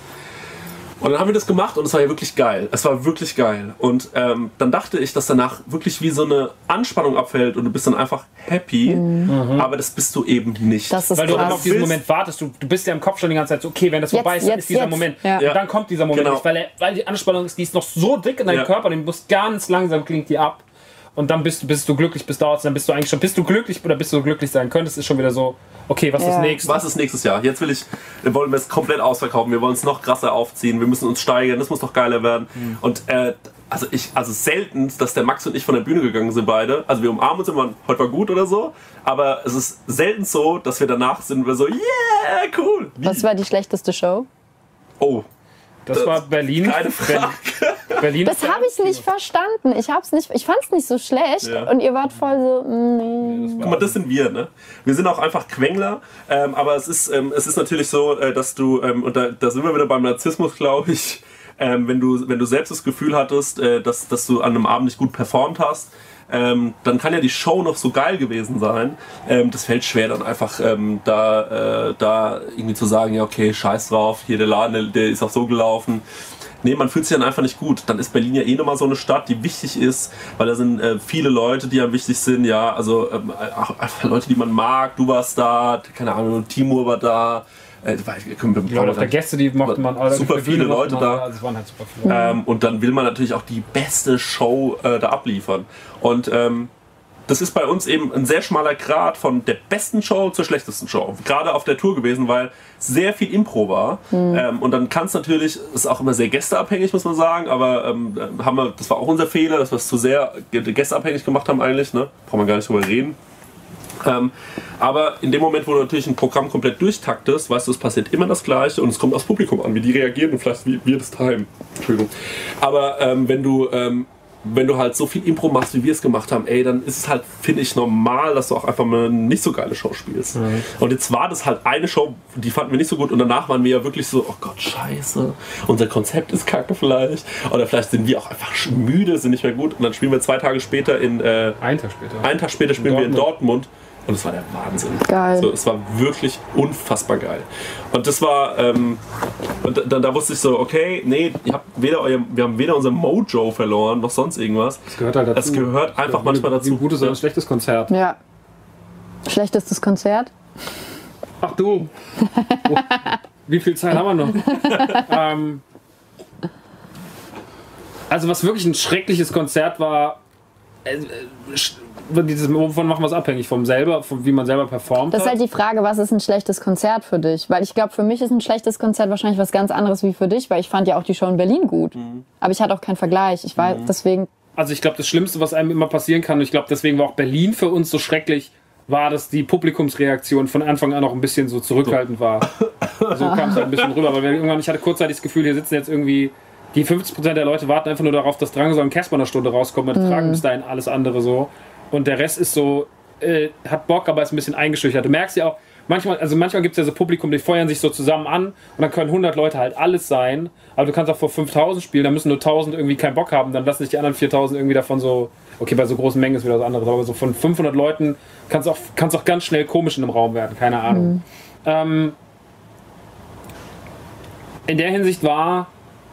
Und dann haben wir das gemacht und es war ja wirklich geil. Es war wirklich geil. Und ähm, dann dachte ich, dass danach wirklich wie so eine Anspannung abfällt und du bist dann einfach happy. Mhm. Aber das bist du eben nicht. Das ist Weil du krass. dann auf diesen Moment wartest. Du, du bist ja im Kopf schon die ganze Zeit so, okay, wenn das vorbei ist, dann ist dieser jetzt. Moment. Ja. Und dann kommt dieser Moment Genau. nicht. Weil, er, weil die Anspannung ist, die ist noch so dick in deinem Ja. Körper, den musst ganz langsam klingt die ab. Und dann bist du, bist du glücklich, bis dauert dann bist du eigentlich schon, bist du glücklich oder bist du glücklich sein könntest, ist schon wieder so, okay, was Ja. ist nächstes? Was ist nächstes Jahr? Jetzt will ich, wollen wir es komplett ausverkaufen. Wir wollen es noch krasser aufziehen. Wir müssen uns steigern. Das muss noch geiler werden. Mhm. Und äh, also ich, also selten, dass der Max und ich von der Bühne gegangen sind beide. Also wir umarmen uns immer, heute war gut oder so. Aber es ist selten so, dass wir danach sind wir so, yeah, cool. Wie? Was war die schlechteste Show? Oh. Das, das war Berlin. Keine Frage. Berlin Das habe ich nicht verstanden. Ich hab's nicht, ich fand es nicht so schlecht Ja. und ihr wart voll so, mm, nee. Guck mal, das sind wir, ne? Wir sind auch einfach Quengler, ähm, aber es ist, ähm, es ist natürlich so, äh, dass du, ähm, und da, da sind wir wieder beim Narzissmus, glaube ich, ähm, wenn du, wenn du selbst das Gefühl hattest, äh, dass, dass du an einem Abend nicht gut performt hast, ähm, dann kann ja die Show noch so geil gewesen sein. Ähm, das fällt schwer dann einfach ähm, da, äh, da irgendwie zu sagen, ja okay, scheiß drauf, hier der Laden, der, der ist auch so gelaufen. Nee, man fühlt sich dann einfach nicht gut. Dann ist Berlin ja eh nochmal so eine Stadt, die wichtig ist, weil da sind äh, viele Leute, die ja wichtig sind, ja, also ähm, auch einfach Leute, die man mag. Du warst da, keine Ahnung, Timur war da. Äh, ich glaube, auf der Gäste, die mochte man alle. Super viele Leute man, da. Also es waren halt super viele. Ähm, und dann will man natürlich auch die beste Show äh, da abliefern. Und ähm, das ist bei uns eben ein sehr schmaler Grat von der besten Show zur schlechtesten Show. Gerade auf der Tour gewesen, weil sehr viel Impro war. Mhm. Ähm, und dann kann es natürlich, ist auch immer sehr gästeabhängig, muss man sagen, aber ähm, haben wir, das war auch unser Fehler, dass wir es zu sehr gästeabhängig gemacht haben eigentlich. Ne? Braucht man gar nicht drüber reden. Ähm, aber in dem Moment, wo du natürlich ein Programm komplett durchtaktest, weißt du, es passiert immer das Gleiche und es kommt aufs Publikum an, wie die reagieren und vielleicht wie wir das timen. Entschuldigung. Aber ähm, wenn du ähm, wenn du halt so viel Impro machst, wie wir es gemacht haben, ey, dann ist es halt, finde ich, normal, dass du auch einfach mal eine nicht so geile Show spielst. Mhm. Und jetzt war das halt eine Show, die fanden wir nicht so gut und danach waren wir ja wirklich so, oh Gott, scheiße, unser Konzept ist kacke vielleicht. Oder vielleicht sind wir auch einfach müde, sind nicht mehr gut und dann spielen wir zwei Tage später in... Äh, einen Tag später. Einen Tag später spielen wir in Dortmund. Und es war der Wahnsinn. Geil. So, es war wirklich unfassbar geil. Und das war, ähm, und da, da wusste ich so, okay, nee, ihr habt weder euer, wir haben weder unser Mojo verloren, noch sonst irgendwas. Es gehört halt dazu. Es gehört einfach ja, manchmal dazu. Ein gutes oder ein schlechtes Konzert. Ja. Schlechtestes Konzert? Ach du. Oh, wie viel Zeit haben wir noch? ähm, also was wirklich ein schreckliches Konzert war, äh, wovon machen wir es abhängig? Vom selber, von wie man selber performt? Das ist halt die Frage, was ist ein schlechtes Konzert für dich? Weil ich glaube, für mich ist ein schlechtes Konzert wahrscheinlich was ganz anderes wie für dich, weil ich fand ja auch die Show in Berlin gut. Mhm. Aber ich hatte auch keinen Vergleich. Ich weiß, mhm. deswegen... Also ich glaube, das Schlimmste, was einem immer passieren kann, und ich glaube, deswegen war auch Berlin für uns so schrecklich, war, dass die Publikumsreaktion von Anfang an noch ein bisschen so zurückhaltend war. So kam es halt ein bisschen rüber, weil wir irgendwann, ich hatte kurzzeitig das Gefühl, hier sitzen jetzt irgendwie... Die fünfzig Prozent der Leute warten einfach nur darauf, dass Drangsal und Casper eine Stunde rauskommen und mhm. tragen bis dahin alles andere so. Und der Rest ist so, äh, hat Bock, aber ist ein bisschen eingeschüchtert. Du merkst ja auch, manchmal, also manchmal gibt es ja so Publikum, die feuern sich so zusammen an und dann können hundert Leute halt alles sein. Aber du kannst auch vor fünftausend spielen, dann müssen nur tausend irgendwie keinen Bock haben, dann lassen sich die anderen viertausend irgendwie davon so, okay, bei so großen Mengen ist wieder was anderes, aber so von fünfhundert Leuten kann es auch, kann's auch ganz schnell komisch in einem Raum werden, keine Ahnung. Mhm. Ähm, in der Hinsicht war,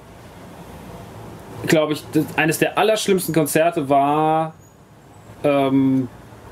glaube ich, das, eines der allerschlimmsten Konzerte war ähm,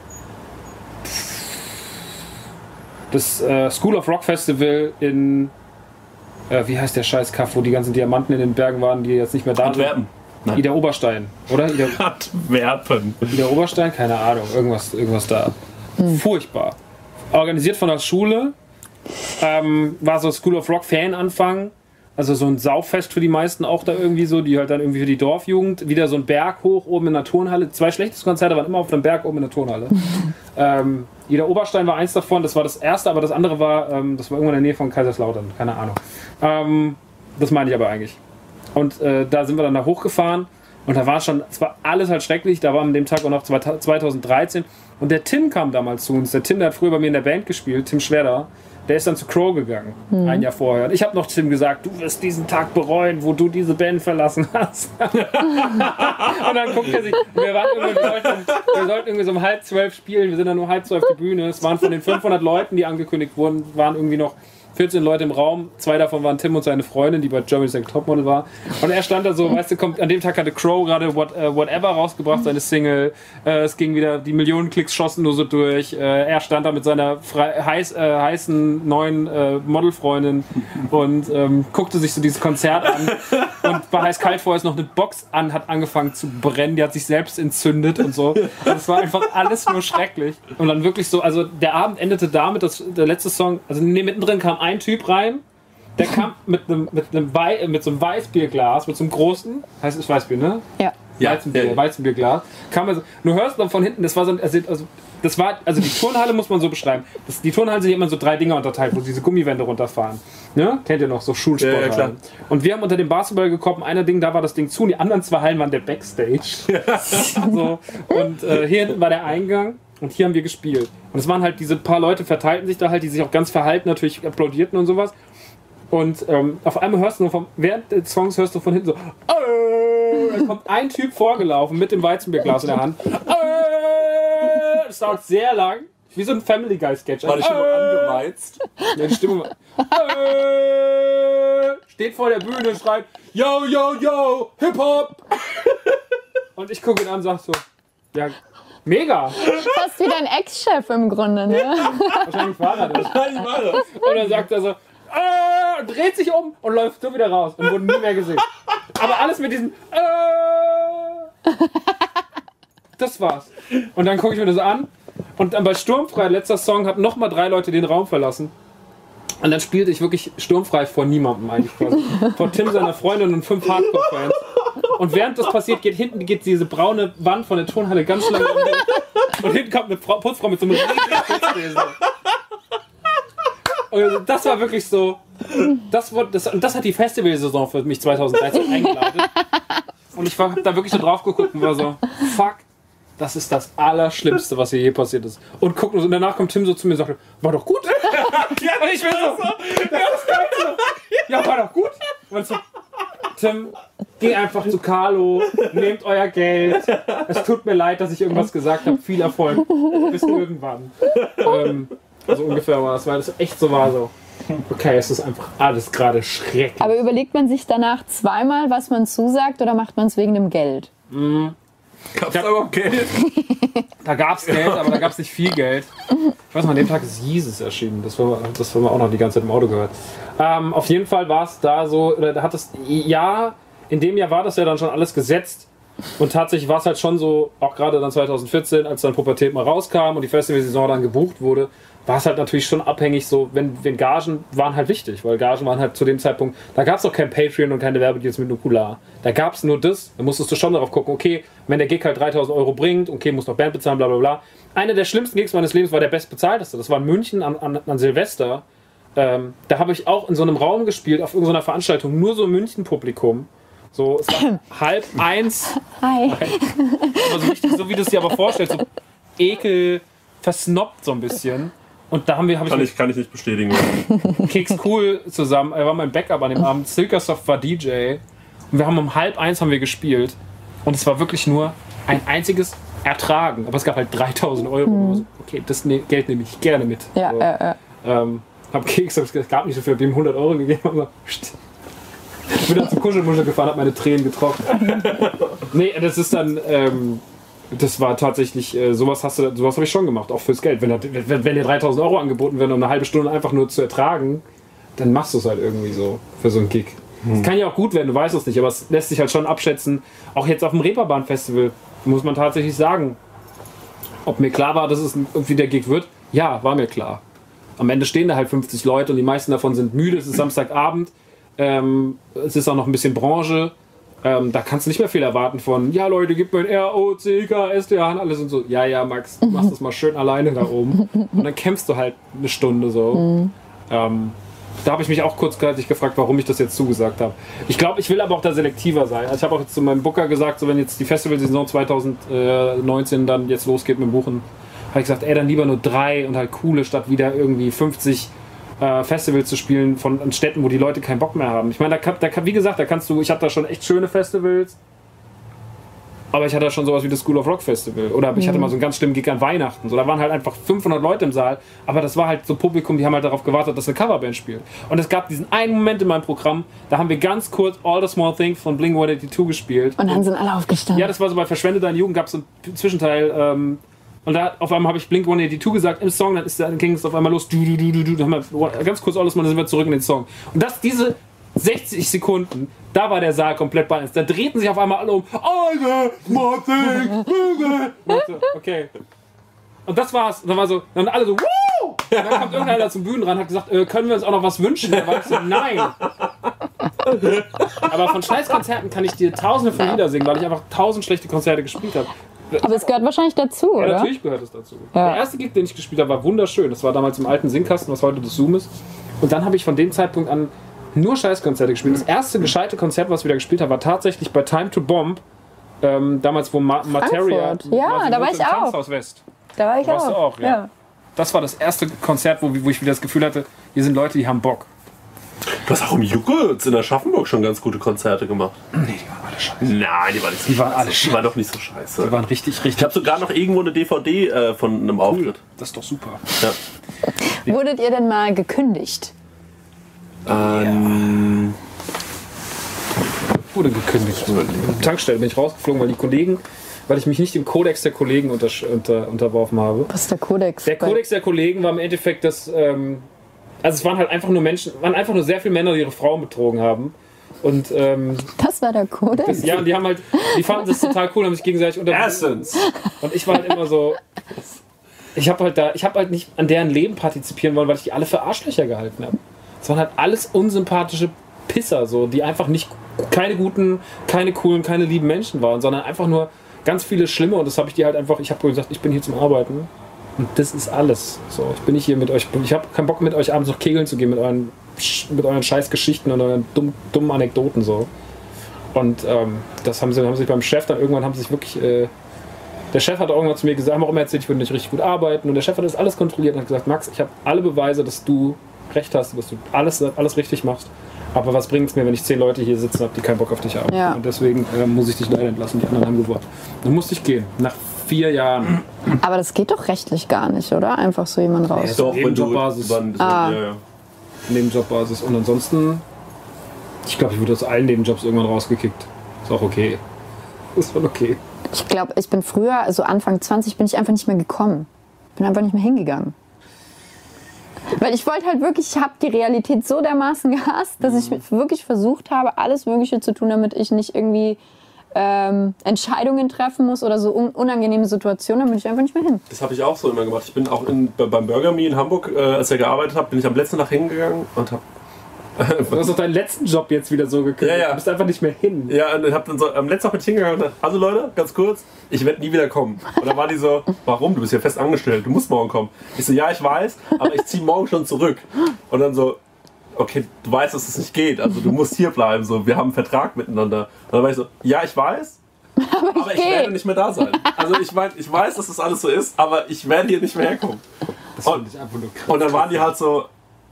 das äh, School of Rock Festival in äh, wie heißt der scheiß Kaff, wo die ganzen Diamanten in den Bergen waren, die jetzt nicht mehr da sind. Antwerpen. Nein. Ida Oberstein, oder? Ida, Antwerpen. Ida Oberstein? Keine Ahnung, irgendwas, irgendwas da. Hm. Furchtbar. Organisiert von der Schule. Ähm, war so School of Rock Fananfang. Also so ein Sauffest für die meisten auch da irgendwie so, die halt dann irgendwie für die Dorfjugend, wieder so ein Berg hoch oben in der Turnhalle. Zwei schlechte Konzerte waren immer auf dem Berg oben in der Turnhalle. ähm, Ida Oberstein war eins davon, das war das erste, aber das andere war, ähm, das war irgendwo in der Nähe von Kaiserslautern, keine Ahnung. Ähm, das meine ich aber eigentlich. Und äh, da sind wir dann da hochgefahren und da war schon, es war alles halt schrecklich, da war an dem Tag auch noch zweitausenddreizehn und der Tim kam damals zu uns, der Tim, der hat früher bei mir in der Band gespielt, Tim Schwedder. Der ist dann zu Crow gegangen, mhm. ein Jahr vorher. Und ich habe noch Tim gesagt, du wirst diesen Tag bereuen, wo du diese Band verlassen hast. Und dann guckt er sich, wir, waren irgendwie, wir, sollten, wir sollten irgendwie so um halb zwölf spielen, wir sind dann nur halb zwölf auf die Bühne. Es waren von den fünfhundert Leuten, die angekündigt wurden, waren irgendwie noch vierzehn Leute im Raum. Zwei davon waren Tim und seine Freundin, die bei Germany's Next Topmodel war. Und er stand da so, weißt du, kommt, an dem Tag hatte Crow gerade What, uh, Whatever rausgebracht, seine Single. Äh, es ging wieder, die Millionen Klicks schossen nur so durch. Äh, er stand da mit seiner frei, heiß, äh, heißen neuen äh, Modelfreundin und ähm, guckte sich so dieses Konzert an. Und war heiß kalt vorher ist noch eine Box an, hat angefangen zu brennen, die hat sich selbst entzündet und so. Und es war einfach alles nur schrecklich. Und dann wirklich so, also der Abend endete damit, dass der letzte Song, also nee, mittendrin kam ein Typ rein, der kam mit einem mit einem Wei mit so einem Weißbierglas, mit so einem großen, heißt es Weißbier, ne? Ja. Weizenbier, ja. Weizenbierglas. Kam also, du hörst dann von hinten, das war so, also, das war, also die Turnhalle muss man so beschreiben. Das, die Turnhallen sind immer so drei Dinger unterteilt, wo diese Gummibänder runterfahren. Ne? Kennt ihr noch, so Schulsporthallen. Ja, ja, und wir haben unter dem Basketball gekommen, einer Ding, da war das Ding zu, und die anderen zwei Hallen waren der Backstage. Ja. So, und äh, hier hinten war der Eingang. Und hier haben wir gespielt. Und es waren halt diese paar Leute, verteilten sich da halt, die sich auch ganz verhalten, natürlich applaudierten und sowas. Und ähm, auf einmal hörst du nur vom, während des Songs hörst du von hinten so, äh, da kommt ein Typ vorgelaufen mit dem Weizenbierglas in der Hand. Äh, das dauert sehr lang. Wie so ein Family Guy Sketch. War die Stimmung äh, angeweizt? Ja, die Stimmung war, äh, steht vor der Bühne und schreit, yo, yo, yo, Hip-Hop. Und ich gucke ihn an und sag so, ja, mega! Fast wie dein Ex-Chef im Grunde, ne? Wahrscheinlich war er das. Wahrscheinlich war er das. Und dann sagt er so, äh, dreht sich um und läuft so wieder raus und wurde nie mehr gesehen. Aber alles mit diesem äh. das war's. Und dann gucke ich mir das an. Und dann bei Sturmfrei, letzter Song, haben nochmal drei Leute den Raum verlassen. Und dann spielte ich wirklich Sturmfrei vor niemandem eigentlich quasi. Vor Tim, seiner Freundin und fünf Hardcore-Fans. Und während das passiert, geht hinten geht diese braune Wand von der Turnhalle ganz lang um. Und hinten kommt eine Frau, Putzfrau mit so einem riesigen Und das war wirklich so. Das, wurde, das, und das hat die Festivalsaison für mich zweitausenddreizehn eingeleitet. Und ich habe da wirklich so drauf geguckt und war so, fuck, das ist das Allerschlimmste, was hier je passiert ist. Und gucken und danach kommt Tim so zu mir und sagt, war doch gut. Ja, und ich bin so, ja, das kann so. Ja, war doch gut. Und so, Tim, geh einfach zu Carlo, nehmt euer Geld. Es tut mir leid, dass ich irgendwas gesagt habe. Viel Erfolg. Bis irgendwann. Ähm, also ungefähr war das, weil das echt so war so. Okay, es ist einfach alles gerade schrecklich. Aber überlegt man sich danach zweimal, was man zusagt, oder macht man es wegen dem Geld? Mm. Gab's da überhaupt Geld? Da gab es Geld, aber da gab es nicht viel Geld. Ich weiß mal, an dem Tag ist Jesus erschienen. Das haben wir, das haben wir auch noch die ganze Zeit im Auto gehört. Ähm, auf jeden Fall war es da so, oder da hat es, ja, in dem Jahr war das ja dann schon alles gesetzt. Und tatsächlich war es halt schon so, auch gerade dann zweitausendvierzehn, als dann Pubertät mal rauskam und die Festivalsaison dann gebucht wurde, war es halt natürlich schon abhängig so, wenn, wenn Gagen waren halt wichtig, weil Gagen waren halt zu dem Zeitpunkt, da gab es auch kein Patreon und keine Werbedeals mit Nukular. Da gab es nur das, da musstest du schon darauf gucken, okay, wenn der Gig halt dreitausend Euro bringt, okay, muss noch Band bezahlen, bla bla bla. Einer der schlimmsten Gigs meines Lebens war der bestbezahlteste, das war in München an, an, an Silvester. Ähm, da habe ich auch in so einem Raum gespielt, auf irgendeiner Veranstaltung, nur so München-Publikum. So, es war halb eins. Hi. Also richtig, so wie du es dir aber vorstellst, so ekel, versnobbt so ein bisschen. Und da haben wir, hab Kann ich, ich, kann ich nicht bestätigen. Keks Cool zusammen, er war mein Backup an dem Abend, Silkasoft war D J und wir haben um halb eins haben wir gespielt und es war wirklich nur ein einziges Ertragen, aber es gab halt dreitausend Euro. Mhm. Also, okay, das ne Geld nehme ich gerne mit. Ja, so. ja, ja. Ähm, hab Keks, es gab nicht so viel, hab ihm hundert Euro gegeben, aber ich bin dann zum Kuschelmuschel gefahren, hab meine Tränen getrocknet. Nee, das ist dann, ähm, das war tatsächlich, äh, sowas hast du, sowas habe ich schon gemacht, auch fürs Geld. Wenn, wenn, wenn dir dreitausend Euro angeboten werden, um eine halbe Stunde einfach nur zu ertragen, dann machst du es halt irgendwie so für so einen Gig. Es hm. kann ja auch gut werden, du weißt es nicht, aber es lässt sich halt schon abschätzen. Auch jetzt auf dem Reeperbahn-Festival muss man tatsächlich sagen, ob mir klar war, dass es irgendwie der Gig wird. Ja, war mir klar. Am Ende stehen da halt fünfzig Leute und die meisten davon sind müde. Es ist Samstagabend, ähm, es ist auch noch ein bisschen Branche. Ähm, da kannst du nicht mehr viel erwarten von, ja Leute, gib mir ein R O, C K, S T A und alle sind so, ja, ja, Max, du machst das mal schön alleine da oben. Und dann kämpfst du halt eine Stunde so. Mhm. Ähm, da habe ich mich auch kurzzeitig gefragt, warum ich das jetzt zugesagt habe. Ich glaube, ich will aber auch da selektiver sein. Also ich habe auch jetzt zu meinem Booker gesagt, so wenn jetzt die Festivalsaison zweitausendneunzehn dann jetzt losgeht mit dem Buchen, habe ich gesagt, ey, dann lieber nur drei und halt coole, statt wieder irgendwie fünfzig äh, Festivals zu spielen von an Städten, wo die Leute keinen Bock mehr haben. Ich meine, da, da, wie gesagt, da kannst du, ich habe da schon echt schöne Festivals, aber ich hatte da schon sowas wie das School of Rock Festival oder ich hatte mal so einen ganz schlimmen Gig an Weihnachten. So, da waren halt einfach fünfhundert Leute im Saal, aber das war halt so Publikum, die haben halt darauf gewartet, dass eine Coverband spielt. Und es gab diesen einen Moment in meinem Programm, da haben wir ganz kurz All the Small Things von Blink one eighty-two gespielt. Und dann sind alle aufgestanden. Ja, das war so bei Verschwende deine Jugend, gab es so einen Zwischenteil. Ähm, und da auf einmal habe ich Blink one eighty-two gesagt im Song, dann, ist, dann ging es auf einmal los. Du, du, du, du, du. Dann haben wir ganz kurz All the Small, dann sind wir zurück in den Song. Und das, diese sechzig Sekunden, da war der Saal komplett bei uns. Da drehten sich auf einmal alle um. All the small things. Okay. Und das war's. Und dann war so, dann alle so, Woo! Und dann kommt irgendeiner zum Bühnen ran und hat gesagt, äh, können wir uns auch noch was wünschen? Da war ich so, nein. Aber von Scheißkonzerten kann ich dir tausende von Lieder singen, weil ich einfach tausend schlechte Konzerte gespielt habe. Aber es gehört wahrscheinlich dazu, ja, oder? Natürlich gehört es dazu. Ja. Der erste Gig, den ich gespielt habe, war wunderschön. Das war damals im alten Singkasten, was heute das Zoom ist. Und dann habe ich von dem Zeitpunkt an nur Scheißkonzerte gespielt. Das erste gescheite Konzert, was ich wieder gespielt habe, war tatsächlich bei Time to Bomb. Ähm, damals, wo Ma Materia... Ja, da war ich auch. Tanzhaus West. Da war ich Warst auch. du auch, ja. ja. Das war das erste Konzert, wo, wo ich wieder das Gefühl hatte, hier sind Leute, die haben Bock. Du hast auch im Juckels in der Schaffenburg schon ganz gute Konzerte gemacht. Nee, die waren alle scheiße. Nein, die waren nicht so die waren scheiße. alle scheiße. Die waren doch nicht so scheiße. Die waren richtig, richtig. Ich habe sogar noch irgendwo eine D V D äh, von einem Auftritt. Das ist doch super. Ja. Wurdet ihr denn mal gekündigt? Ähm... Wurde gekündigt. Tankstelle bin ich rausgeflogen, weil die Kollegen, weil ich mich nicht dem Kodex der Kollegen unter, unter, unterworfen habe. Was ist der Kodex? Der Kodex der Kollegen war im Endeffekt das, ähm, also es waren halt einfach nur Menschen, waren einfach nur sehr viele Männer, die ihre Frauen betrogen haben. Und ähm, Das war der Kodex? ja, und die haben halt, die fanden das total cool, haben sich gegenseitig unterbunden. Und ich war halt immer so, ich habe halt da, ich habe halt nicht an deren Leben partizipieren wollen, weil ich die alle für Arschlöcher gehalten habe. Es waren halt alles unsympathische Pisser, so, die einfach nicht, keine guten, keine coolen, keine lieben Menschen waren, sondern einfach nur ganz viele schlimme. Und das habe ich die halt einfach, ich habe gesagt, ich bin hier zum Arbeiten. Und das ist alles. So, ich bin nicht hier mit euch. Ich habe keinen Bock, mit euch abends noch kegeln zu gehen mit euren, mit euren scheiß Geschichten und euren dumm, dummen Anekdoten so. Und ähm, das haben sie, haben sich beim Chef dann irgendwann haben sie sich wirklich. Äh, der Chef hat auch irgendwann zu mir gesagt, haben auch immer erzählt, ich würde nicht richtig gut arbeiten. Und der Chef hat das alles kontrolliert und hat gesagt, Max, ich habe alle Beweise, dass du recht hast, dass du alles, alles richtig machst. Aber was bringt es mir, wenn ich zehn Leute hier sitzen habe, die keinen Bock auf dich haben? Ja. Und deswegen äh, muss ich dich leider entlassen. Die anderen haben gewonnen. Dann musste ich gehen. Nach vier Jahren. Aber das geht doch rechtlich gar nicht, oder? Einfach so jemand raus. Doch, wenn du Nebenjobbasis. wann- Ah. ja, ja. Nebenjobbasis. Und ansonsten, ich glaube, ich wurde aus allen Nebenjobs irgendwann rausgekickt. Ist auch okay. Ist schon okay. Ich glaube, ich bin früher, also Anfang zwanzig, bin ich einfach nicht mehr gekommen. Bin einfach nicht mehr hingegangen. Weil ich wollte halt wirklich, ich habe die Realität so dermaßen gehasst, dass ich wirklich versucht habe, alles Mögliche zu tun, damit ich nicht irgendwie ähm, Entscheidungen treffen muss oder so un unangenehme Situationen, dann bin ich einfach nicht mehr hin. Das habe ich auch so immer gemacht. Ich bin auch in, beim Burger Me in Hamburg, äh, als ich gearbeitet habe, bin ich am letzten Tag hingegangen und habe Du hast doch deinen letzten Job jetzt wieder so gekündigt. Ja, ja. Du bist einfach nicht mehr hin. Ja, und hab dann so, am letzten Tag bin ich hingegangen und gesagt, also Leute, ganz kurz, ich werde nie wieder kommen. Und dann war die so, warum? Du bist ja fest angestellt, du musst morgen kommen. Ich so, ja, ich weiß, aber ich ziehe morgen schon zurück. Und dann so, okay, du weißt, dass es nicht geht, also du musst hier bleiben, so, wir haben einen Vertrag miteinander. Und dann war ich so, ja, ich weiß, aber, aber ich geh. werde nicht mehr da sein. Also ich mein, ich weiß, dass das alles so ist, aber ich werde hier nicht mehr herkommen. Das Und, finde ich einfach nur krass. und dann waren die halt so,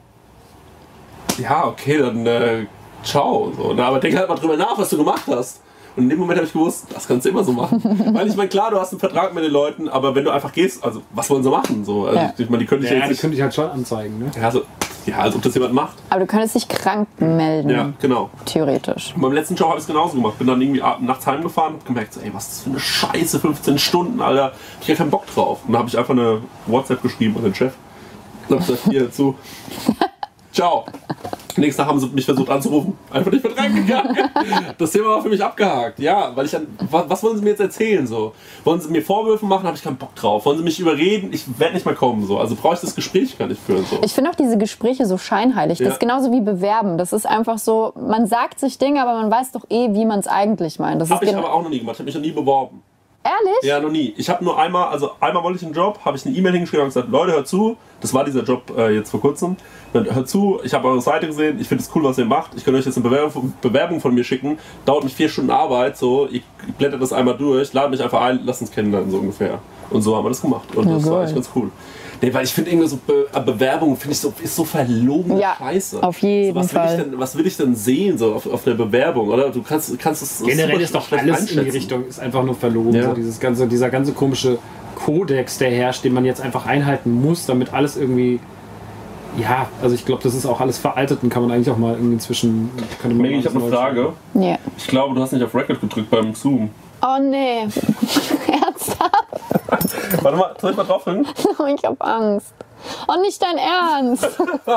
ja, okay, dann äh, ciao. So, na, aber denk halt mal drüber nach, was du gemacht hast. Und in dem Moment habe ich gewusst, das kannst du immer so machen. Weil ich meine, klar, du hast einen Vertrag mit den Leuten, aber wenn du einfach gehst, also was wollen sie machen? So, also, Ja. ich meine, die können dich ja, Ja, jetzt die nicht, könnte ich halt schon anzeigen, ne? ja, so, ja, als ob das jemand macht. Aber du könntest dich krank melden, Ja, genau. theoretisch. Und beim letzten Job habe ich es genauso gemacht. Bin dann irgendwie ab- nachts heimgefahren und gemerkt, so, ey, was ist das für eine Scheiße, fünfzehn Stunden, Alter. Ich habe keinen Bock drauf. Und dann habe ich einfach eine WhatsApp geschrieben an den Chef. Und hab gesagt, hier zu. Ciao. Nächsten Tag haben sie mich versucht anzurufen. Einfach nicht mehr reingegangen. Das Thema war für mich abgehakt. Ja, weil ich dann, was, was wollen sie mir jetzt erzählen? So? Wollen sie mir Vorwürfe machen? Habe ich keinen Bock drauf. Wollen sie mich überreden? Ich werde nicht mehr kommen. So. Also brauche ich das Gespräch gar nicht führen. So. Ich finde auch diese Gespräche so scheinheilig. Das Ja. ist genauso wie Bewerben. Das ist einfach so, man sagt sich Dinge, aber man weiß doch eh, wie man es eigentlich meint. Das ist Habe ich gen- aber auch noch nie gemacht. Ich habe mich noch nie beworben. Ehrlich? Ja, noch nie. Ich habe nur einmal, also einmal wollte ich einen Job, habe ich eine E-Mail hingeschrieben und gesagt, Leute, hört zu, das war dieser Job äh, jetzt vor kurzem, hört zu, ich habe eure Seite gesehen, ich finde es cool, was ihr macht, ich kann euch jetzt eine Bewerbung, Bewerbung von mir schicken, dauert nicht vier Stunden Arbeit, so, ich blätter das einmal durch, lade mich einfach ein, lasst uns kennenlernen, so ungefähr. Und so haben wir das gemacht und Ja, das war geil. echt ganz cool. Nee, weil ich finde irgendwie so Be Bewerbung finde ich so, ist so verlogene Ja, Scheiße. auf jeden so, was will Fall. Ich denn, was will ich denn sehen so auf, auf der Bewerbung, oder? Du kannst, kannst es Generell super ist doch schlecht alles in die einschätzen. Richtung, ist einfach nur verlogen. Ja. So dieses ganze, dieser ganze komische Kodex, der herrscht, den man jetzt einfach einhalten muss, damit alles irgendwie. Ja, also ich glaube, das ist auch alles veraltet und kann man eigentlich auch mal irgendwie inzwischen. könnte man Maggie, mal ich habe eine was Neues Frage. Ja. Ich glaube, du hast nicht auf Record gedrückt beim Zoom. Oh nee. Ernsthaft? Warte mal, soll ich mal draufdrücken? Ich hab Angst. Oh, nicht dein Ernst.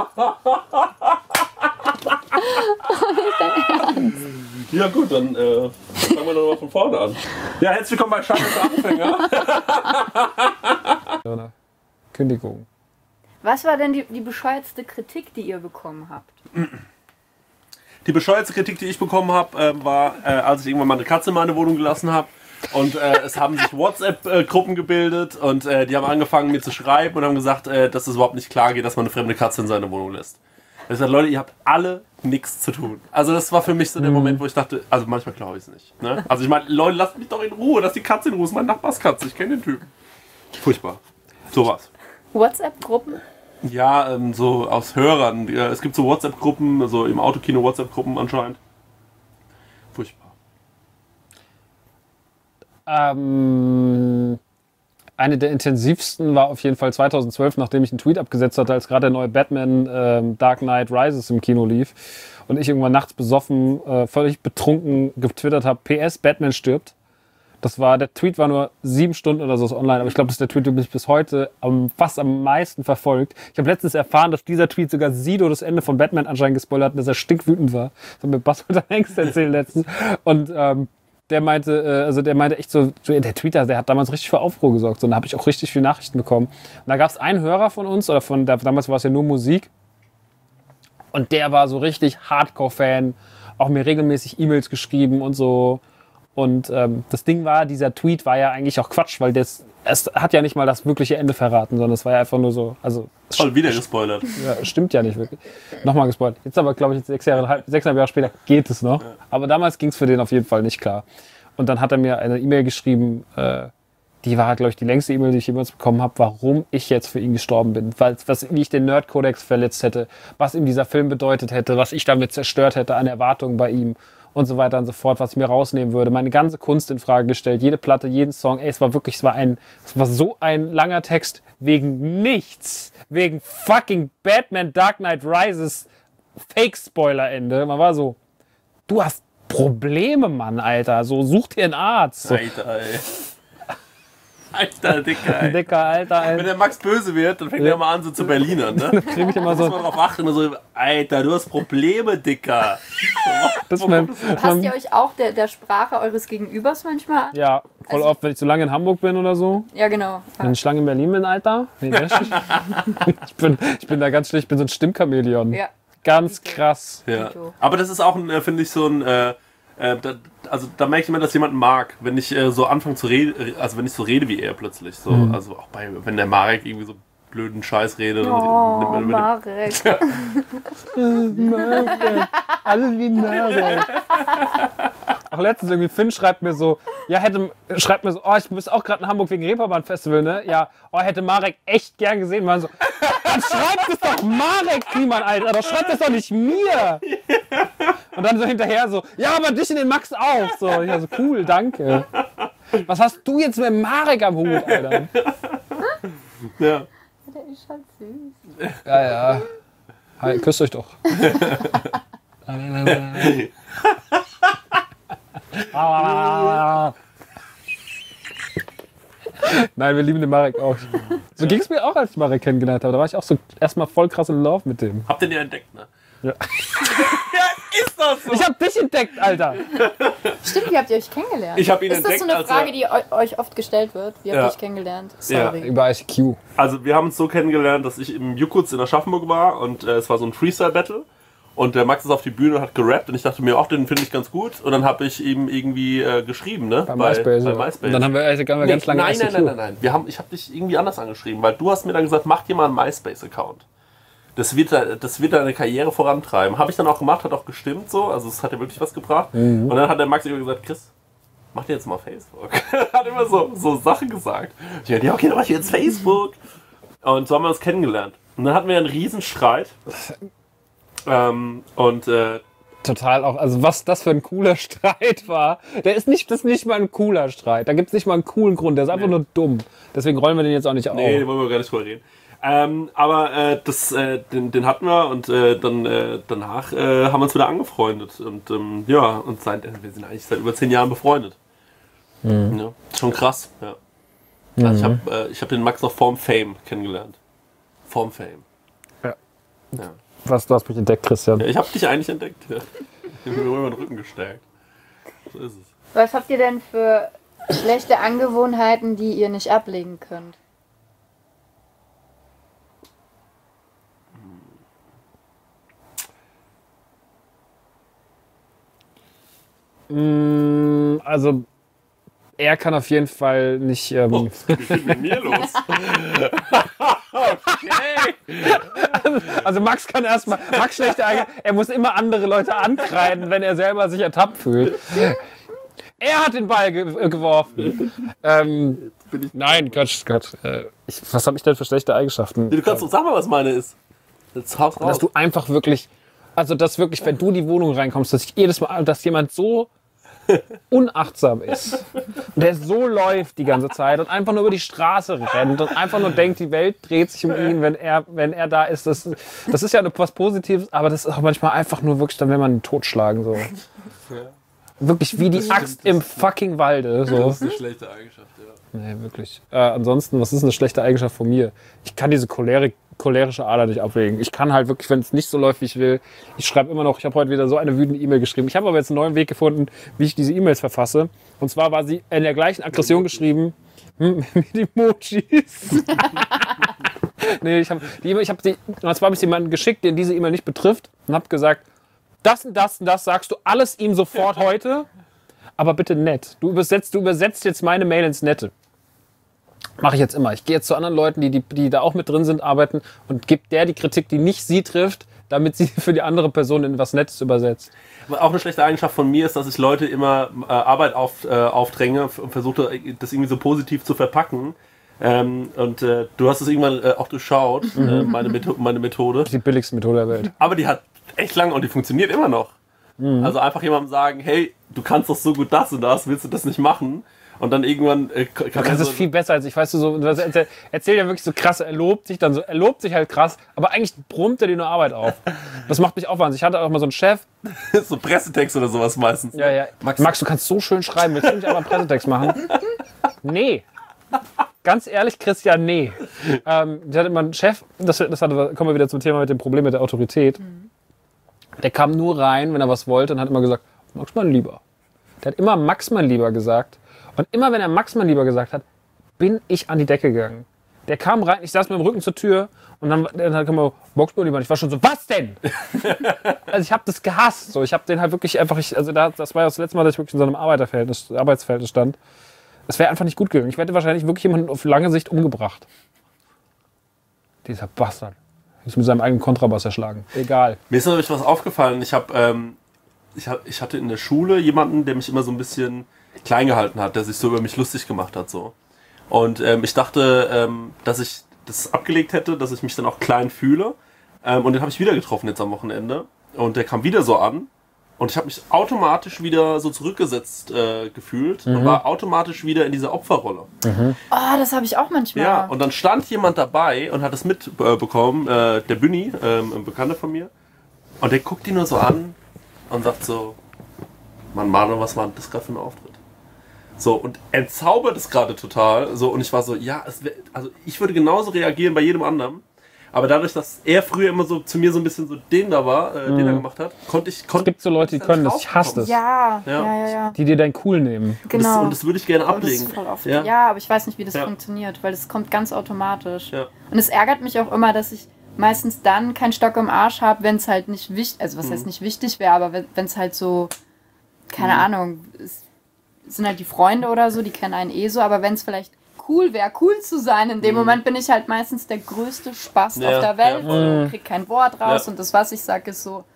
Ja gut, dann äh, fangen wir doch mal von vorne an. Ja, herzlich willkommen bei Scheitern für Anfänger. machen. Kündigung. Was war denn die, die bescheuertste Kritik, die ihr bekommen habt? Die bescheuerste Kritik, die ich bekommen habe, äh, war, äh, als ich irgendwann mal eine Katze in meine Wohnung gelassen habe. Und äh, es haben sich WhatsApp-Gruppen gebildet und äh, die haben angefangen mir zu schreiben und haben gesagt, äh, dass es überhaupt nicht klar geht, dass man eine fremde Katze in seine Wohnung lässt. Ich habe gesagt, Leute, ihr habt alle nichts zu tun. Also das war für mich so der Moment, wo ich dachte, also manchmal glaube ich es nicht. Ne? Also ich meine, Leute, lasst mich doch in Ruhe, lass die Katze in Ruhe, das ist meine Nachbarskatze, ich kenne den Typen. Furchtbar. So was. WhatsApp-Gruppen? Ja, ähm, so aus Hörern. Ja, es gibt so WhatsApp-Gruppen, so im Autokino WhatsApp-Gruppen anscheinend. Furchtbar. Ähm, eine der intensivsten war auf jeden Fall zweitausendzwölf, nachdem ich einen Tweet abgesetzt hatte, als gerade der neue Batman ähm, Dark Knight Rises im Kino lief. Und ich irgendwann nachts besoffen, äh, völlig betrunken getwittert habe, P S, Batman stirbt. Das war, der Tweet war nur sieben Stunden oder so ist online, aber ich glaube, das ist der Tweet, der mich bis heute am, fast am meisten verfolgt. Ich habe letztens erfahren, dass dieser Tweet sogar Sido das Ende von Batman anscheinend gespoilert hat, dass er stinkwütend war. Das hat mir Bas mit Hengst erzählt letztens. Und ähm, der meinte, äh, also der meinte echt so, so, der Tweeter, der hat damals richtig für Aufruhr gesorgt. So, und da habe ich auch richtig viele Nachrichten bekommen. Und da gab es einen Hörer von uns, oder von, der, damals war es ja nur Musik. Und der war so richtig Hardcore-Fan, auch mir regelmäßig E-Mails geschrieben und so. Und ähm, das Ding war, dieser Tweet war ja eigentlich auch Quatsch, weil das, es hat ja nicht mal das wirkliche Ende verraten, sondern es war ja einfach nur so, also... Voll wieder gespoilert. Ja, stimmt ja nicht wirklich. Nochmal gespoilert. Jetzt aber, glaube ich, sechs Jahre, sechseinhalb Jahre später geht es noch. Ja. Aber damals ging es für den auf jeden Fall nicht klar. Und dann hat er mir eine E-Mail geschrieben, äh, die war, glaube ich, die längste E-Mail, die ich jemals bekommen habe, warum ich jetzt für ihn gestorben bin. Weil, was, wie ich den Nerd-Kodex verletzt hätte, was ihm dieser Film bedeutet hätte, was ich damit zerstört hätte an Erwartungen bei ihm. Und so weiter und so fort, was ich mir rausnehmen würde. Meine ganze Kunst in Frage gestellt, jede Platte, jeden Song. Ey, es war wirklich, es war ein, es war so ein langer Text wegen nichts. Wegen fucking Batman Dark Knight Rises Fake-Spoiler-Ende. Man war so, du hast Probleme, Mann, Alter. So, such dir einen Arzt. So. Alter, ey. Alter, Dicker, ey. Dicker, Alter, ey. Wenn der Max böse wird, dann fängt ja. er mal an, so zu Berlinern, ne? Dann krieg ich immer so. Muss man drauf achten, immer so, Alter, du hast Probleme, Dicker. Das ist mein, Passt ihr euch auch der, der Sprache eures Gegenübers manchmal an? Ja, voll also, oft, wenn ich so lange in Hamburg bin oder so. Ja, genau. Wenn ich lange in Berlin bin, Alter. Nee, ich, bin, ich bin da ganz schlecht, ich bin so ein Stimmchameleon. Ja. Ganz krass. Ja. Aber das ist auch, finde ich, so ein... Äh, Äh, da, also da merke ich immer, dass jemand mag, wenn ich äh, so anfange zu reden, also wenn ich so rede wie er plötzlich. So. Mhm. Also auch bei, wenn der Marek irgendwie so blöden Scheiß redet. Oh, und, und, Marek. Marek. Alle wie Marek. Auch letztens irgendwie Finn schreibt mir so, ja, hätte, schreibt mir so, oh, ich muss auch gerade in Hamburg wegen Reeperbahn Festival, ne? Ja, oh, hätte Marek echt gern gesehen. Man so, dann schreibt es doch Marek, Kliemann, Alter, doch schreibt es doch nicht mir. Und dann so hinterher so, ja, aber dich in den Max auch. So, ich so, cool, danke. Was hast du jetzt mit Marek am Hut, Alter? Ja. Der ist halt süß. Ja, ja. Hi, küsst euch doch. Nein, wir lieben den Marek auch. So ging es mir auch, als ich Marek kennengelernt habe. Da war ich auch so erstmal voll krass in Love mit dem. Habt ihr den entdeckt, ne? Ja. Ja, ist das so? Ich hab dich entdeckt, Alter. Stimmt, wie habt ihr euch kennengelernt? Ich hab ihn ist entdeckt. Ist das so eine Frage, die euch oft gestellt wird? Wie habt ihr ja. euch kennengelernt? Sorry. Ja, über I C Q. Also wir haben uns so kennengelernt, dass ich im Jukutz in Aschaffenburg war und äh, es war so ein Freestyle-Battle. Und der Max ist auf die Bühne und hat gerappt und ich dachte mir, ach, den finde ich ganz gut. Und dann habe ich ihm irgendwie äh, geschrieben, ne? Bei, bei MySpace. Bei MySpace. Und dann haben wir, also, haben wir nee, ganz lange Nein, nein, nein, nein, nein. Wir haben, ich habe dich irgendwie anders angeschrieben, weil du hast mir dann gesagt, mach dir mal einen MySpace-Account. Das wird, das wird deine Karriere vorantreiben. Habe ich dann auch gemacht, hat auch gestimmt so. Also es hat ja wirklich was gebracht. Mhm. Und dann hat der Max immer gesagt, Chris, mach dir jetzt mal Facebook. Hat immer so, so Sachen gesagt. Ich dachte, ja, okay, dann mach ich jetzt Facebook. Und so haben wir uns kennengelernt. Und dann hatten wir einen Riesenstreit. Ähm, und äh, total auch, also was das für ein cooler Streit war. Der ist nicht, das ist nicht mal ein cooler Streit. Da gibt es nicht mal einen coolen Grund. Der ist einfach nee. nur dumm. Deswegen rollen wir den jetzt auch nicht auf. Nee, den wollen wir gar nicht drüber reden. Ähm, aber äh, das, äh, den, den hatten wir und äh, dann äh, danach äh, haben wir uns wieder angefreundet. Und ähm, ja, und seit, wir sind eigentlich seit über zehn Jahren befreundet. Mhm. Ja, schon krass, ja. Mhm. Also ich habe äh, ich hab den Max noch vorm Fame kennengelernt. Vorm Fame. Ja. Ja. Was, du hast mich entdeckt, Christian. Ja, ich habe dich eigentlich entdeckt. Ja. Ich habe mir über den Rücken gestärkt. So ist es. Was habt ihr denn für schlechte Angewohnheiten, die ihr nicht ablegen könnt? Also, er kann auf jeden Fall nicht... Ähm oh, was ist mit mir los? Okay. Also Max kann erstmal... Max schlechte Eigenschaften. Er muss immer andere Leute ankreiden, wenn er selber sich ertappt fühlt. Er hat den Ball ge geworfen. ähm, nein, Gott, Gott. Äh, ich, was habe ich denn für schlechte Eigenschaften? Du kannst doch sagen, was meine ist. Jetzt haus raus. Dass du einfach wirklich... Also, dass wirklich, wenn du in die Wohnung reinkommst, dass ich jedes Mal, dass jemand so unachtsam ist. Und der so läuft die ganze Zeit und einfach nur über die Straße rennt und einfach nur denkt, die Welt dreht sich um ihn, wenn er, wenn er da ist. Das, das ist ja was Positives, aber das ist auch manchmal einfach nur wirklich, dann will man ihn totschlagen. So. Wirklich wie die Axt im fucking Walde. So. Das ist eine schlechte Eigenschaft, ja. Nee, wirklich. Äh, ansonsten, was ist eine schlechte Eigenschaft von mir? Ich kann diese Cholerik, cholerische Ader nicht ablegen. Ich kann halt wirklich, wenn es nicht so läuft, wie ich will, ich schreibe immer noch, ich habe heute wieder so eine wütende E-Mail geschrieben. Ich habe aber jetzt einen neuen Weg gefunden, wie ich diese E-Mails verfasse. Und zwar war sie in der gleichen Aggression geschrieben mit Emojis. nee, ich habe die E-Mail, ich habe die, und zwar habe ich jemanden geschickt, den diese E-Mail nicht betrifft und habe gesagt, das und das und das sagst du alles ihm sofort heute, aber bitte nett. Du übersetzt, du übersetzt jetzt meine Mail ins Nette. Mache ich jetzt immer. Ich gehe jetzt zu anderen Leuten, die, die, die da auch mit drin sind, arbeiten und gebe der die Kritik, die nicht sie trifft, damit sie für die andere Person in was Nettes übersetzt. Aber auch eine schlechte Eigenschaft von mir ist, dass ich Leute immer äh, Arbeit auf, äh, aufdränge und versuche, das irgendwie so positiv zu verpacken. Ähm, und äh, du hast es irgendwann äh, auch durchschaut, mhm. äh, meine, Metho- meine Methode. Das ist die billigste Methode der Welt. Aber die hat echt lange und die funktioniert immer noch. Mhm. Also einfach jemandem sagen, hey, du kannst doch so gut das und das, willst du das nicht machen? Und dann irgendwann äh, kann du kannst es so viel besser als ich. Weißt du, so, das erzählt erzähl ja wirklich so krass, er lobt sich dann so, er lobt sich halt krass, aber eigentlich brummt er dir nur Arbeit auf. Das macht mich auch wahnsinnig. Ich hatte auch mal so einen Chef. so Pressetext oder sowas meistens. Ja, ja. Max, Max, du kannst so schön schreiben, willst du nicht aber einen Pressetext machen? Nee. Ganz ehrlich, Christian, nee. Ähm, ich hatte immer einen Chef, das, das hatte, kommen wir wieder zum Thema mit dem Problem mit der Autorität. Der kam nur rein, wenn er was wollte und hat immer gesagt, Max, mein Lieber. Der hat immer Max, mein Lieber gesagt. Und immer wenn er Max, mein Lieber gesagt hat, bin ich an die Decke gegangen. Der kam rein, ich saß mit dem Rücken zur Tür und dann, dann kam er, Max, mein Lieber. Und ich war schon so, was denn? Also ich habe das gehasst. So, ich habe den halt wirklich einfach, ich, also da, das war ja das letzte Mal, dass ich wirklich in so einem Arbeiterverhältnis, Arbeitsverhältnis stand. Das wäre einfach nicht gut gegangen. Ich hätte wahrscheinlich wirklich jemanden auf lange Sicht umgebracht. Dieser Bastard. Ist mit seinem eigenen Kontrabass erschlagen. Egal. Mir ist natürlich was aufgefallen. Ich habe, ähm, ich, hab, ich hatte in der Schule jemanden, der mich immer so ein bisschen klein gehalten hat, der sich so über mich lustig gemacht hat. So. Und ähm, ich dachte, ähm, dass ich das abgelegt hätte, dass ich mich dann auch klein fühle. Ähm, und den habe ich wieder getroffen jetzt am Wochenende. Und der kam wieder so an. Und ich habe mich automatisch wieder so zurückgesetzt äh, gefühlt mhm. und war automatisch wieder in dieser Opferrolle. Mhm. Oh, das habe ich auch manchmal. Ja, und dann stand jemand dabei und hat es mitbekommen, äh, der Büni, äh, ein Bekannter von mir. Und der guckt ihn nur so an und sagt so, Mann, Manu, was war das gerade für ein Auftritt? So, und entzaubert es gerade total. So, und ich war so, ja, es wär, also ich würde genauso reagieren bei jedem anderen. Aber dadurch, dass er früher immer so zu mir so ein bisschen so den da war, äh, mhm. den er gemacht hat, konnte ich... Konnt, es gibt so Leute, die können das. Ich hasse das. Ja, ja, ja, ja. Die dir dein Cool nehmen. Genau. Und das, und das würde ich gerne ablegen. Das ist voll oft. Ja. ja, aber ich weiß nicht, wie das ja. funktioniert, weil das kommt ganz automatisch. Ja. Und es ärgert mich auch immer, dass ich meistens dann keinen Stock im Arsch habe, wenn es halt nicht wichtig... Also was mhm. heißt nicht wichtig wäre, aber wenn es halt so... Keine mhm. Ahnung, es sind halt die Freunde oder so, die kennen einen eh so, aber wenn es vielleicht... cool wäre, cool zu sein. In dem mhm. Moment bin ich halt meistens der größte Spaß ja, auf der Welt ja. und krieg kein Wort raus ja. und das, was ich sage, ist so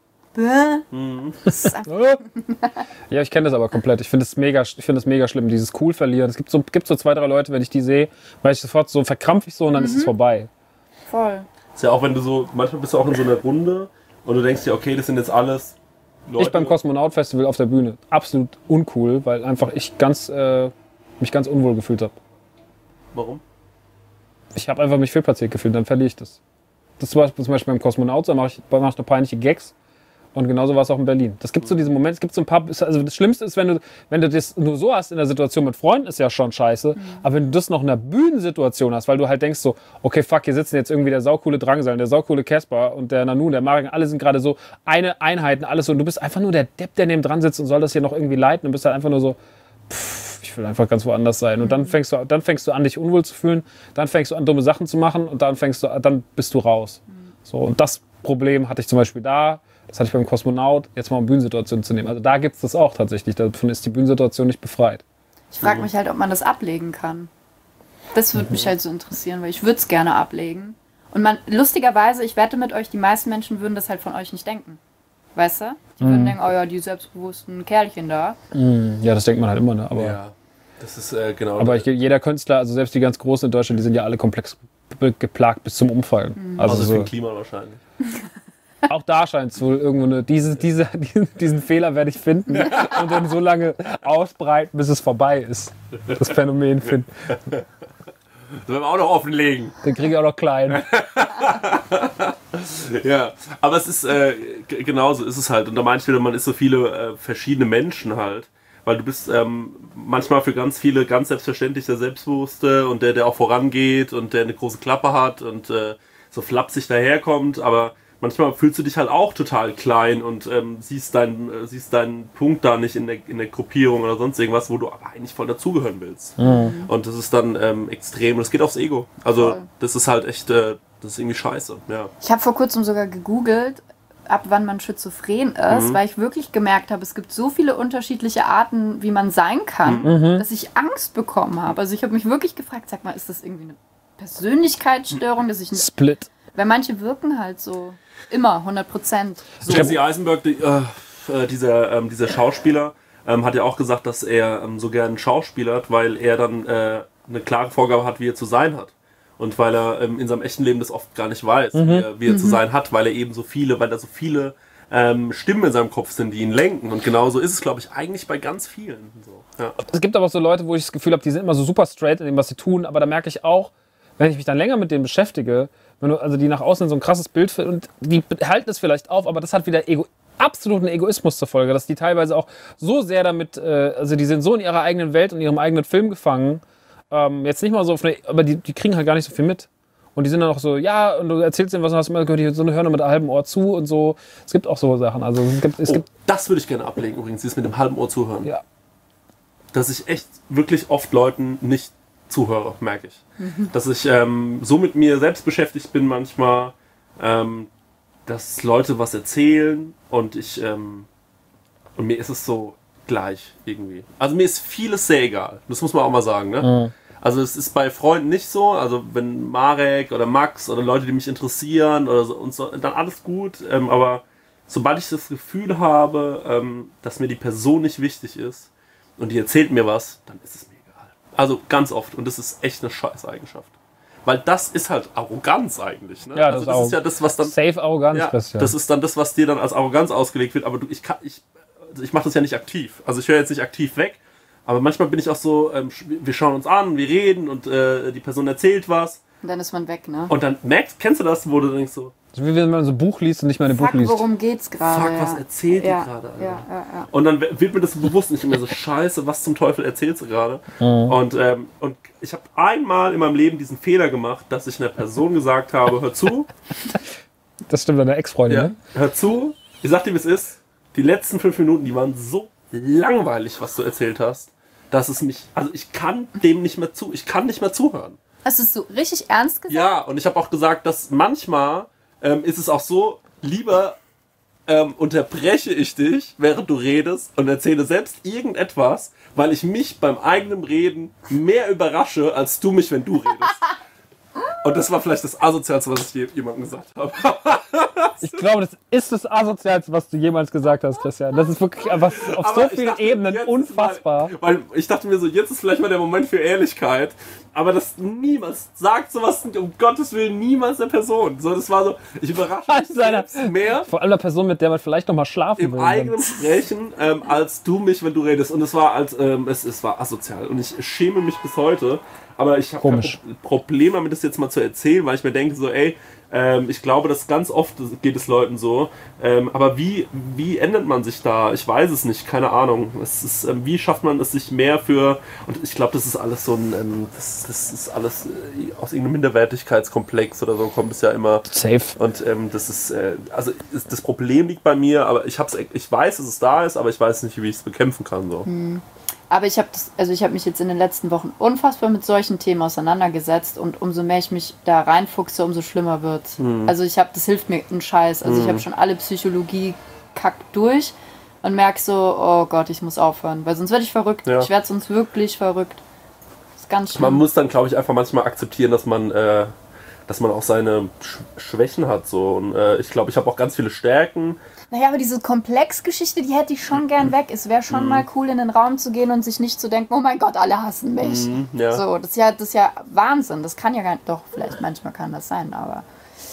mhm. ist ja, ich kenne das aber komplett. Ich finde es mega, ich finde es mega schlimm, dieses cool verlieren. Es gibt so, gibt so zwei, drei Leute, wenn ich die sehe, weil ich sofort so verkrampfe ich so und dann mhm. ist es vorbei. Voll. Ist ja auch, wenn du so, manchmal bist du auch in so einer Runde und du denkst dir, okay, das sind jetzt alles Leute. Ich beim Kosmonaut Festival auf der Bühne. Absolut uncool, weil einfach ich ganz, äh, mich ganz unwohl gefühlt habe. Warum? Ich habe einfach mich fehlplatziert gefühlt, dann verliere ich das. Das war zum Beispiel beim Kosmonaut, da mache ich, mach ich noch peinliche Gags. Und genauso war es auch in Berlin. Das gibt so diese Momente, es gibt so ein paar, also das Schlimmste ist, wenn du, wenn du das nur so hast in der Situation mit Freunden, ist ja schon scheiße. Mhm. Aber wenn du das noch in einer Bühnensituation hast, weil du halt denkst so, okay, fuck, hier sitzen jetzt irgendwie der saukoole Drangsal, der saukoole Casper und der Nanu, der Marek, alle sind gerade so eine Einheiten, alles so. Und du bist einfach nur der Depp, der neben dran sitzt und soll das hier noch irgendwie leiten und bist halt einfach nur so, pff, ich will einfach ganz woanders sein. Und dann fängst du, dann fängst du an, dich unwohl zu fühlen, dann fängst du an, dumme Sachen zu machen und dann fängst du, dann bist du raus. So, und das Problem hatte ich zum Beispiel da, das hatte ich beim Kosmonaut, jetzt mal um Bühnensituationen zu nehmen. Also da gibt es das auch tatsächlich, davon ist die Bühnensituation nicht befreit. Ich frage mich halt, ob man das ablegen kann. Das würde mhm. mich halt so interessieren, weil ich würde es gerne ablegen. Und man, lustigerweise, ich wette mit euch, die meisten Menschen würden das halt von euch nicht denken. Weißt du? Die mhm. würden denken, oh ja, die selbstbewussten Kerlchen da. Mhm. Ja, das denkt man halt immer, ne? Aber ja, das ist äh, genau. Aber ich, jeder Künstler, also selbst die ganz Großen in Deutschland, die sind ja alle komplex geplagt bis zum Umfallen. Mhm. Also, also so, für das Klima wahrscheinlich. Auch da scheint es wohl irgendwo eine, diese, diese, diesen, diesen Fehler werde ich finden und dann so lange ausbreiten, bis es vorbei ist. Das Phänomen finden. Das werden wir auch noch offenlegen. Den kriege ich auch noch klein. Ja, aber es ist, äh, g- genauso ist es halt. Und da meine ich wieder, man ist so viele äh, verschiedene Menschen halt. Weil du bist ähm, manchmal für ganz viele ganz selbstverständlich der Selbstbewusste und der, der auch vorangeht und der eine große Klappe hat und äh, so flapsig daherkommt. Aber manchmal fühlst du dich halt auch total klein und ähm, siehst, deinen, äh, siehst deinen Punkt da nicht in der, in der Gruppierung oder sonst irgendwas, wo du aber eigentlich voll dazugehören willst. Mhm. Und das ist dann ähm, extrem. Das geht aufs Ego. Also Voll. das ist halt echt, äh, das ist irgendwie scheiße. Ja. Ich habe vor kurzem sogar gegoogelt, ab wann man schizophren ist, mhm. weil ich wirklich gemerkt habe, es gibt so viele unterschiedliche Arten, wie man sein kann, mhm. dass ich Angst bekommen habe. Also ich habe mich wirklich gefragt, sag mal, ist das irgendwie eine Persönlichkeitsstörung, dass ich nicht... Split. Weil manche wirken halt so immer hundert Prozent. So. Jesse Eisenberg, die, äh, dieser, ähm, dieser Schauspieler, ähm, hat ja auch gesagt, dass er ähm, so gern schauspielert, weil er dann äh, eine klare Vorgabe hat, wie er zu sein hat. Und weil er ähm, in seinem echten Leben das oft gar nicht weiß, mhm. wie er, wie er mhm. zu sein hat, weil er eben so viele, weil da so viele ähm, Stimmen in seinem Kopf sind, die ihn lenken. Und genauso ist es, glaube ich, eigentlich bei ganz vielen. So, ja. Es gibt aber auch so Leute, wo ich das Gefühl habe, die sind immer so super straight in dem, was sie tun, aber da merke ich auch, wenn ich mich dann länger mit denen beschäftige, wenn du, also die nach außen so ein krasses Bild finden und die halten es vielleicht auf, aber das hat wieder Ego, absoluten Egoismus zur Folge, dass die teilweise auch so sehr damit, äh, also die sind so in ihrer eigenen Welt und ihrem eigenen Film gefangen, ähm, jetzt nicht mal so, auf eine, aber die, die kriegen halt gar nicht so viel mit. Und die sind dann auch so, ja, und du erzählst denen was und hast immer gehört, die so eine hören mit einem halben Ohr zu und so. Es gibt auch so Sachen. Also es gibt, es oh, gibt das würde ich gerne ablegen übrigens, dieses mit dem halben Ohr zuhören. Ja. Dass ich echt wirklich oft Leuten nicht zuhöre, merke ich. Mhm. Dass ich ähm, so mit mir selbst beschäftigt bin manchmal, ähm, dass Leute was erzählen und ich ähm, und mir ist es so gleich irgendwie. Also mir ist vieles sehr egal. Das muss man auch mal sagen, ne? Mhm. Also es ist bei Freunden nicht so. Also wenn Marek oder Max oder Leute, die mich interessieren oder so, und so, dann alles gut. Ähm, aber sobald ich das Gefühl habe, ähm, dass mir die Person nicht wichtig ist und die erzählt mir was, dann ist es mir egal. Also ganz oft. Und das ist echt eine Scheißeigenschaft. Weil das ist halt Arroganz eigentlich. Ne? Ja, also das, das ist, ist ja das, was dann... Safe Arroganz, ja, Christian. Das ist dann das, was dir dann als Arroganz ausgelegt wird. Aber du, ich kann... Ich, also ich mache das ja nicht aktiv. Also ich höre jetzt nicht aktiv weg. Aber manchmal bin ich auch so, ähm, wir schauen uns an, wir reden und äh, die Person erzählt was. Und dann ist man weg, ne? Und dann merkst, kennst du das, wo du denkst so... So wie wenn man so ein Buch liest und nicht mehr ein Buch liest. Worum geht's gerade? Fuck, ja. was erzählt ja. die gerade? Ja, ja, ja. Und dann wird mir das bewusst nicht mehr so, scheiße, was zum Teufel erzählst du gerade? Mhm. Und, ähm, und ich habe einmal in meinem Leben diesen Fehler gemacht, dass ich einer Person gesagt habe, hör zu. Das stimmt, deine Ex-Freundin, ja, ne? Hör zu, ich sag dir, wie es ist. Die letzten fünf Minuten, die waren so langweilig, was du erzählt hast, dass es mich, also ich kann dem nicht mehr zu, ich kann nicht mehr zuhören. Hast du es so richtig ernst gesagt? Ja, und ich habe auch gesagt, dass manchmal ähm, ist es auch so, lieber ähm, unterbreche ich dich, während du redest und erzähle selbst irgendetwas, weil ich mich beim eigenen Reden mehr überrasche, als du mich, wenn du redest. Und das war vielleicht das Asozialste, was ich jemandem gesagt habe. Ich glaube, das ist das Asozialste, was du jemals gesagt hast, Christian. Das ist wirklich einfach auf Aber so vielen dachte, Ebenen jetzt unfassbar. Mal, weil ich dachte mir so, jetzt ist vielleicht mal der Moment für Ehrlichkeit. Aber das niemals, sagt sowas, um Gottes Willen, niemals der Person. So, das war so, ich überrasche mich selbst mehr. Vor allem einer Person, mit der man vielleicht noch mal schlafen im will. Im eigenen Sprechen, ähm, als du mich, wenn du redest. Und es war als, ähm, es, es war asozial. Und ich schäme mich bis heute. Aber ich habe kein Problem damit, das jetzt mal zu erzählen, weil ich mir denke so, ey, ähm, ich glaube, dass ganz oft geht es Leuten so. Ähm, aber wie, wie ändert man sich da? Ich weiß es nicht, keine Ahnung. Es ist, ähm, wie schafft man es sich mehr für, und ich glaube, das ist alles so ein, ähm, das, das ist alles äh, aus irgendeinem Minderwertigkeitskomplex oder so, kommt es ja immer. Safe. Und ähm, das ist, äh, also ist, das Problem liegt bei mir, aber ich, hab's, ich weiß, dass es da ist, aber ich weiß nicht, wie ich es bekämpfen kann. So. Hm. Aber ich habe also ich habe mich jetzt in den letzten Wochen unfassbar mit solchen Themen auseinandergesetzt und umso mehr ich mich da reinfuchse, umso schlimmer wird. Mhm. Also ich habe, das hilft mir einen Scheiß. Also mhm. ich habe schon alle Psychologie-Kack durch und merke so, oh Gott, ich muss aufhören, weil sonst werde ich verrückt. Ja. Ich werde sonst wirklich verrückt. Das ist ganz schlimm. Man muss dann, glaube ich, einfach manchmal akzeptieren, dass man, äh, dass man auch seine Sch- Schwächen hat. So. Und äh, ich glaube, ich habe auch ganz viele Stärken. Naja, aber diese Komplexgeschichte, die hätte ich schon gern weg. Es wäre schon mm. mal cool, in den Raum zu gehen und sich nicht zu denken, oh mein Gott, alle hassen mich. Mm, ja. So, das ist ja, das ist ja Wahnsinn. Das kann ja gar nicht, doch, vielleicht manchmal kann das sein, aber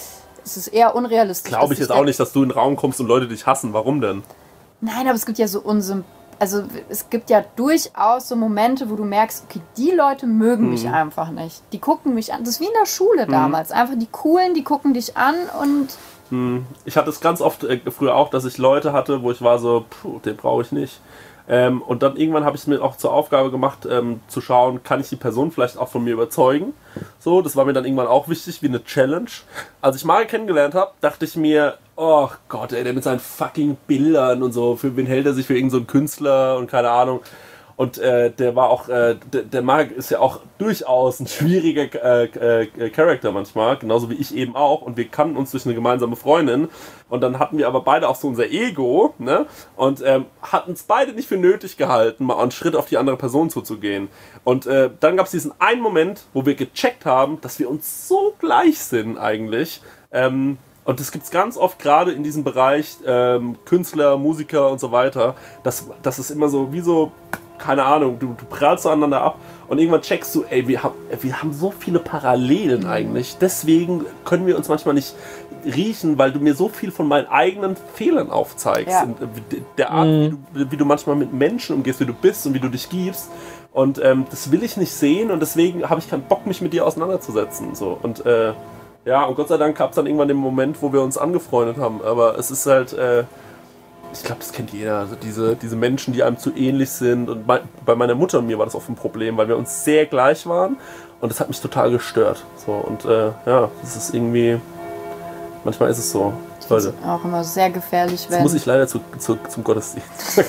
es ist eher unrealistisch. Glaube ich jetzt auch nicht, dass du in den Raum kommst und Leute dich hassen. Warum denn? Nein, aber es gibt ja so unsymp- also es gibt ja durchaus so Momente, wo du merkst, okay, die Leute mögen mhm. mich einfach nicht. Die gucken mich an. Das ist wie in der Schule mhm. damals. Einfach die Coolen, die gucken dich an und... Ich hatte es ganz oft äh, früher auch, dass ich Leute hatte, wo ich war so, puh, den brauche ich nicht. Ähm, und dann irgendwann habe ich es mir auch zur Aufgabe gemacht, ähm, zu schauen, kann ich die Person vielleicht auch von mir überzeugen. So, das war mir dann irgendwann auch wichtig, wie eine Challenge. Als ich Mario kennengelernt habe, dachte ich mir, oh Gott, ey, der mit seinen fucking Bildern und so, für wen hält er sich für irgendeinen so einen Künstler und keine Ahnung. Und äh, der war auch, äh, der, der Marc ist ja auch durchaus ein schwieriger äh, äh, Charakter manchmal, genauso wie ich eben auch. Und wir kannten uns durch eine gemeinsame Freundin. Und dann hatten wir aber beide auch so unser Ego, ne? Und ähm, hatten es beide nicht für nötig gehalten, mal einen Schritt auf die andere Person zuzugehen. Und äh, dann gab es diesen einen Moment, wo wir gecheckt haben, dass wir uns so gleich sind eigentlich. Ähm, Und das gibt es ganz oft, gerade in diesem Bereich ähm, Künstler, Musiker und so weiter, dass, dass es immer so, wie so, keine Ahnung, du, du prallst so aneinander ab und irgendwann checkst du, ey, wir haben, wir haben so viele Parallelen eigentlich. Deswegen können wir uns manchmal nicht riechen, weil du mir so viel von meinen eigenen Fehlern aufzeigst. Ja. In der Art, Mhm. wie, du, wie du manchmal mit Menschen umgehst, wie du bist und wie du dich gibst. Und ähm, das will ich nicht sehen und deswegen habe ich keinen Bock, mich mit dir auseinanderzusetzen. So. Und äh, ja, und Gott sei Dank gab es dann irgendwann den Moment, wo wir uns angefreundet haben. Aber es ist halt, äh, ich glaube, das kennt jeder. Also diese, diese Menschen, die einem zu ähnlich sind. Und bei, bei meiner Mutter und mir war das oft ein Problem, weil wir uns sehr gleich waren. Und das hat mich total gestört. So, und äh, ja, das ist irgendwie, manchmal ist es so. Leute, auch immer sehr gefährlich, jetzt wenn... muss ich leider zu, zu, zum Gottesdienst.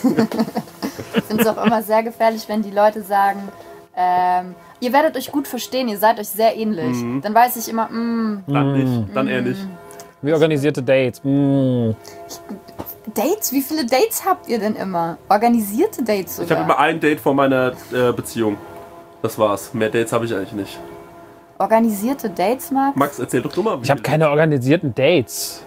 Ich finde es auch immer sehr gefährlich, wenn die Leute sagen, ähm, ihr werdet euch gut verstehen, ihr seid euch sehr ähnlich. Mhm. Dann weiß ich immer, mm, Dann nicht, dann eher nicht. Wie organisierte Dates. Mm. Dates? Wie viele Dates habt ihr denn immer? Organisierte Dates sogar? Ich habe immer ein Date vor meiner äh, Beziehung. Das war's. Mehr Dates habe ich eigentlich nicht. Organisierte Dates, Max? Max, erzähl doch du mal. Ich habe keine organisierten Dates.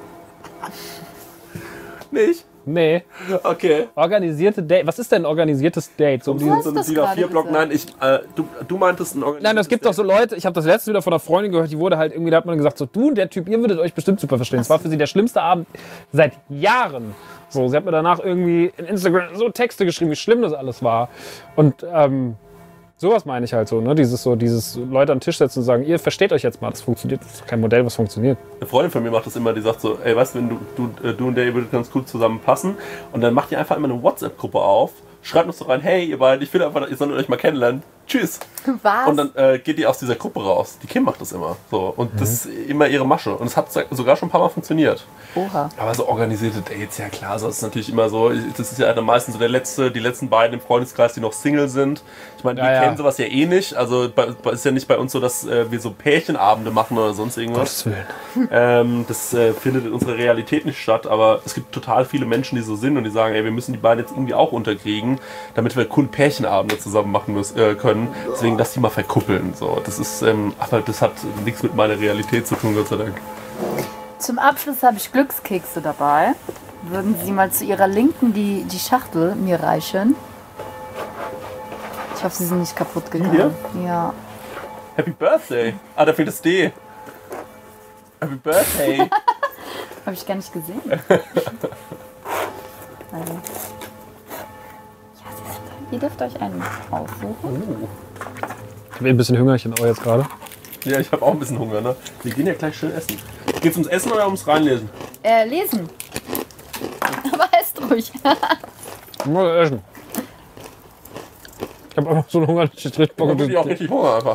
Nicht? Nee. Okay. Organisierte Date. Was ist denn ein organisiertes Date? So um Was? diese- So ein das D I N A vier Block. gerade Nein, ich, äh, du, du meintest ein organisiertes Nein, es gibt doch so Leute, ich habe das letzte wieder von einer Freundin gehört, die wurde halt irgendwie, da hat man gesagt, so du und der Typ, ihr würdet euch bestimmt super verstehen. Es war für sie der schlimmste Abend seit Jahren. So, sie hat mir danach irgendwie in Instagram so Texte geschrieben, wie schlimm das alles war. Und ähm, sowas meine ich halt so, ne? Dieses so, dieses Leute an den Tisch setzen und sagen, ihr versteht euch jetzt mal, das funktioniert, das ist kein Modell, was funktioniert. Eine Freundin von mir macht das immer, die sagt so, ey, weißt du, wenn du, du, äh, du und der, ihr würdet ganz gut zusammenpassen. Und dann macht ihr einfach immer eine WhatsApp-Gruppe auf, schreibt uns so rein, hey, ihr beiden, ich will einfach, ihr sollt euch mal kennenlernen. Tschüss. Was? Und dann äh, geht die aus dieser Gruppe raus. Die Kim macht das immer. So. Und das ist immer ihre Masche. Und es hat sogar schon ein paar Mal funktioniert. Oha. Aber so organisierte Dates, ja klar, so ist natürlich immer so. Das ist ja dann meistens so der letzte, die letzten beiden im Freundeskreis, die noch Single sind. Ich meine, Ja, wir ja. kennen sowas ja eh nicht. Also bei- bei- ist ja nicht bei uns so, dass äh, wir so Pärchenabende machen oder sonst irgendwas. Willen. Ähm, das äh, findet in unserer Realität nicht statt. Aber es gibt total viele Menschen, die so sind und die sagen, ey, wir müssen die beiden jetzt irgendwie auch unterkriegen, damit wir cool Pärchenabende zusammen machen müssen, äh, können. Deswegen, dass die mal verkuppeln. So. Das ist, ähm, aber das hat nichts mit meiner Realität zu tun, Gott sei Dank. Zum Abschluss habe ich Glückskekse dabei. Würden Sie mal zu Ihrer Linken die, die Schachtel mir reichen? Ich hoffe, sie sind nicht kaputt gegangen. hier? Ja. Happy Birthday! Ah, da fehlt das D. Happy Birthday! Habe ich gar nicht gesehen. Also. Ja, Sie sind- ihr dürft euch einen aussuchen. Ich habe ein bisschen Hüngerchen auch jetzt gerade. Ja, ich habe auch ein bisschen Hunger, ne? Wir gehen ja gleich schön essen. Geht's ums Essen oder ums Reinlesen? Äh, lesen. Aber esst ruhig. Mal essen. Ich habe einfach so einen Hunger, dass ich jetzt richtig Bock Da auf hab ich auch das- richtig Hunger einfach.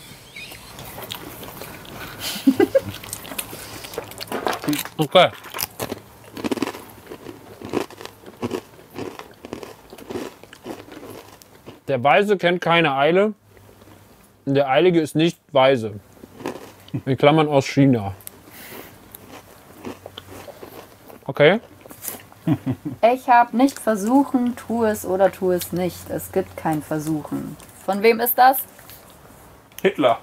Okay. Der Weise kennt keine Eile. Und der Eilige ist nicht weise. In Klammern aus China. Okay. Ich habe nicht versuchen, tu es oder tu es nicht. Es gibt kein Versuchen. Von wem ist das? Hitler.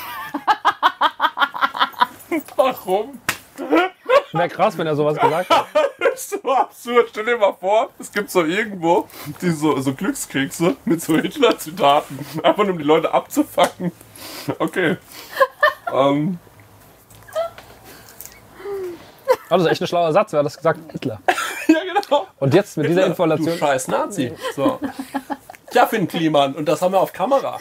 Warum? Wäre krass, wenn er sowas gesagt hat. Das ist so absurd. Stell dir mal vor, es gibt so irgendwo die so, so Glückskekse mit so Hitler-Zitaten. Einfach nur um die Leute abzufacken. Okay. ähm, Oh, das ist echt ein schlauer Satz, wer hat das gesagt? Hitler. ja, genau. Und jetzt mit dieser Du Information... scheiß Nazi. So. Ja, Finn Kliman. Und das haben wir auf Kamera.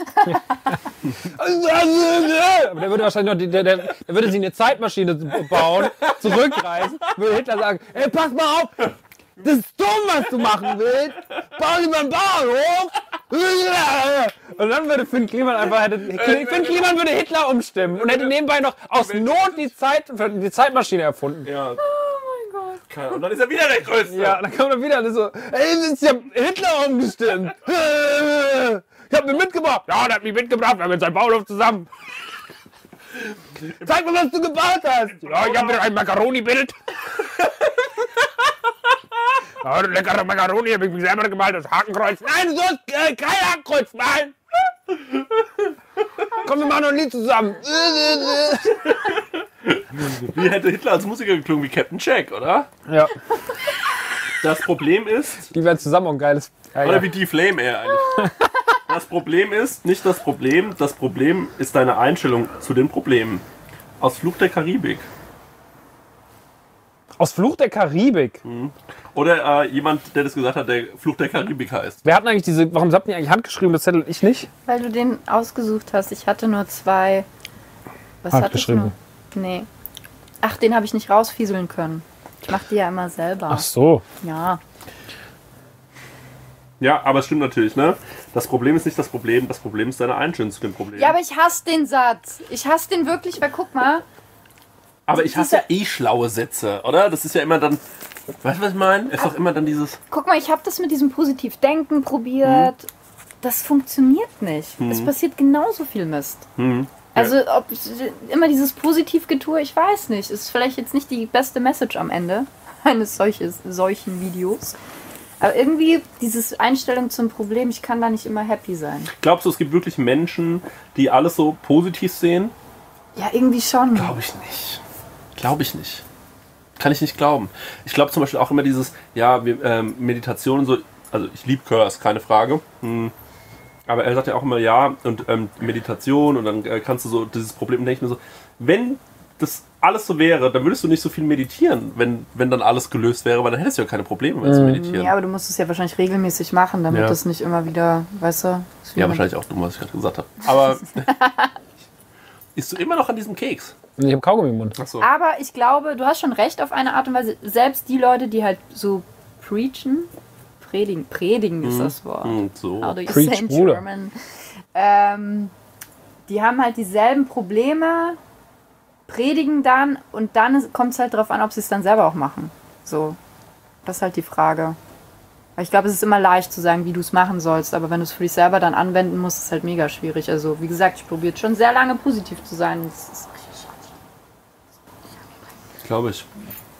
Aber der würde wahrscheinlich noch, die, der, der, der würde sich eine Zeitmaschine bauen, zurückreisen, würde Hitler sagen, ey, pass mal auf, das ist dumm, was du machen willst, bau lieber einen Bauernhof. Und dann würde Finn Kliman einfach, hätte, Finn Kliman würde Hitler umstimmen und hätte nebenbei noch aus Not die, Zeit, die Zeitmaschine erfunden. Ja. Und dann ist er wieder der Größte. Ja, dann kommt er wieder und so, ey, ist ja Hitler umgestimmt. Ich hab mich mitgebracht. Ja, der hat mich mitgebracht, wir haben jetzt ein Bauernhof zusammen. Zeig mir, was du gebaut hast. Ja, ich habe wieder ein Macaroni-Bild. Ja, eine leckere Macaroni, habe ich mich selber gemalt, das Hakenkreuz. Nein, du sollst äh, kein Hakenkreuz malen. Komm, wir machen noch ein Lied zusammen. Wie hätte Hitler als Musiker geklungen? Wie Captain Jack, oder? Ja. Das Problem ist... Die werden zusammen auch ein geiles... Ja, Oder ja. wie die Flame eher eigentlich. Das Problem ist, nicht das Problem, das Problem ist deine Einstellung zu den Problemen. Aus Fluch der Karibik. Aus Fluch der Karibik. Oder äh, jemand, der das gesagt hat, der Fluch der Karibik heißt. Wer hat denn eigentlich diese... Warum habt ihr eigentlich handgeschrieben, das Zettel und ich nicht? Weil du den ausgesucht hast. Ich hatte nur zwei. Was hatte ich Handgeschrieben. nur? Nee. Ach, den habe ich nicht rausfieseln können. Ich mache die ja immer selber. Ach so. Ja. Ja, aber es stimmt natürlich, ne? Das Problem ist nicht das Problem, das Problem ist deine Einstellung zu dem Problem. Ja, aber ich hasse den Satz. Ich hasse den wirklich, weil guck mal. Aber ich hasse ja eh schlaue Sätze, oder? Das ist ja immer dann... Weißt du, was ich meine? Es ist doch immer dann dieses... Guck mal, ich habe das mit diesem Positivdenken probiert. Das funktioniert nicht. Es passiert genauso viel Mist. Hm, Also ob immer dieses Positivgetue, ich weiß nicht. Ist vielleicht jetzt nicht die beste Message am Ende eines solches, solchen Videos. Aber irgendwie dieses Einstellung zum Problem, ich kann da nicht immer happy sein. Glaubst du, es gibt wirklich Menschen, die alles so positiv sehen? Ja, irgendwie schon. Glaube ich nicht. Glaube ich nicht. Kann ich nicht glauben. Ich glaube zum Beispiel auch immer dieses, ja, wir, ähm, Meditation und so, also ich liebe Curse, keine Frage. Hm. Aber er sagt ja auch immer, ja, und ähm, Meditation und dann äh, kannst du so dieses Problem, denke ich mir so, wenn das alles so wäre, dann würdest du nicht so viel meditieren, wenn, wenn dann alles gelöst wäre, weil dann hättest du ja keine Probleme mehr zu meditieren. Ja, aber du musst es ja wahrscheinlich regelmäßig machen, damit Ja. das nicht immer wieder, weißt du? ist wie Ja, mit- wahrscheinlich auch dumm, was ich gerade gesagt habe. Aber isst du immer noch an diesem Keks? Ich habe Kaugummi im Mund. Achso. Aber ich glaube, du hast schon recht auf eine Art und Weise. Selbst die Leute, die halt so preachen, predigen, predigen ist das Wort. Und so. How do you Preach, say in Bruder. German? Ähm, die haben halt dieselben Probleme, predigen dann und dann kommt es halt darauf an, ob sie es dann selber auch machen. So, das ist halt die Frage. Weil ich glaube, es ist immer leicht zu sagen, wie du es machen sollst, aber wenn du es für dich selber dann anwenden musst, ist es halt mega schwierig. Also, wie gesagt, ich probiere schon sehr lange positiv zu sein. Das ist Glaube ich.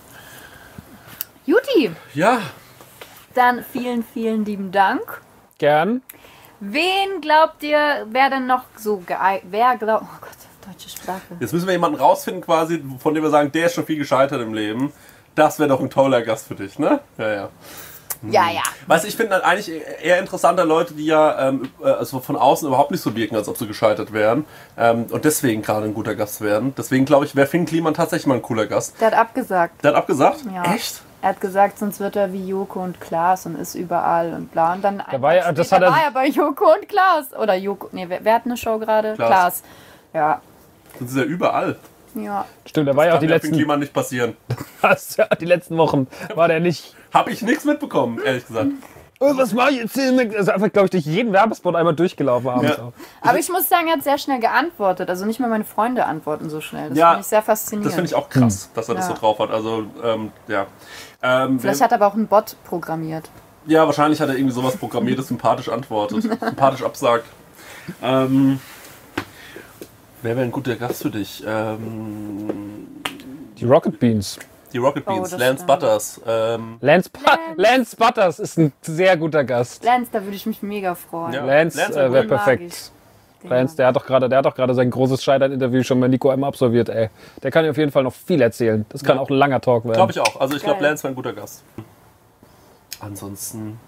Juti, Ja. dann vielen, vielen lieben Dank. Gern. Wen glaubt ihr, wer denn noch so geeignet? Wer glaubt. Oh Gott, deutsche Sprache. Jetzt müssen wir jemanden rausfinden, quasi, von dem wir sagen, der ist schon viel gescheitert im Leben. Das wäre doch ein toller Gast für dich, ne? Ja, ja. Ja, ja. Weißt du, ich finde eigentlich eher interessanter Leute, die ja ähm, also von außen überhaupt nicht so wirken, als ob sie gescheitert wären. Ähm, und deswegen gerade ein guter Gast werden. Deswegen glaube ich, wäre Finn Kliman tatsächlich mal ein cooler Gast. Der hat abgesagt. Der hat abgesagt? Ja. Echt? Er hat gesagt, sonst wird er wie Joko und Klaas und ist überall und bla. Und dann war ja- das hat da er- war er bei Joko und Klaas. Oder Joko. Nee, wer, wer hat eine Show gerade? Klaas. Klaas. Ja. Das ist ja überall. Ja. Stimmt, da war ja auch Kann die ja Finn letzten, Kliman nicht passieren. ja, die letzten Wochen. War der nicht. Hab ich nichts mitbekommen, ehrlich gesagt. Oh, was war jetzt hier? Also einfach, glaube ich, durch jeden Werbespot einmal durchgelaufen abends Ja. auch. Aber ich muss sagen, er hat sehr schnell geantwortet. Also nicht mal meine Freunde antworten so schnell. Das Ja, finde ich sehr faszinierend. Das finde ich auch krass, dass er das Ja. so drauf hat. Also, ähm, ja. Ähm, Vielleicht wer- hat er aber auch einen Bot programmiert. Ja, wahrscheinlich hat er irgendwie sowas programmiert, das sympathisch antwortet. Sympathisch absagt. Ähm, wer wäre ein guter Gast für dich? Ähm, Die Rocket Beans. die Rocket Oh, Beans, das Lance stimmt. Butters. Ähm, Lance, pa Lance Butters ist ein sehr guter Gast. Lance, da würde ich mich mega freuen. Ja. Lance, Lance äh, wäre Den mag perfekt. Den Lance, mag der hat doch gerade, der hat doch gerade sein großes Scheitern-Interview schon bei Nico M absolviert, ey. Der kann dir auf jeden Fall noch viel erzählen. Das kann Ja. auch ein langer Talk werden. glaube ich auch. Also ich glaube, Geil. Lance wäre ein guter Gast. Ansonsten.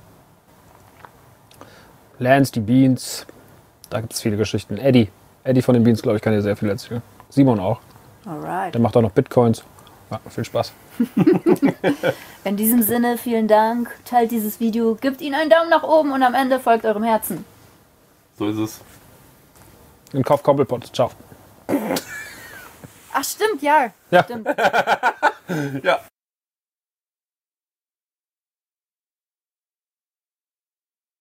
Lance, die Beans. Da gibt es viele Geschichten. Eddie. Eddie von den Beans, glaube ich, kann dir sehr viel erzählen. Simon auch. ich. Alright. Der macht auch noch Bitcoins. Ja, viel Spaß. In diesem Sinne, vielen Dank. Teilt dieses Video, gebt ihnen einen Daumen nach oben und am Ende folgt eurem Herzen. So ist es. Und kauft Koppelpot. Ciao. Ach stimmt, ja. Ja. Stimmt. Ja.